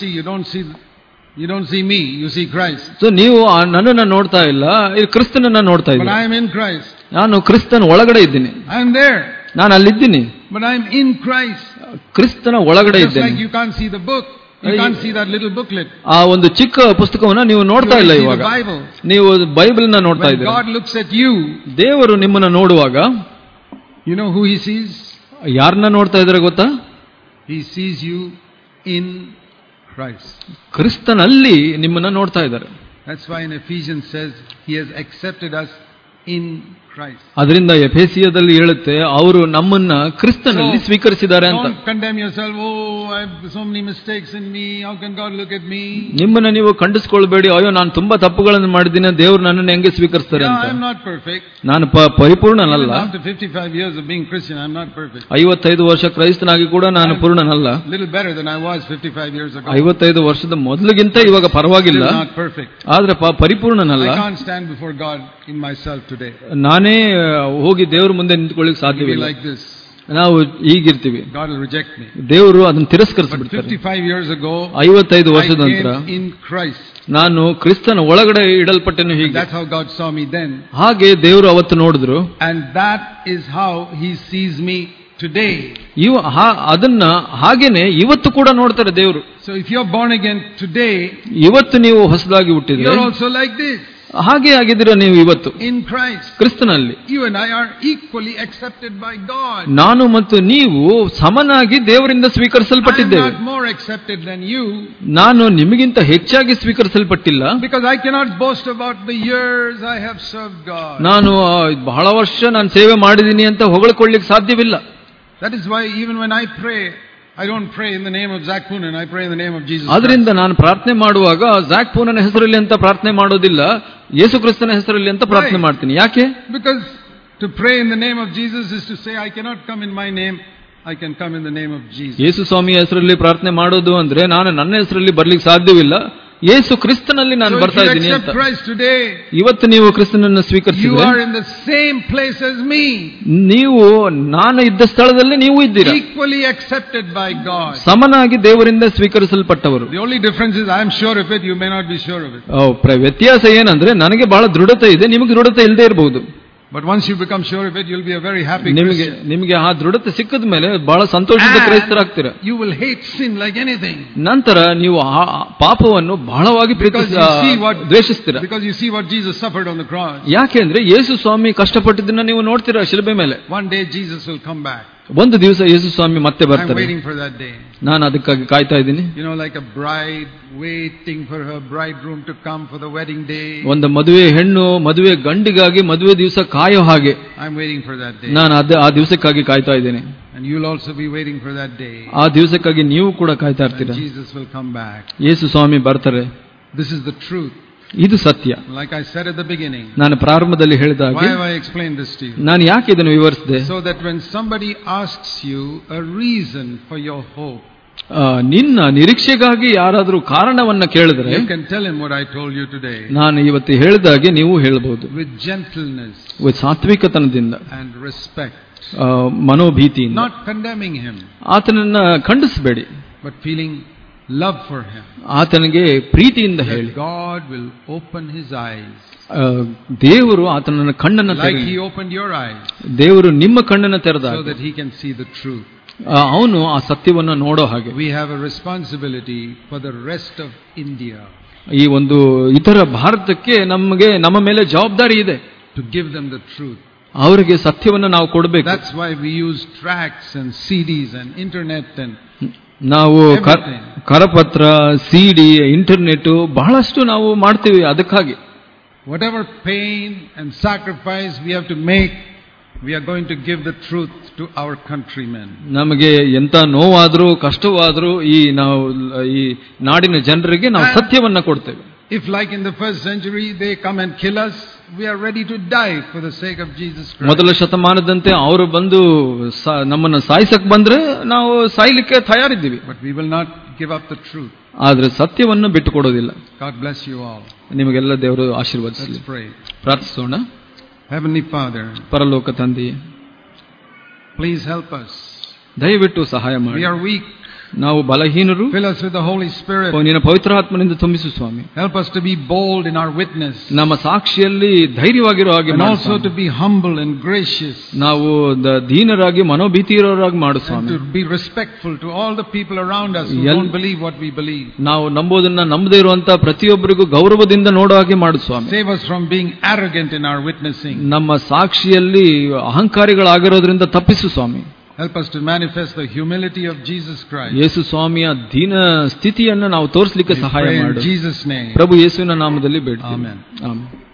don't see me, you see Christ. So ನೀವು ನನ್ನನ್ನ ನೋಡ್ತಾ ಇಲ್ಲ, ಕ್ರಿಸ್ತನನ್ನ ನೋಡ್ತಾ ಇದ್ದೀರಿ. But I am in Christ. ನಾನು ಕ್ರಿಸ್ತನ ಒಳಗಡೆ ಇದ್ದೀನಿ. I am there. ನಾನು ಅಲ್ಲಿದ್ದೀನಿ. But I am in Christ. ಕ್ರಿಸ್ತನ ಒಳಗಡೆ ಇದ್ದೇನೆ. Like you can't see the book. You can't see that little booklet. ಆ ಒಂದು ಚಿಕ್ಕ ಪುಸ್ತಕವನ್ನ ನೀವು ನೋಡ್ತಾ ಇಲ್ಲ ಇವಾಗ. ನೀವು ಬೈಬಲ್ನ ನೋಡ್ತಾ ಇದ್ದೀರಿ. God looks at you. ದೇವರು ನಿಮ್ಮನ್ನ ನೋಡುವಾಗ you know who he sees? ಯಾರನ್ನ ನೋಡ್ತಾ ಇದ್ದಾರೆ ಗೊತ್ತಾ? He sees you in Christ. ಕ್ರಿಸ್ತನಲ್ಲಿ ನಿಮ್ಮನ್ನ ನೋಡ್ತಾ ಇದ್ದಾರೆ. That's why in Ephesians says he has accepted us in Christ. ಅದರಿಂದ ಎಫೆಸಿಯದಲ್ಲಿ ಹೇಳುತ್ತೆ ಅವರು ನಮ್ಮನ್ನ ಕ್ರಿಸ್ತನಲ್ಲಿ ಸ್ವೀಕರಿಸಿದ್ದಾರೆ ಅಂತ. Don't condemn yourself. Oh, I have so many mistakes in me. How can God look at me? ನಿಮ್ಮನ್ನ ನೀವು ಖಂಡಿಸಿಕೊಳ್ಳಬೇಡಿ. ಅಯ್ಯೋ ನಾನು ತುಂಬಾ ತಪ್ಪುಗಳನ್ನು ಮಾಡಿದ್ದೀನಿ, ದೇವರು ನನ್ನನ್ನು ಹೆಂಗೆ ಸ್ವೀಕರಿಸ್ತಾರೆ ಅಂತ. I am not perfect. ನಾನು ಪರಿಪೂರ್ಣನಲ್ಲ. After 55 years of being Christian, I am not perfect. 55 ವರ್ಷ ಕ್ರೈಸ್ತನಾಗಿ ಕೂಡ ನಾನು ಪೂರ್ಣನಲ್ಲ. Little better than I was 55 years ago. 55 ವರ್ಷದ ಮೊದಲಿಗಿಂತ ಇವಾಗ ಪರವಾಗಿಲ್ಲ. Not perfect. ಆದ್ರೆ ಪರಿಪೂರ್ಣನಲ್ಲ. I can't stand before God in myself today. ನಾನೇ ಹೋಗಿ ದೇವರ ಮುಂದೆ ನಿಂತ್ಕೊಳ್ಳಿಕ್ಕೆ ಸಾಧ್ಯವಿಲ್ಲ. ನಾವು ಹೀಗಿರ್ತೀವಿ. God will reject me. ದೇವರು ಅದನ್ನು ತಿರಸ್ಕರಿಸಿಬಿಡ್ತಾರೆ. 55 years ago 55 ವರ್ಷದ ನಂತರ in Christ. ನಾನು ಕ್ರಿಸ್ತನ ಒಳಗಡೆ ಇಡಲ್ಪಟ್ಟೆನು. ಹೀಗೆ That's how God saw me then. ಹಾಗೆ ದೇವರು ಅವತ್ತು ನೋಡಿದ್ರು. And that is how he sees me today. ಅದನ್ನ ಹಾಗೇನೆ ಇವತ್ತು ಕೂಡ ನೋಡ್ತಾರೆ ದೇವರು. So if you're born again today, ಇವತ್ತು ನೀವು ಹೊಸದಾಗಿ ಹುಟ್ಟಿದ್ರೆ you're also like this. ಹಾಗೆ ಆಗಿದ್ದೀರಾ ನೀವು ಇವತ್ತು in Christ. ಕ್ರಿಸ್ತನಲ್ಲಿ. You and I are equally accepted by God. ನಾನು ಮತ್ತು ನೀವು ಸಮನಾಗಿ ದೇವರಿಂದ ಸ್ವೀಕರಿಸಲ್ಪಟ್ಟಿದ್ದೇವೆ. I am not more accepted than you. ನಾನು ನಿಮಗಿಂತ ಹೆಚ್ಚಾಗಿ ಸ್ವೀಕರಿಸಲ್ಪಟ್ಟಿಲ್ಲ. Because I cannot boast about the years I have served God. ನಾನು ಬಹಳ ವರ್ಷ ನಾನು ಸೇವೆ ಮಾಡಿದ್ದೀನಿ ಅಂತ ಹೊಗಳಿಕೊಳ್ಳಿಕ್ಕೆ ಸಾಧ್ಯವಿಲ್ಲ. That is why even when I pray, I don't pray in the name of Zach Poonen, I pray in the name of Jesus. ಅದರಿಂದ ನಾನು ಪ್ರಾರ್ಥನೆ ಮಾಡುವಾಗ ಝಾಕ್ ಪೂನನ ಹೆಸರಲ್ಲಿ ಅಂತ ಪ್ರಾರ್ಥನೆ ಮಾಡೋದಿಲ್ಲ, ಯೇಸು ಕ್ರಿಸ್ತನ ಹೆಸರಲ್ಲಿ ಅಂತ ಪ್ರಾರ್ಥನೆ ಮಾಡ್ತೀನಿ. ಯಾಕೆ? Because to pray in the name of Jesus is to say I cannot come in my name, I can come in the name of Jesus. ಯೇಸು ಸ್ವಾಮಿಯ ಹೆಸರಲ್ಲಿ ಪ್ರಾರ್ಥನೆ ಮಾಡೋದು ಅಂದ್ರೆ ನಾನು ನನ್ನ ಹೆಸರಲ್ಲಿ ಬರ್ಲಿಕ್ಕೆ ಸಾಧ್ಯವಿಲ್ಲ, ಯೇಸು ಕ್ರಿಸ್ತನಲ್ಲಿ ನಾನು ಬರ್ತಾ ಇದ್ದೀನಿ ಅಂತ. ಇವತ್ತು ನೀವು ಕ್ರಿಸ್ತನನ್ನು ಸ್ವೀಕರಿಸಿದ್ರೆ you are in the same place as me. ನೀವು ನಾನು ಇದ್ದ ಸ್ಥಳದಲ್ಲಿ ನೀವು ಇದ್ದೀರಾ. equally accepted by God. ಸಮನಾಗಿ ದೇವರಿಂದ ಸ್ವೀಕರಿಸಲ್ಪಟ್ಟವರು. The only difference is I am sure of it, you may not be sure of it. ವ್ಯತ್ಯಾಸ ಏನಂದ್ರೆ ನನಗೆ ಬಹಳ ದೃಢತೆ ಇದೆ, ನಿಮಗೆ ದೃಢತೆ ಇಲ್ಲದೆ ಇರಬಹುದು. But once you become sure of it, you'll be a very happy Christian. ನಿಮಗೆ ಆ ದೃಢತೆ ಸಿಕ್ಕಿದ ಮೇಲೆ ಬಹಳ ಸಂತೋಷದ ಕ್ರೈಸ್ತರಾಗ್ತೀರಾ. You will hate sin like anything. ನಂತರ ನೀವು ಪಾಪವನ್ನು ಬಹಳವಾಗಿ ದ್ವೇಷಿಸ್ತೀರಾ. Because you see what Jesus suffered on the cross. ಯಾಕೆಂದ್ರೆ ಯೇಸು ಸ್ವಾಮಿ ಕಷ್ಟಪಟ್ಟಿದ್ದನ್ನ ನೀವು ನೋಡ್ತೀರಾ ಶಿಲುಬೆ ಮೇಲೆ. One day Jesus will come back. ಒಂದು ದಿವಸ ಯೇಸು ಸ್ವಾಮಿ ಮತ್ತೆ ಬರ್ತಾರೆ. I'm waiting for that day. ನಾನು ಅದಕ್ಕಾಗಿ ಕಾಯ್ತಾ ಇದ್ದೀನಿ. You know, like a bride waiting for her bridegroom to come for the wedding day. ಒಂದು ಮದುವೆ ಹೆಣ್ಣು ಮದುವೆ ಗಂಡಿಗಾಗಿ ಮದುವೆ ದಿವಸ ಕಾಯೋ ಹಾಗೆ I'm waiting for that day. ನಾನು ಆ ದಿವಸಕ್ಕಾಗಿ ಕಾಯ್ತಾ ಇದ್ದೀನಿ. And you'll also be waiting for that day. ಆ ದಿವಸಕ್ಕಾಗಿ ನೀವು ಕೂಡ ಕಾಯ್ತಾ ಇರ್ತೀರಾ. Jesus will come back. ಯೇಸು ಸ್ವಾಮಿ ಬರ್ತಾರೆ. This is the truth. ಇದು ಸತ್ಯ. Like I said at the beginning. ನಾನು ಪ್ರಾರಂಭದಲ್ಲಿ ಹೇಳಿದಾಗ Why have I explained this to you? ನಾನು ಯಾಕೆ ಇದನ್ನು ವಿವರಿಸಿದೆ? So that when somebody asks you a reason for your hope, ನಿನ್ನ ನಿರೀಕ್ಷೆಗಾಗಿ ಯಾರಾದರೂ ಕಾರಣವನ್ನ ಕೇಳಿದ್ರೆ you can tell him what I told you today. ನಾನು ಇವತ್ತು ಹೇಳಿದಾಗೆ ನೀವು ಹೇಳಬಹುದು. With gentleness, ಸಾತ್ವಿಕತನದಿಂದ and respect, ಮನೋಭೀತಿಯಿಂದ. Not condemning him, ಆತನನ್ನ ಖಂಡಿಸಬೇಡಿ, but feeling love for him. ಆತನಿಗೆ ಪ್ರೀತಿಯಿಂದ ಹೇಳಿ. God will open his eyes. ದೇವರು ಆತನ ಕಣ್ಣನ್ನು like he opened your eyes. ದೇವರು ನಿಮ್ಮ ಕಣ್ಣನ್ನು ತೆರೆದಾಗ so that he can see the truth. ಅವನು ಆ ಸತ್ಯವನ್ನು ನೋಡೋ ಹಾಗೆ. We have a responsibility for the rest of India. ಈ ಒಂದು ಇತರ ಭಾರತಕ್ಕೆ ನಮ್ಮ ಮೇಲೆ ಜವಾಬ್ದಾರಿ ಇದೆ. To give them the truth. ಅವರಿಗೆ ಸತ್ಯವನ್ನು ನಾವು ಕೊಡಬೇಕು. That's why we use tracts and CDs and internet and ನಾವು ಕರಪತ್ರ, ಸಿಡಿ, ಇಂಟರ್ನೆಟ್ ಬಹಳಷ್ಟು ನಾವು ಮಾಡ್ತೀವಿ. ಅದಕ್ಕಾಗಿ whatever pain and sacrifice we have to make, we are going to give the truth to our countrymen. ನಮಗೆ ಎಂತ ನೋವಾದರೂ ಕಷ್ಟವಾದರೂ ನಾವು ಈ ನಾಡಿನ ಜನರಿಗೆ ನಾವು ಸತ್ಯವನ್ನ ಕೊಡ್ತೇವೆ. If like in the first century they come and kill us, we are ready to die for the sake of Jesus Christ. ಮೊದಲ ಶತಮಾನದಂತೆ ಅವರು ಬಂದು ನಮ್ಮನ್ನು ಸಾಯಿಸಕ್ಕೆ ಬಂದ್ರೆ ನಾವು ಸಾಯಲಿಕ್ಕೆ ತಯಾರಿದ್ದೀವಿ. But we will not give up the truth. ಆದರೆ ಸತ್ಯವನ್ನು ಬಿಟ್ಟು ಕೊಡೋದಿಲ್ಲ. God bless you all. ನಿಮಗೆಲ್ಲ ದೇವರು ಆಶೀರ್ವದಿಸಲಿ. Let's pray. ಪ್ರಾರ್ಥಿಸೋಣ. Heavenly Father, ಪರಲೋಕ ತಂದೆಯೇ, please help us. ದಯವಿಟ್ಟು ಸಹಾಯ ಮಾಡಿ. We are weak. ನಾವು ಬಲಹೀನರು. Fill us with the Holy Spirit. ನಿನ್ನ ಪವಿತ್ರಾತ್ಮನಿಂದ ತುಂಬಿಸು ಸ್ವಾಮಿ. Help us to be bold in our witness. ನಮ್ಮ ಸಾಕ್ಷಿಯಲ್ಲಿ ಧೈರ್ಯವಾಗಿರೋ ಹಾಗೆ and ಮಾಡು. also to be humble and gracious. ನಾವು ದೀನರಾಗಿ ಮನೋಭೀತಿ ಇರೋರಾಗಿ ಮಾಡು ಸ್ವಾಮಿ. and to be respectful to all the people around us who don't believe what we believe. ನಾವು ನಂಬೋದನ್ನ ನಂಬದೇ ಇರುವಂತ ಪ್ರತಿಯೊಬ್ಬರಿಗೂ ಗೌರವದಿಂದ ನೋಡೋ ಹಾಗೆ ಮಾಡು ಸ್ವಾಮಿ. Save us from being arrogant in our witnessing. ನಮ್ಮ ಸಾಕ್ಷಿಯಲ್ಲಿ ಅಹಂಕಾರಿಗಳಾಗಿರೋದ್ರಿಂದ ತಪ್ಪಿಸು ಸ್ವಾಮಿ. Help us to manifest the humility of Jesus Christ. ಯೇಸು ಸ್ವಾಮಿಯ ದೀನ ಸ್ಥಿತಿಯನ್ನು ನಾವು ತೋರಿಸಲಿಕ್ಕೆ ಸಹಾಯ ಮಾಡು. In Jesus' name. ಪ್ರಭು ಯೇಸುವಿನ ನಾಮದಲ್ಲಿ ಬೇಡ್ತೇವೆ. Amen. ಆಮೆನ್.